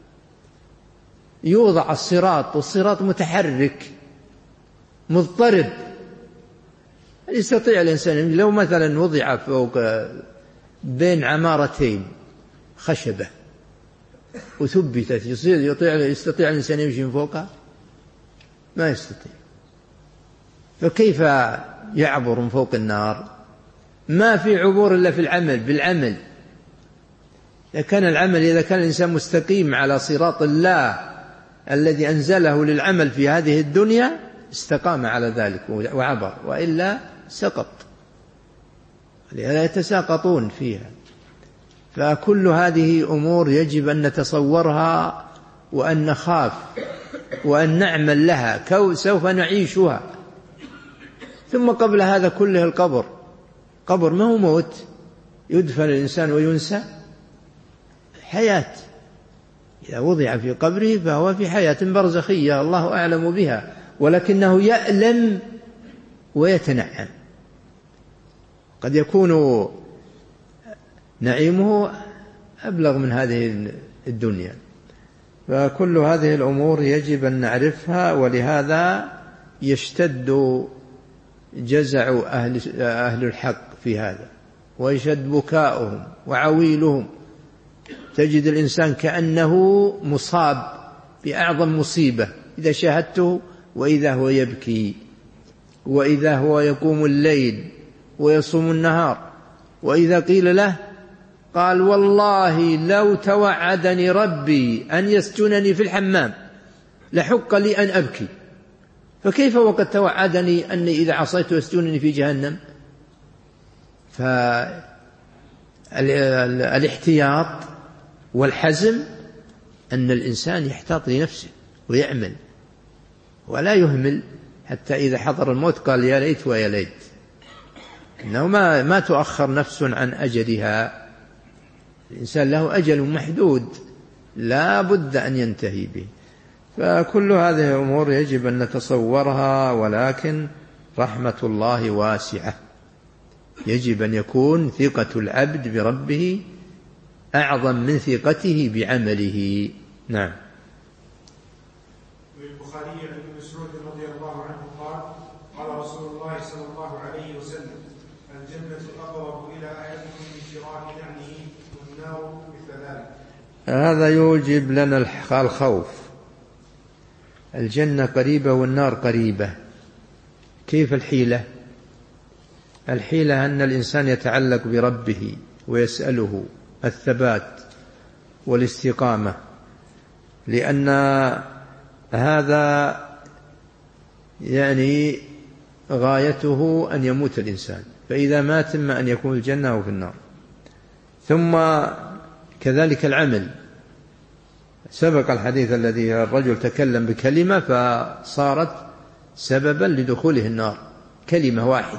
يوضع الصراط والصراط متحرك مضطرب. يستطيع الإنسان لو مثلا وضع فوق بين عمارتين خشبة وثبتت يصير يطيع يستطيع الإنسان يمشي من فوقها؟ ما يستطيع. فكيف يعبر من فوق النار؟ ما في عبور إلا في العمل، بالعمل. إذا كان العمل إذا كان الإنسان مستقيم على صراط الله الذي أنزله للعمل في هذه الدنيا استقام على ذلك وعبر، وإلا سقط. لهذا يتساقطون فيها. فكل هذه أمور يجب أن نتصورها وأن نخاف وأن نعمل لها، سوف نعيشها. ثم قبل هذا كله القبر. قبر ما هو موت يدفن الإنسان وينسى، حياة. إذا وضع في قبره فهو في حياة برزخية الله أعلم بها، ولكنه يألم ويتنعم. قد يكون نعيمه أبلغ من هذه الدنيا. فكل هذه الأمور يجب أن نعرفها، ولهذا يشتد جزع أهل, أهل الحق في هذا، ويشد بكاؤهم وعويلهم. تجد الإنسان كأنه مصاب بأعظم مصيبة إذا شاهدته، وإذا هو يبكي، وإذا هو يقوم الليل ويصوم النهار، وإذا قيل له قال والله لو توعدني ربي أن يسجنني في الحمام لحق لي أن أبكي، فكيف وقد توعدني أني إذا عصيت يسجنني في جهنم؟ فالاحتياط والحزم أن الإنسان يحتاط لنفسه ويعمل ولا يهمل، حتى إذا حضر الموت قال يا ليت ويا ليت. إنه ما, ما تؤخر نفس عن أجلها. الإنسان له أجل محدود لا بد أن ينتهي به. فكل هذه الأمور يجب أن نتصورها، ولكن رحمة الله واسعة. يجب أن يكون ثقة العبد بربه أعظم من ثقته بعمله. نعم. البخاري عن ابن مسعود رضي الله عنه قال قال رسول الله صلى الله عليه وسلم الجنة أقرب إلى أحدكم من شراك نعله والنار مثل ذلك. هذا يوجب لنا الخوف. الجنة قريبة والنار قريبة. كيف الحيلة؟ الحيلة أن الإنسان يتعلق بربه ويسأله الثبات والاستقامة، لأن هذا يعني غايته أن يموت الإنسان، فإذا مات إما أن يكون الجنة أو في النار. ثم كذلك العمل. سبق الحديث الذي الرجل تكلم بكلمة فصارت سببا لدخوله النار، كلمة واحدة.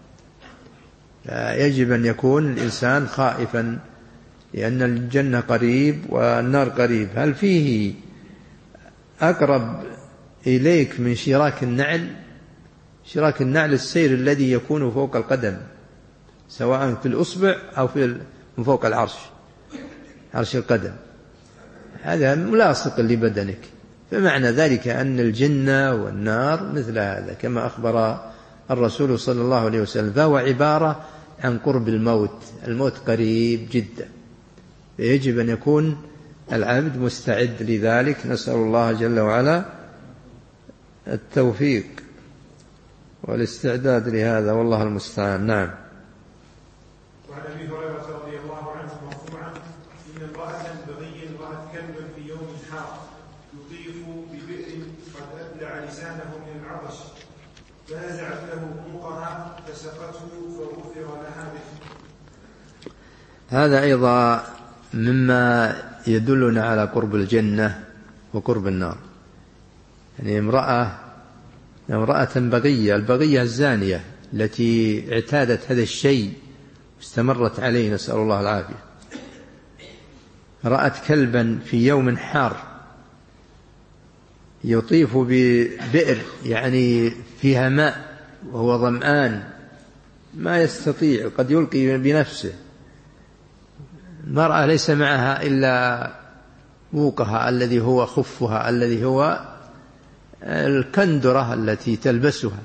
يجب أن يكون الإنسان خائفا، لأن الجنة قريب والنار قريب. هل فيه أقرب إليك من شراك النعل؟ شراك النعل السير الذي يكون فوق القدم، سواء في الأصبع أو في من فوق العرش، عرش القدم، هذا ملاصق لبدنك. فمعنى ذلك أن الجنة والنار مثل هذا كما أخبر الرسول صلى الله عليه وسلم، فهو عبارة عن قرب الموت. الموت قريب جدا، فيجب أن يكون العبد مستعد لذلك. نسأل الله جل وعلا التوفيق والاستعداد لهذا، والله المستعان. نعم. وعن أبي هريرة رضي الله عنه مرفوعا إن امرأة بغي رأت كلبا في يوم حار يطيف ببئر قد أبلع لسانه من العطش فنزعت له موقها فسقته فغفر لها به. هذا أيضا مما يدلنا على قرب الجنة وقرب النار. يعني امرأة امرأة بغية، البغية الزانية التي اعتادت هذا الشيء واستمرت عليه، نسأل الله العافية، رأت كلبا في يوم حار يطيف ببئر يعني فيها ماء وهو ظمآن ما يستطيع، قد يلقي بنفسه. المرأة ليس معها إلا موقها الذي هو خفها الذي هو الكندرة التي تلبسها،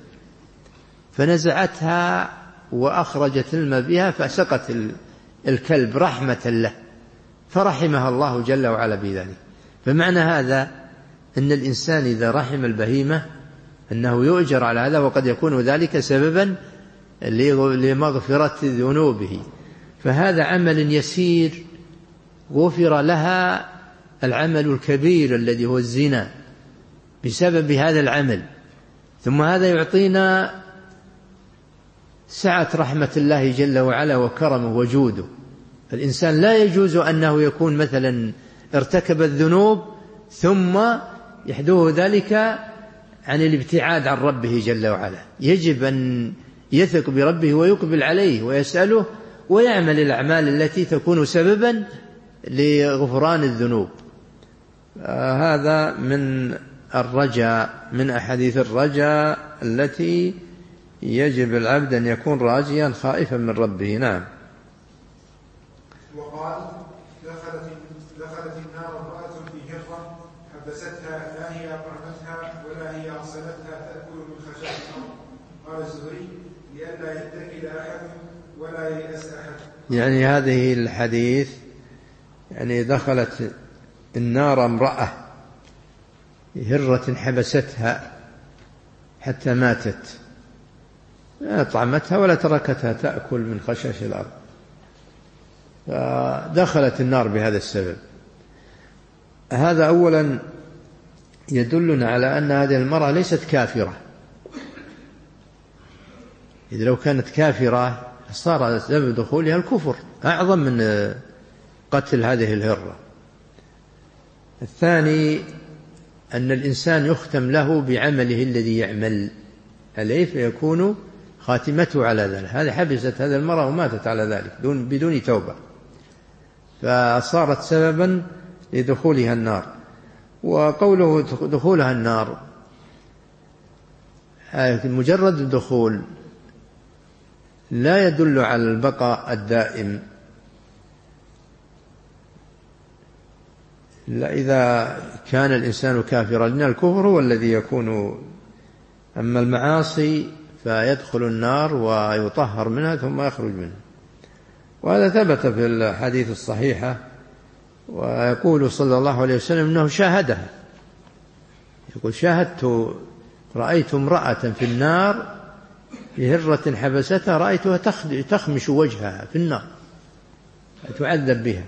فنزعتها وأخرجت الماء بها فسقت الكلب رحمة له، فرحمها الله جل وعلا بذلك. فمعنى هذا أن الإنسان إذا رحم البهيمة أنه يؤجر على هذا، وقد يكون ذلك سببا لمغفرة ذنوبه. فهذا عمل يسير غفر لها العمل الكبير الذي هو الزنا بسبب هذا العمل. ثم هذا يعطينا سعة رحمة الله جل وعلا وكرمه وجوده. الإنسان لا يجوز أنه يكون مثلا ارتكب الذنوب ثم يحدوه ذلك عن الابتعاد عن ربه جل وعلا. يجب أن يثق بربه ويقبل عليه ويسأله ويعمل الأعمال التي تكون سببا لغفران الذنوب. آه هذا من الرجاء، من أحاديث الرجاء التي يجب العبد أن يكون راجيا خائفا من ربه. نعم. وقال دخلت, دخلت النار امرأة في هرة حبستها لا هي أطعمتها ولا هي أرسلتها تأكل من خشاش الأرض. قال الزهري لئلا يتكل أحد ولا ييأس أحد. يعني هذه الحديث يعني دخلت النار امرأة هرة حبستها حتى ماتت، لا أطعمتها ولا تركتها تأكل من خشاش الأرض، فدخلت النار بهذا السبب. هذا أولا يدلنا على أن هذه المرأة ليست كافرة، إذا لو كانت كافرة صار سبب دخولها الكفر أعظم من قتل هذه الهرة. الثاني أن الإنسان يختم له بعمله الذي يعمل عليه فيكون خاتمته على ذلك. هذه حبست هذه المرأة وماتت على ذلك بدون توبة، فصارت سببا لدخولها النار. وقوله دخولها النار مجرد الدخول لا يدل على البقاء الدائم، لا إذا كان الإنسان كافرا، لأن الكفر هو الذي يكون، أما المعاصي فيدخل النار ويطهر منها ثم يخرج منها. وهذا ثبت في الحديث الصحيحة، ويقول صلى الله عليه وسلم إنه شاهدها، يقول شاهدت رأيت امرأة في النار بهرة حبستها رأيتها تخمش وجهها في النار تعذب بها.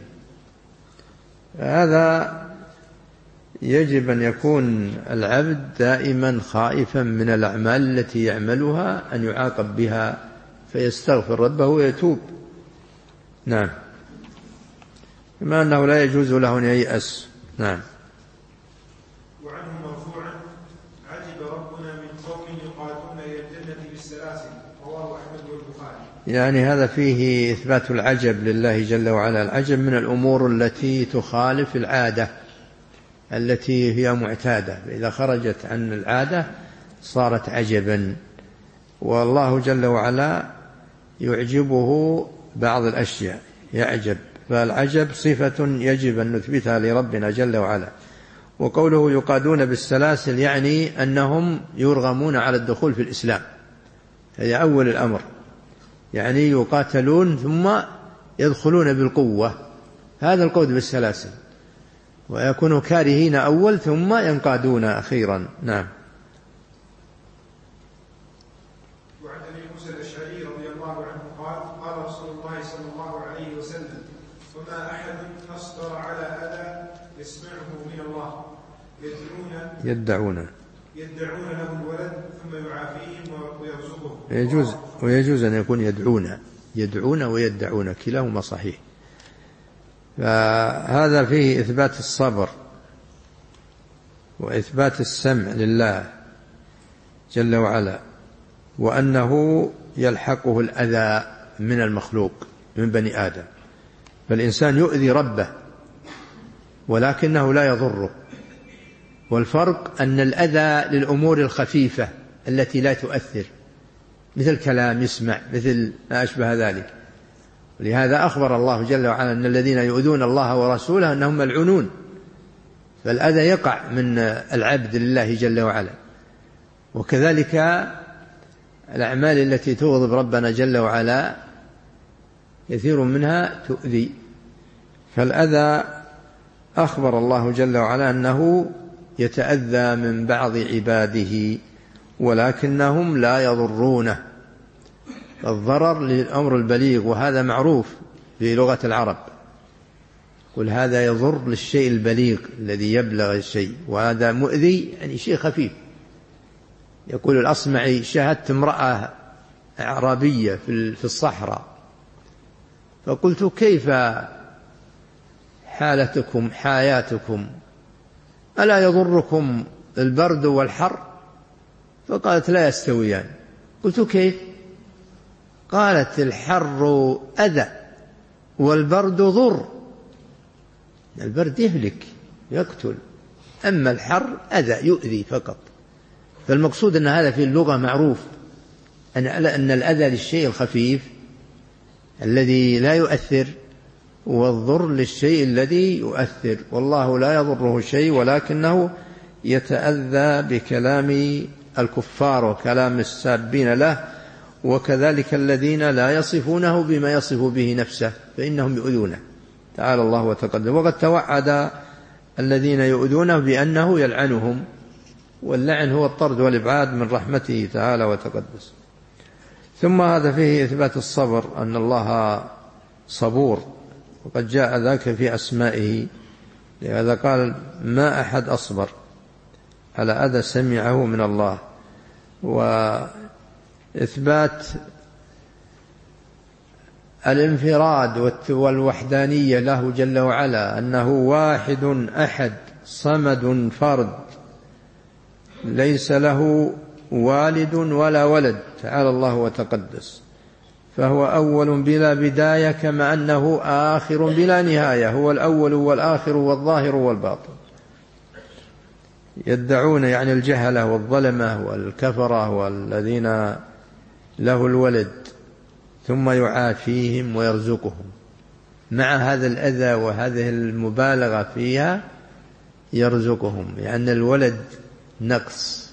هذا يجب أن يكون العبد دائما خائفا من الأعمال التي يعملها أن يعاقب بها فيستغفر ربه ويتوب. نعم. كما أنه لا يجوز له أن ييأس. نعم. وعنه مرفوعا عجب ربنا من قوم يقادون إلى الجنة بالسلاسل. رواه أحمد والبخاري. يعني هذا فيه إثبات العجب لله جل وعلا. العجب من الأمور التي تخالف العادة التي هي معتادة، إذا خرجت عن العادة صارت عجبا. والله جل وعلا يعجبه بعض الأشياء يعجب، فالعجب صفة يجب أن نثبتها لربنا جل وعلا. وقوله يقادون بالسلاسل يعني أنهم يرغمون على الدخول في الإسلام، هذا أول الأمر، يعني يقاتلون ثم يدخلون بالقوة، هذا القود بالسلاسل، ويكونوا كارهين أول ثم ينقادون أخيرا. نعم. وعن أبي موسى الأشعري رضي الله عنه قال قال رسول الله صلى الله عليه وسلم وما أحد أصبر على أذى يسمعه من الله يدعون يدعون يدعون له الولد ثم يعافيهم ويرزقهم. يجوز ويجوز أن يكون يدعون يدعون ويدعون كلاهما صحيح. فهذا فيه إثبات الصبر وإثبات السمع لله جل وعلا، وأنه يلحقه الأذى من المخلوق من بني آدم، فالإنسان يؤذي ربه ولكنه لا يضره. والفرق أن الأذى للأمور الخفيفة التي لا تؤثر، مثل كلام يسمع، مثل ما أشبه ذلك. ولهذا أخبر الله جل وعلا أن الذين يؤذون الله ورسوله أنهم ملعونون، فالأذى يقع من العبد لله جل وعلا. وكذلك الأعمال التي تغضب ربنا جل وعلا كثير منها تؤذي، فالأذى أخبر الله جل وعلا أنه يتأذى من بعض عباده ولكنهم لا يضرونه. الضرر للأمر البليغ، وهذا معروف في لغة العرب، قل هذا يضر للشيء البليغ الذي يبلغ الشيء، وهذا مؤذي يعني شيء خفيف. يقول الأصمعي: شاهدت امرأة أعرابية في الصحراء فقلت: كيف حالتكم حياتكم، ألا يضركم البرد والحر؟ فقالت: لا يستويان. قلت: كيف؟ قالت: الحر أذى والبرد ضر. البرد يهلك يقتل، أما الحر أذى يؤذي فقط. فالمقصود أن هذا في اللغة معروف، أن الأذى للشيء الخفيف الذي لا يؤثر، والضر للشيء الذي يؤثر، والله لا يضره شيء ولكنه يتأذى بكلام الكفار وكلام السابين له، وكذلك الذين لا يصفونه بما يصف به نفسه فإنهم يؤذونه. تعالى الله وتقدم. وقد توعد الذين يؤذونه بأنه يلعنهم، واللعن هو الطرد والإبعاد من رحمته تعالى وتقدس. ثم هذا فيه إثبات الصبر، أن الله صبور، وقد جاء ذاك في أسمائه، لهذا قال: ما أحد أصبر على أذى سمعه من الله. وإثبات الانفراد والوحدانية له جل وعلا، أنه واحد أحد صمد فرد ليس له والد ولا ولد تعالى الله وتقدس، فهو أول بلا بداية كما أنه آخر بلا نهاية، هو الأول والآخر والظاهر والباطن. يدعون يعني الجهلة والظلمة والكفرة والذين له الولد ثم يعافيهم ويرزقهم، مع هذا الأذى وهذه المبالغة فيها يرزقهم، لأن يعني الولد نقص،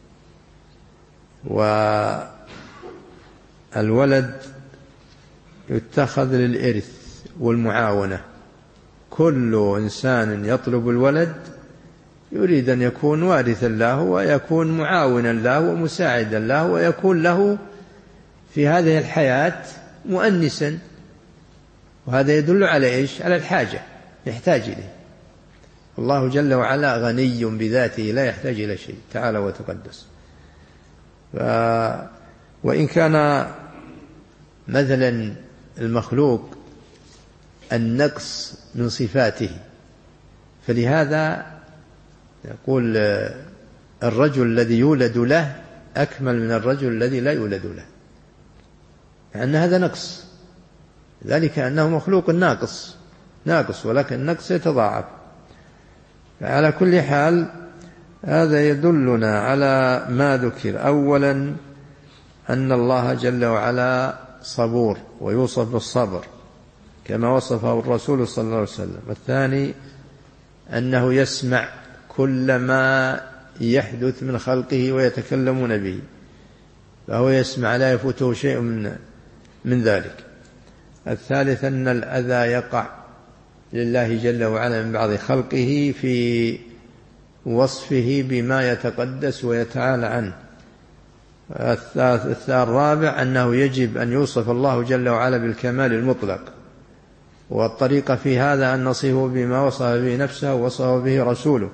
والولد يتخذ للإرث والمعاونة. كل إنسان يطلب الولد يريد أن يكون وارثا له، ويكون معاونا له ومساعدا له، ويكون له في هذه الحياة مؤنسا، وهذا يدل على إيش؟ على الحاجة، يحتاج إليه. الله جل وعلا غني بذاته لا يحتاج إلى شيء تعالى وتقدس. ف... وإن كان مثلا المخلوق النقص من صفاته، فلهذا يقول الرجل الذي يولد له أكمل من الرجل الذي لا يولد له، لأن هذا نقص، ذلك أنه مخلوق ناقص ناقص ولكن النقص يتضاعف. على كل حال هذا يدلنا على ما ذكر. أولا أن الله جل وعلا صبور ويوصف بالصبر كما وصفه الرسول صلى الله عليه وسلم. الثاني أنه يسمع كل ما يحدث من خلقه ويتكلمون به، فهو يسمع لا يفوته شيء من, من ذلك. الثالث أن الأذى يقع لله جل وعلا من بعض خلقه في وصفه بما يتقدس ويتعالى عنه. الرابع أنه يجب أن يوصف الله جل وعلا بالكمال المطلق، والطريقة في هذا أن نصفه بما وصف به نفسه ووصف به رسوله.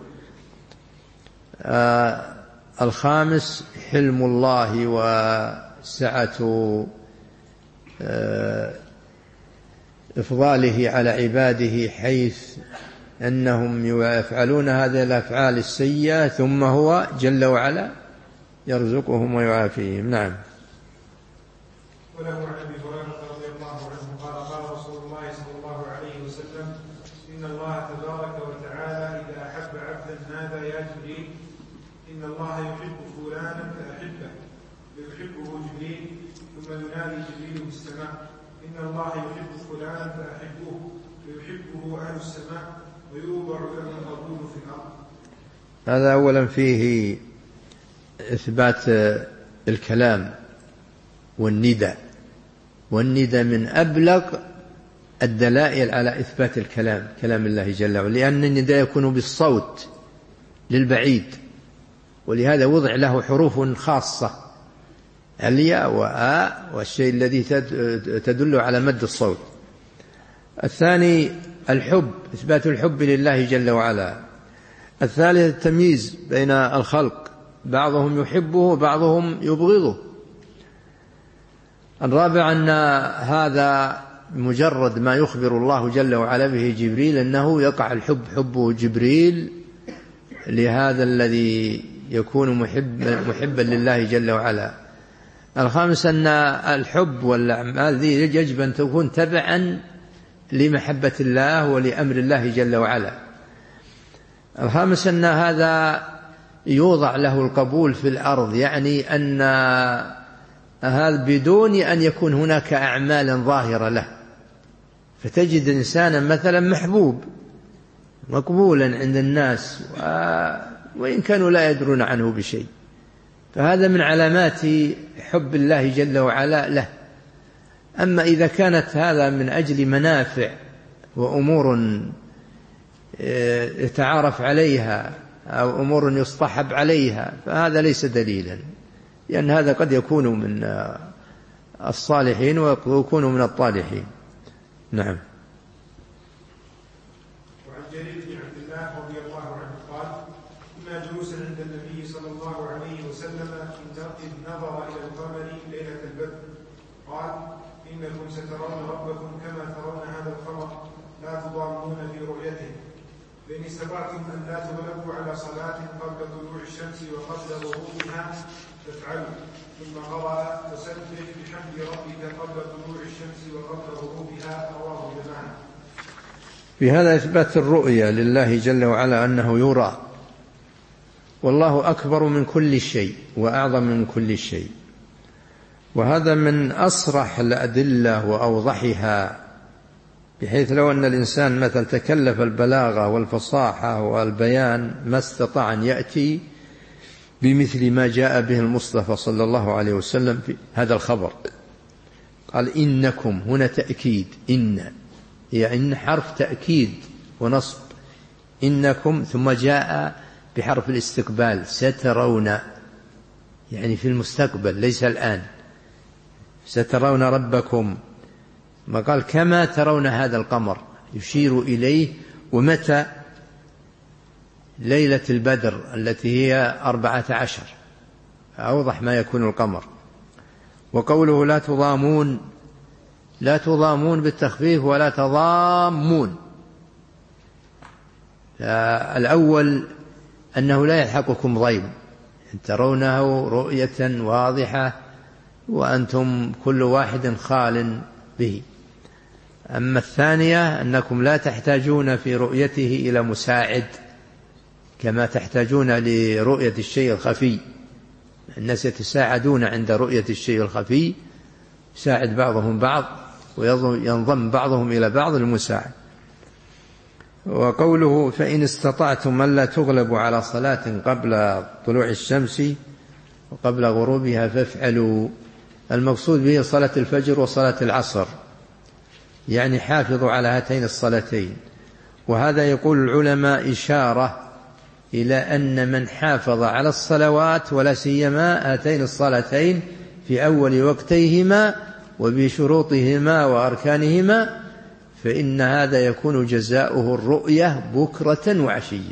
آه الخامس حلم الله وسعة آه إفضاله على عباده، حيث أنهم يفعلون هذه الأفعال السيئة ثم هو جل وعلا يرزقهم ويعافيهم. نعم. وله عن ابي هريره رضي الله عنه قال قال رسول الله صلى الله عليه وسلم: ان الله تبارك وتعالى اذا احب عبدا نادى يا جبريل ان الله يحب فلانا فاحبه، فيحبه جبريل، ثم ينادي جبريل في السماء ان الله يحب فلانا فاحبوه، فيحبه اهل السماء، ويوضع له القبول في الارض. هذا اولا فيه إثبات الكلام والندى، والندى من أبلغ الدلائل على إثبات الكلام كلام الله جل وعلا، لأن النداء يكون بالصوت للبعيد، ولهذا وضع له حروف خاصة الياء وآ والشيء الذي تدل على مد الصوت. الثاني الحب، إثبات الحب لله جل وعلا. الثالث التمييز بين الخلق، بعضهم يحبه وبعضهم يبغضه. الرابع أن هذا مجرد ما يخبر الله جل وعلا به جبريل أنه يقع الحب حبه جبريل لهذا الذي يكون محب محبا لله جل وعلا. الخامس أن الحب والأعمال ذي يجب أن تكون تبعا لمحبة الله ولأمر الله جل وعلا. الخامس أن هذا يوضع له القبول في الأرض، يعني أن هذا بدون أن يكون هناك أعمال ظاهرة له، فتجد إنسانا مثلا محبوب مقبولا عند الناس وإن كانوا لا يدرون عنه بشيء، فهذا من علامات حب الله جل وعلا له. أما إذا كانت هذا من أجل منافع وأمور يتعارف عليها أو أمور يصطحب عليها فهذا ليس دليلا، لأن هذا قد يكون من الصالحين ويكون من الطالحين. نعم. وعن جرير بن عبد الله رضي الله عنه قال: كنا جلوسا عند النبي صلى الله عليه وسلم إذ نظر إلى القمر ليلة البدر قال: إنكم سترون ربكم كما ترون هذا القمر لا تضامون في رؤيته، فإن استطعتم أن لا تغلبوا على صلاة قبل طلوع الشمس وقبل غروبها فافعلوا، ثم قرأ: فسبح بحمد ربك قبل طلوع الشمس وقبل غروبها، رواه جماعة. في هذا إثبات الرؤية لله جل وعلا أنه يرى، والله أكبر من كل شيء وأعظم من كل شيء، وهذا من أصرح الأدلة وأوضحها، بحيث لو أن الإنسان مثل تكلف البلاغة والفصاحة والبيان ما استطاع أن يأتي بمثل ما جاء به المصطفى صلى الله عليه وسلم في هذا الخبر. قال: إنكم، هنا تأكيد، إن هي إن حرف تأكيد ونصب، إنكم، ثم جاء بحرف الاستقبال سترون، يعني في المستقبل ليس الآن، سترون ربكم، ما قال كما ترون هذا القمر، يشير إليه. ومتى؟ ليلة البدر التي هي أربعة عشر، أوضح ما يكون القمر. وقوله لا تضامون، لا تضامون بالتخفيف ولا تضامون. الأول أنه لا يلحقكم ضيم، ترونه رؤية واضحة وأنتم كل واحد خال به. أما الثانية أنكم لا تحتاجون في رؤيته إلى مساعد كما تحتاجون لرؤية الشيء الخفي، الناس يتساعدون عند رؤية الشيء الخفي، يساعد بعضهم بعض وينضم بعضهم إلى بعض المساعد. وقوله فإن استطعتم ألا تغلبوا على صلاة قبل طلوع الشمس وقبل غروبها فافعلوا، المقصود به صلاة الفجر وصلاة العصر، يعني حافظوا على هاتين الصلاتين. وهذا يقول العلماء إشارة إلى أن من حافظ على الصلوات ولا سيما هاتين الصلاتين في أول وقتيهما وبشروطهما وأركانهما فإن هذا يكون جزاؤه الرؤية بكرة وعشية،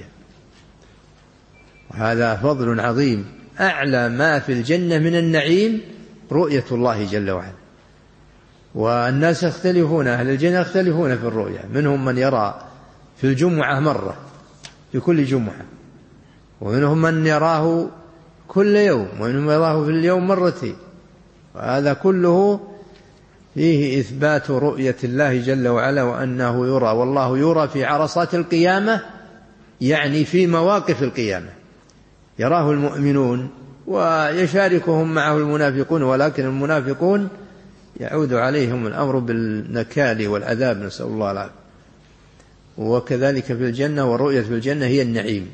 وهذا فضل عظيم. أعلى ما في الجنة من النعيم رؤية الله جل وعلا. والناس يختلفون، أهل الجنة يختلفون في الرؤية، منهم من يرى في الجمعة مرة في كل جمعة، ومنهم من يراه كل يوم، ومنهم يراه في اليوم مرتين، وهذا كله فيه إثبات رؤية الله جل وعلا وأنه يرى. والله يرى في عرصات القيامة، يعني في مواقف القيامة يراه المؤمنون ويشاركهم معه المنافقون، ولكن المنافقون يعود عليهم الأمر بالنكال والعذاب، نسأل الله العافية. وكذلك في الجنة، والرؤية في الجنة هي النعيم.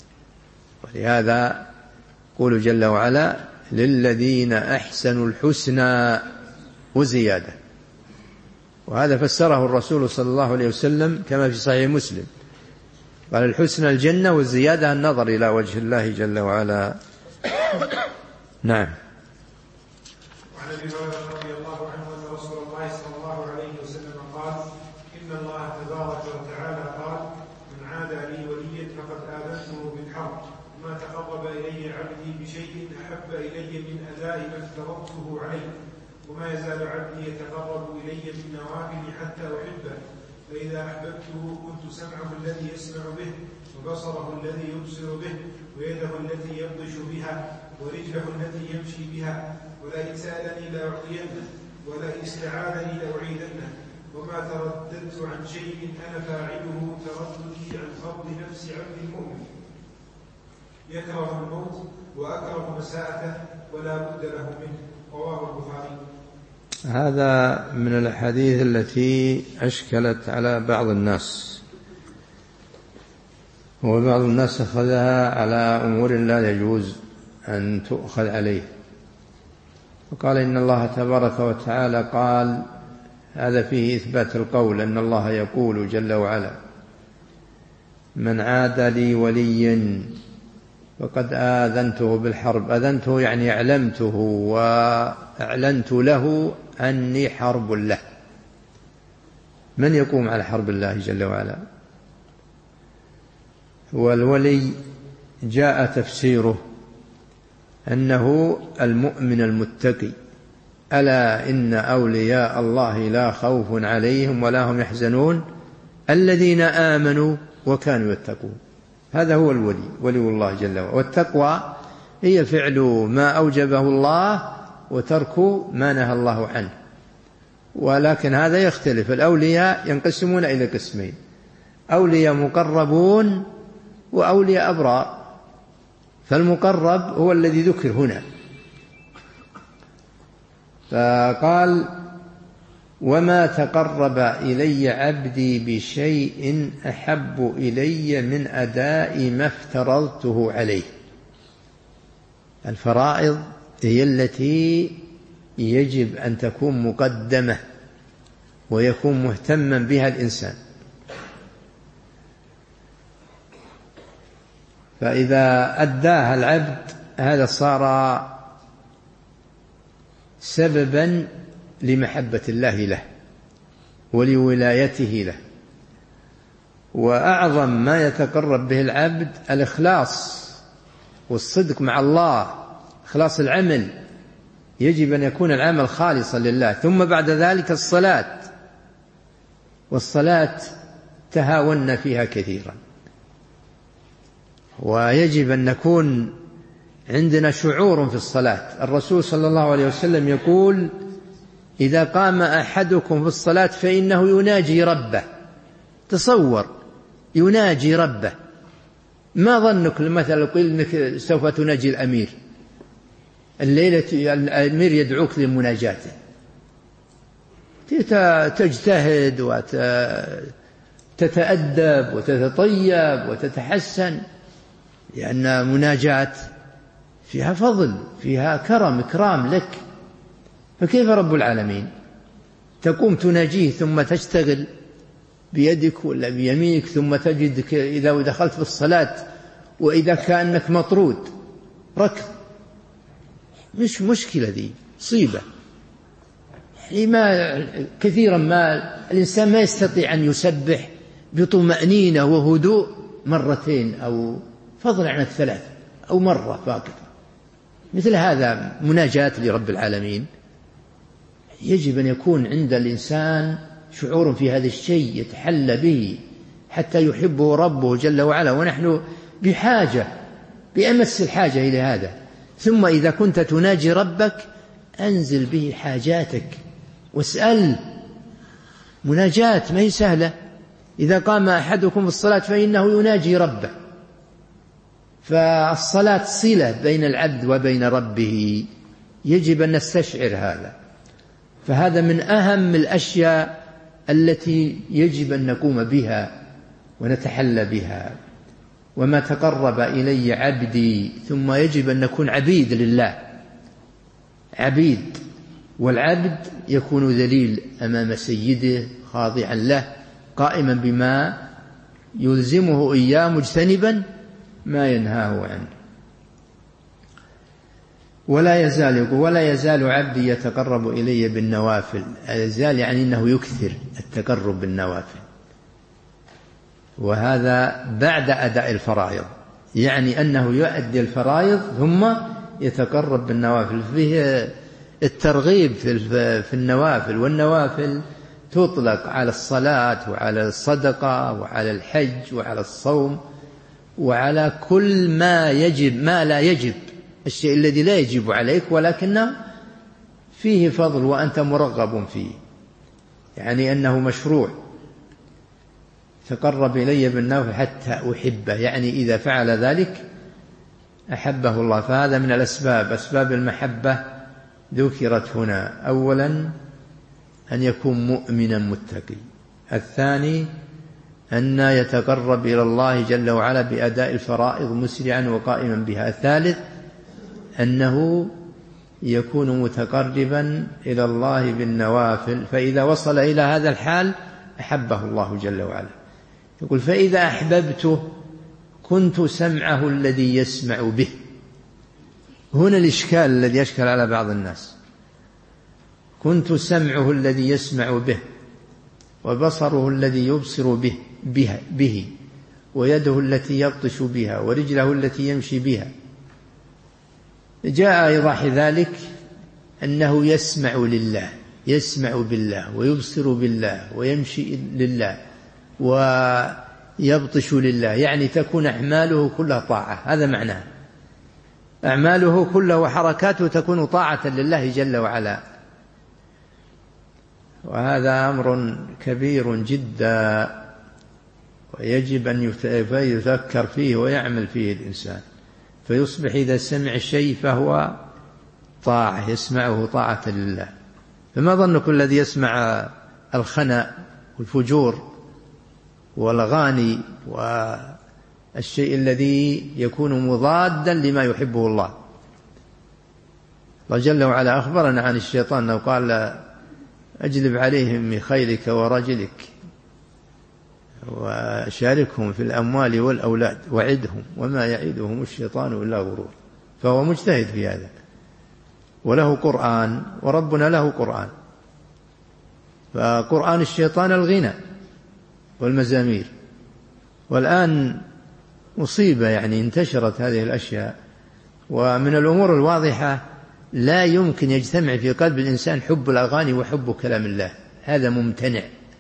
ولهذا يقول جل وعلا للذين أحسنوا الحسنى وزيادة. وهذا فسره الرسول صلى الله عليه وسلم كما في صحيح مسلم، قال الحسنى الجنة والزيادة النظر إلى وجه الله جل وعلا. نعم. وعن ابي هريره رضي الله عنه ان رسول الله صلى الله عليه وسلم قال: ان الله تبارك وتعالى قال: من عادى لي وليا فقد آذنته بالحرب، وما تقرب الي عبدي بشيء احب الي من اداء ما افترضته عليه، وما يزال عبدي يتقرب الي بالنوافل حتى احبه، فاذا احببته كنت سمعه الذي يسمع به، وبصره الذي يبصر به، ويده التي يبطش بها، ورجله التي يمشي بها، ولئن سألني لأعطينه، ولئن استعاذني لأعيذنه، وما ترددت عن شيء أنا فاعله ترددي عن فرض نفس عبد المؤمن، يكره الموت وأكره مساءته ولا بد له منه. رواه البخاري. هذا من الأحاديث التي أشكلت على بعض الناس، وبعض الناس أخذها على أمور لا يجوز أن تؤخذ عليه، وقال إن الله تبارك وتعالى قال، هذا فيه إثبات القول أن الله يقول جل وعلا: من عاد لي وليا فقد آذنته بالحرب. أذنته يعني أعلمته وأعلنت له أني حرب له. من يقوم على حرب الله جل وعلا؟ والولي جاء تفسيره أنه المؤمن المتقي، ألا إن أولياء الله لا خوف عليهم ولا هم يحزنون الذين آمنوا وكانوا يتقون. هذا هو الولي، ولي الله جل وعلا. والتقوى هي فعل ما أوجبه الله وترك ما نهى الله عنه. ولكن هذا يختلف، الأولياء ينقسمون إلى قسمين: أولياء مقربون وأولياء أبرار. فالمقرب هو الذي ذكر هنا، فقال: وما تقرب إلي عبدي بشيء أحب إلي من أداء ما افترضته عليه. الفرائض هي التي يجب أن تكون مقدمة ويكون مهتما بها الإنسان، فإذا أداها العبد هذا صار سببا لمحبة الله له ولولايته له. وأعظم ما يتقرب به العبد الإخلاص والصدق مع الله، إخلاص العمل، يجب أن يكون العمل خالصا لله. ثم بعد ذلك الصلاة، والصلاة تهاون فيها كثيرا، ويجب أن نكون عندنا شعور في الصلاة. الرسول صلى الله عليه وسلم يقول: إذا قام أحدكم في الصلاة فإنه يناجي ربه. تصور، يناجي ربه. ما ظنك مثلا يقول إنك سوف تناجي الأمير الليلة، الأمير يدعوك لمناجاته، تجتهد وتتأدب وتتطيب وتتحسن، لأن مناجاة فيها فضل، فيها كرم، إكرام لك. فكيف رب العالمين تقوم تناجيه ثم تشتغل بيدك ولا بيمينك، ثم تجدك إذا دخلت في الصلاة وإذا كأنك مطرود ركض؟ مش مشكلة، دي صيبة. ما كثيرا ما الإنسان ما يستطيع أن يسبح بطمأنينة وهدوء مرتين أو فضلا عن الثلاث أو مرة فقط. مثل هذا مناجاة لرب العالمين. يجب أن يكون عند الإنسان شعور في هذا الشيء يتحلى به حتى يحبه ربه جل وعلا، ونحن بحاجة، بأمس الحاجة إلى هذا. ثم إذا كنت تناجي ربك أنزل به حاجاتك واسأل. مناجاة ما هي سهلة. إذا قام أحدكم في الصلاة فإنه يناجي ربه، فالصلاة صلة بين العبد وبين ربه، يجب أن نستشعر هذا. فهذا من أهم الأشياء التي يجب أن نقوم بها ونتحلى بها. وما تقرب إلي عبدي، ثم يجب أن نكون عبيد لله، عبيد والعبد يكون ذليل أمام سيده خاضعا له قائما بما يلزمه إياه مجتنبا ما ينهاه عنه. ولا يزال ولا يزال عبدي يتقرب إلي بالنوافل. يزال يعني أنه يكثر التقرب بالنوافل، وهذا بعد أداء الفرائض، يعني أنه يؤدي الفرائض ثم يتقرب بالنوافل. فيه الترغيب في النوافل، والنوافل تطلق على الصلاة وعلى الصدقة وعلى الحج وعلى الصوم وعلى كل ما يجب ما لا يجب، الشيء الذي لا يجب عليك ولكنه فيه فضل وأنت مرغب فيه، يعني أنه مشروع. تقرب إلي بالنوافل حتى أحبه، يعني إذا فعل ذلك أحبه الله. فهذا من الأسباب، أسباب المحبة ذكرت هنا. أولا أن يكون مؤمنا متقي، الثاني أن يتقرب إلى الله جل وعلا بأداء الفرائض مسرعا وقائما بها، الثالث أنه يكون متقربا إلى الله بالنوافل، فإذا وصل إلى هذا الحال أحبه الله جل وعلا. يقول فإذا أحببته كنت سمعه الذي يسمع به. هنا الإشكال الذي يشكل على بعض الناس. كنت سمعه الذي يسمع به، وبصره الذي يبصر به, به, به ويده التي يبطش بها، ورجله التي يمشي بها. جاء إيضاح ذلك أنه يسمع لله، يسمع بالله ويبصر بالله ويمشي لله ويبطش لله، يعني تكون أعماله كلها طاعة. هذا معناه أعماله كلها وحركاته تكون طاعة لله جل وعلا. وهذا أمر كبير جدا، ويجب أن يذكر فيه ويعمل فيه الإنسان، فيصبح إذا سمع شيء فهو طاعة، يسمعه طاعة لله. فما ظنك الذي يسمع الخنا والفجور والأغاني والشيء الذي يكون مضادا لما يحبه الله؟ الله جل وعلا أخبرنا عن الشيطان أنه قال أجلب عليهم من خيلك ورجلك وشاركهم في الأموال والأولاد وعدهم وما يعدهم الشيطان إلا غرور. فهو مجتهد في هذا، وله قرآن، وربنا له قرآن. فقرآن الشيطان الغنى والمزامير، والآن مصيبة يعني انتشرت هذه الأشياء. ومن الأمور الواضحة لا يمكن يجتمع في قلب الإنسان حب الأغاني وحب كلام الله، هذا ممتنع،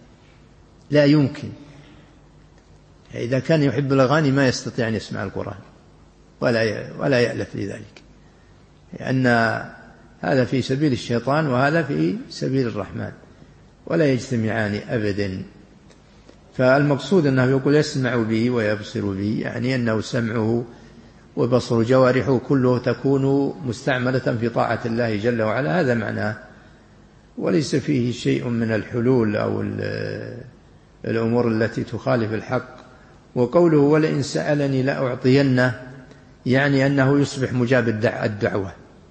لا يمكن. إذا كان يحب الأغاني ما يستطيع أن يسمع القرآن ولا ولا يألف لذلك، لأن هذا في سبيل الشيطان وهذا في سبيل الرحمن، ولا يجتمعان أبدا. فالمقصود أنه يقول يسمع به ويبصر به، يعني أنه سمعه وبصر جوارحه كله تكون مستعملة في طاعة الله جل وعلا، هذا معناه. وليس فيه شيء من الحلول أو الأمور التي تخالف الحق. وقوله ولئن سألني لأعطينه، يعني أنه يصبح مجاب الدعوة،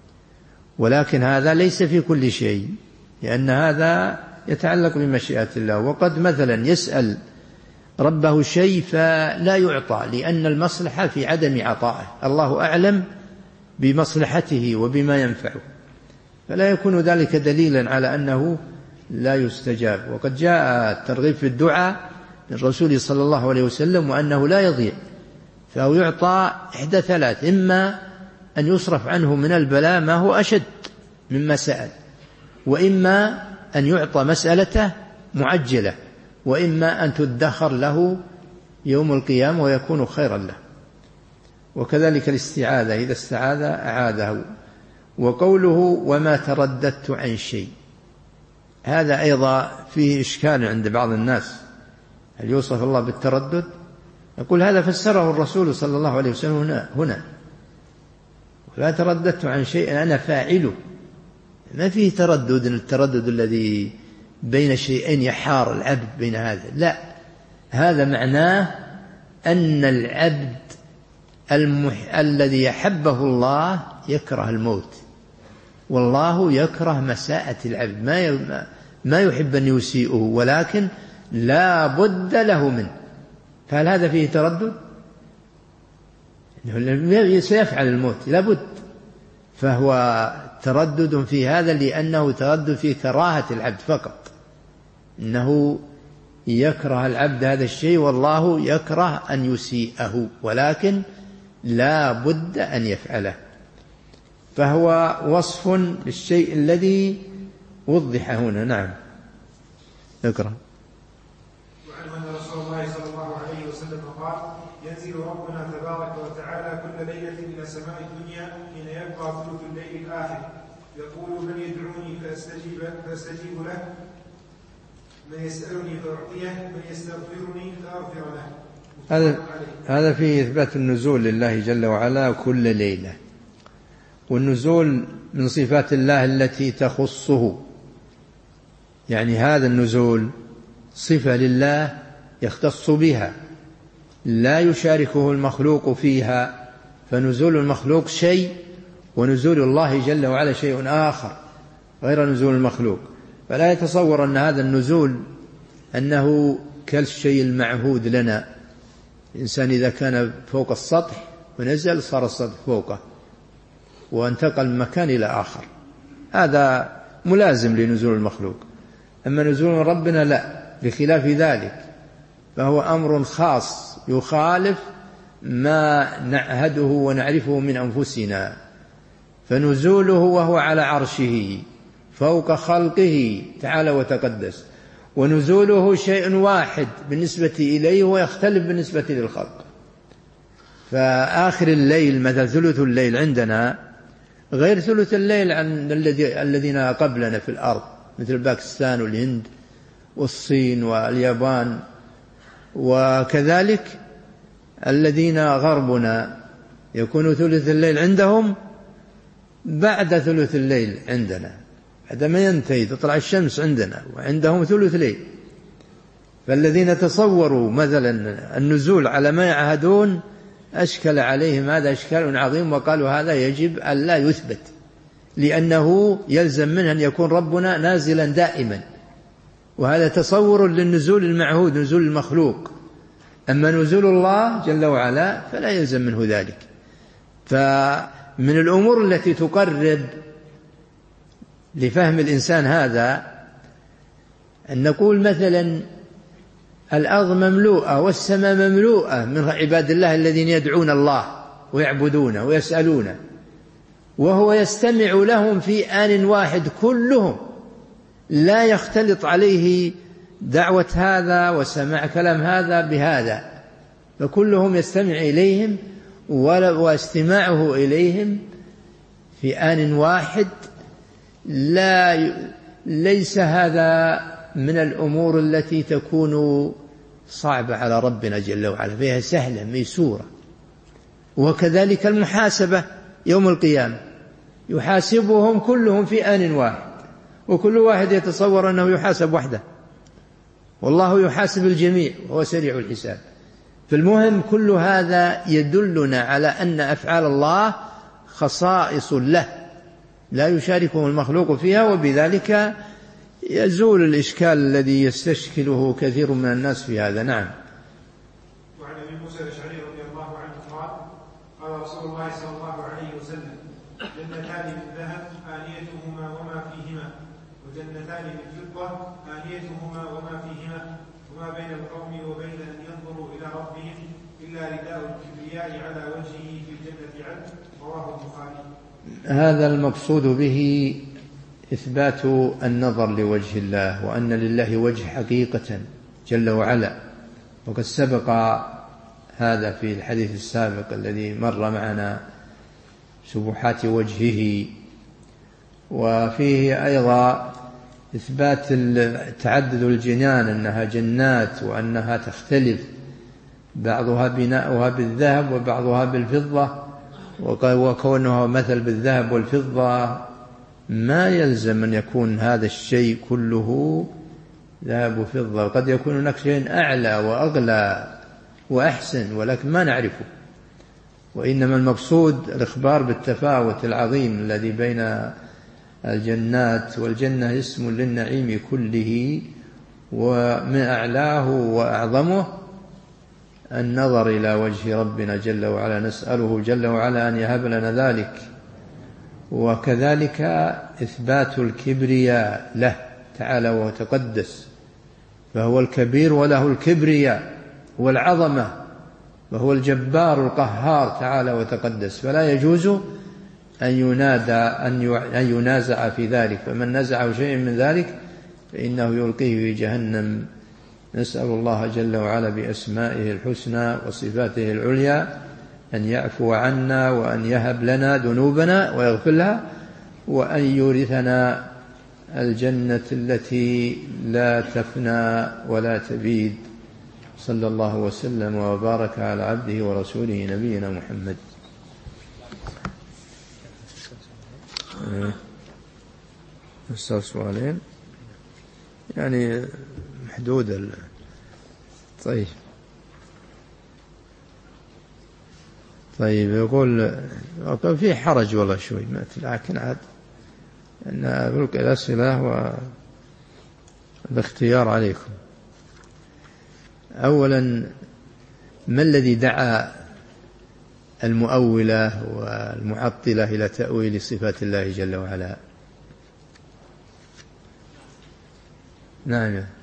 ولكن هذا ليس في كل شيء، لأن هذا يتعلق بمشيئة الله. وقد مثلا يسأل ربه شيء فلا يعطى لأن المصلحة في عدم عطائه، الله أعلم بمصلحته وبما ينفعه، فلا يكون ذلك دليلا على أنه لا يستجاب. وقد جاء الترغيب في الدعاء للرسول صلى الله عليه وسلم وأنه لا يضيع، فهو يعطى إحدى ثلاث: إما أن يصرف عنه من البلاء ما هو أشد مما سأل، وإما أن يعطى مسألته معجلة، وإما أن تدخر له يوم القيامة ويكون خيرا له. وكذلك الاستعاذة، إذا استعاذ أعاذه. وقوله وما ترددت عن شيء، هذا أيضا فيه إشكال عند بعض الناس، هل يوصف الله بالتردد؟ يقول هذا فسره الرسول صلى الله عليه وسلم هنا, هنا لا ترددت عن شيء أنا فاعله، ما فيه تردد، التردد الذي بين شيئين يحار العبد بين هذا، لا، هذا معناه أن العبد المح... الذي يحبه الله يكره الموت والله يكره مساءة العبد، ما ما يحب أن يسيئه، ولكن لا بد له منه. فهل هذا فيه تردد؟ سيفعل الموت لا بد، فهو تردد في هذا لأنه تردد في كراهة العبد فقط، إنه يكره العبد هذا الشيء والله يكره أن يسيئه، ولكن لا بد أن يفعله. فهو وصف للشيء الذي وضح هنا. نعم اقرأ. وعنه أن رسول الله صلى الله عليه وسلم قال: ينزل ربنا تبارك وتعالى كل ليلة إلى سماء الدنيا حين يبقى ثلث الليل الآخر، يقول: من يدعوني فأستجيب, فأستجيب له، من يسألني فأعطيه، من يستغفرني فأغفر له. هذا هذا فيه إثبات النزول لله جل وعلا كل ليلة، والنزول من صفات الله التي تخصه، يعني هذا النزول صفة لله يختص بها لا يشاركه المخلوق فيها، فنزول المخلوق شيء ونزول الله جل وعلا شيء آخر غير نزول المخلوق. فلا يتصور أن هذا النزول أنه كالشيء المعهود لنا. الإنسان إذا كان فوق السطح ونزل صار السطح فوقه وانتقل من مكان إلى آخر، هذا ملازم لنزول المخلوق. أما نزول ربنا لا، بخلاف ذلك، فهو أمر خاص يخالف ما نعهده ونعرفه من أنفسنا. فنزوله وهو على عرشه فوق خلقه تعالى وتقدس، ونزوله شيء واحد بالنسبة إليه ويختلف بالنسبة للخلق. فآخر الليل مثل ثلث الليل عندنا غير ثلث الليل عن الذين قبلنا في الأرض، مثل باكستان والهند والصين واليابان، وكذلك الذين غربنا يكون ثلث الليل عندهم بعد ثلث الليل عندنا، عندما ينتهي تطلع الشمس عندنا وعندهم ثلث ليل. فالذين تصوروا مثلا النزول على ما يعهدون أشكل عليهم هذا إشكال عظيم، وقالوا هذا يجب أن لا يثبت، لأنه يلزم منه أن يكون ربنا نازلا دائما، وهذا تصور للنزول المعهود نزول المخلوق. أما نزول الله جل وعلا فلا يلزم منه ذلك. فمن الأمور التي تقرب لفهم الإنسان هذا أن نقول مثلا الأرض مملوءة والسماء مملوءة من عباد الله الذين يدعون الله ويعبدونه ويسألونه، وهو يستمع لهم في آن واحد كلهم، لا يختلط عليه دعوة هذا وسماع كلام هذا بهذا، فكلهم يستمع إليهم واستماعه إليهم في آن واحد. لا ليس هذا من الأمور التي تكون صعبة على ربنا جل وعلا، فيها سهلة ميسورة. وكذلك المحاسبة يوم القيامة يحاسبهم كلهم في آن واحد، وكل واحد يتصور أنه يحاسب وحده، والله يحاسب الجميع وهو سريع الحساب. فالمهم كل هذا يدلنا على أن أفعال الله خصائص له لا يشاركه المخلوق فيها، وبذلك يزول الإشكال الذي يستشكله كثير من الناس في هذا. نعم. وعن أبي موسى الأشعري رضي الله عنه قال: قال رسول الله صلى الله عليه وسلم: جنتان من ذهب آنيتهما وما فيهما، وجنتان من فضة آنيتهما وما فيهما، وما بين القوم وبين أن ينظروا إلى ربهم إلا رداء الكبرياء على وجهه في الجنة عدن. رواه البخاري. هذا المقصود به إثبات النظر لوجه الله، وأن لله وجه حقيقة جل وعلا، وقد سبق هذا في الحديث السابق الذي مر معنا سبحات وجهه. وفيه أيضا إثبات تعدد الجنان، أنها جنات وأنها تختلف، بعضها بناؤها بالذهب وبعضها بالفضة، وكونها مثل بالذهب والفضة ما يلزم أن يكون هذا الشيء كله ذهب وفضة، وقد يكون هناك شيء أعلى وأغلى وأحسن ولكن ما نعرفه. وإنما المقصود الإخبار بالتفاوت العظيم الذي بين الجنات، والجنة اسم للنعيم كله، ومن أعلاه وأعظمه النظر إلى وجه ربنا جل وعلا، نسأله جل وعلا أن يهب لنا ذلك. وكذلك إثبات الكبرياء له تعالى وتقدس، فهو الكبير وله الكبرياء والعظمة، وهو الجبار القهار تعالى وتقدس، فلا يجوز أن ينادى أن ينازع في ذلك، فمن نزعه شيء من ذلك فإنه يلقيه في جهنم. نسأل الله جل وعلا بأسمائه الحسنى وصفاته العليا أن يعفو عنا وأن يهب لنا ذنوبنا ويغفر لها، وأن يورثنا الجنة التي لا تفنى ولا تبيد. صلى الله وسلم وبارك على عبده ورسوله نبينا محمد. نسأل سؤالين يعني محدودة. طيب طيب يقول في حرج والله شوي، لكن عاد أن أبلغ الأسئلة والاختيار عليكم. أولا، ما الذي دعا المؤولة والمعطلة إلى تأويل صفات الله جل وعلا؟ نعم.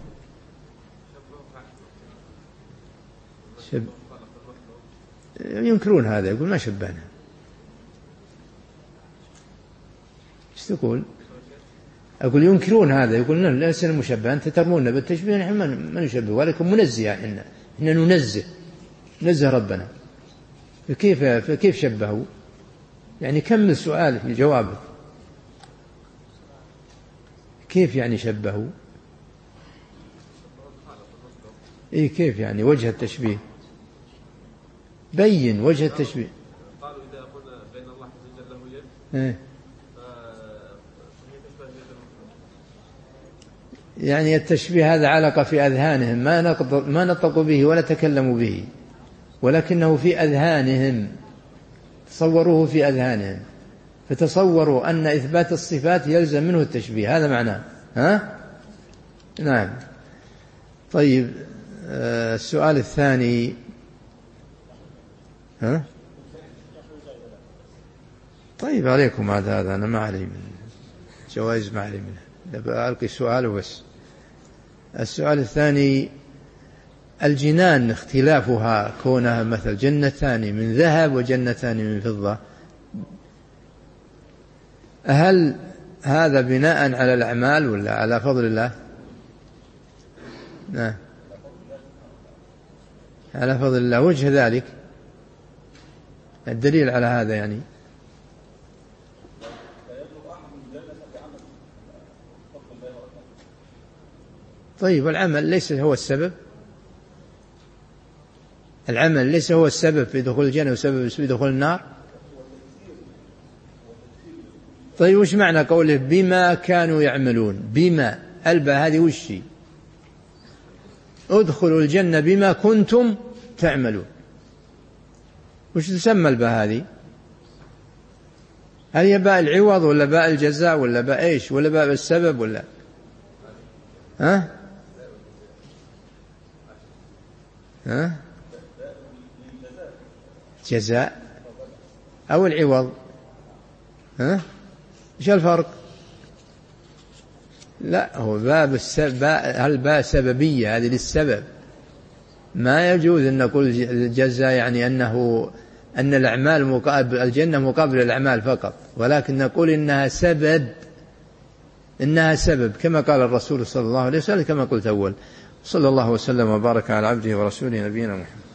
شب... ينكرون هذا، يقول ما شبهنا. ايش تقول؟ أقول ينكرون هذا، يقول ليس المشبه، أنت ترمون بالتشبيه، نحن ما نشبه ولكن منزه، إحنا إحنا ننزه نزه ربنا، فكيف فكيف شبهوا؟ يعني كمل سؤالك في جوابك، كيف يعني شبهوا؟ إيه كيف يعني وجه التشبيه؟ بين وجه التشبيه. قالوا إذا قلنا بين الله عز وجل له يد إيه؟ يعني التشبيه هذا علق في أذهانهم، ما ما نطقوا به ولا تكلموا به، ولكنه في أذهانهم، تصوروه في أذهانهم، فتصوروا أن إثبات الصفات يلزم منه التشبيه، هذا معناه. ها؟ نعم. طيب السؤال الثاني. ها؟ طيب عليكم هذا هذا أنا ما علي من جوائز، ما علي منه، ألقي سؤال وبس. السؤال الثاني، الجنان اختلافها كونها مثل جنتان من ذهب وجنتان من فضة، هل هذا بناء على الأعمال ولا على فضل الله؟ نعم على فضل الله. وجه ذلك الدليل على هذا يعني طيب العمل ليس هو السبب، العمل ليس هو السبب في دخول الجنة وسبب في دخول النار. طيب وش معنى قوله بما كانوا يعملون؟ بما الباء هذه وش هي؟ ادخلوا الجنة بما كنتم تعملون، وش تسمى الباء هذه؟ هل هي باء العوض ولا باء الجزاء ولا باء ايش ولا باء السبب ولا ها ها جزاء أو العوض؟ ها ايش الفرق؟ لا هو باب السبب، هل باء سببية هذه للسبب، ما يجوز أن نقول الجزاء يعني أنه أن الأعمال مقابل الجنة مقابل الأعمال فقط، ولكن نقول إنها سبب، إنها سبب كما قال الرسول صلى الله عليه وسلم كما قلت أول. صلى الله وسلم وبارك على عبده ورسوله نبينا محمد.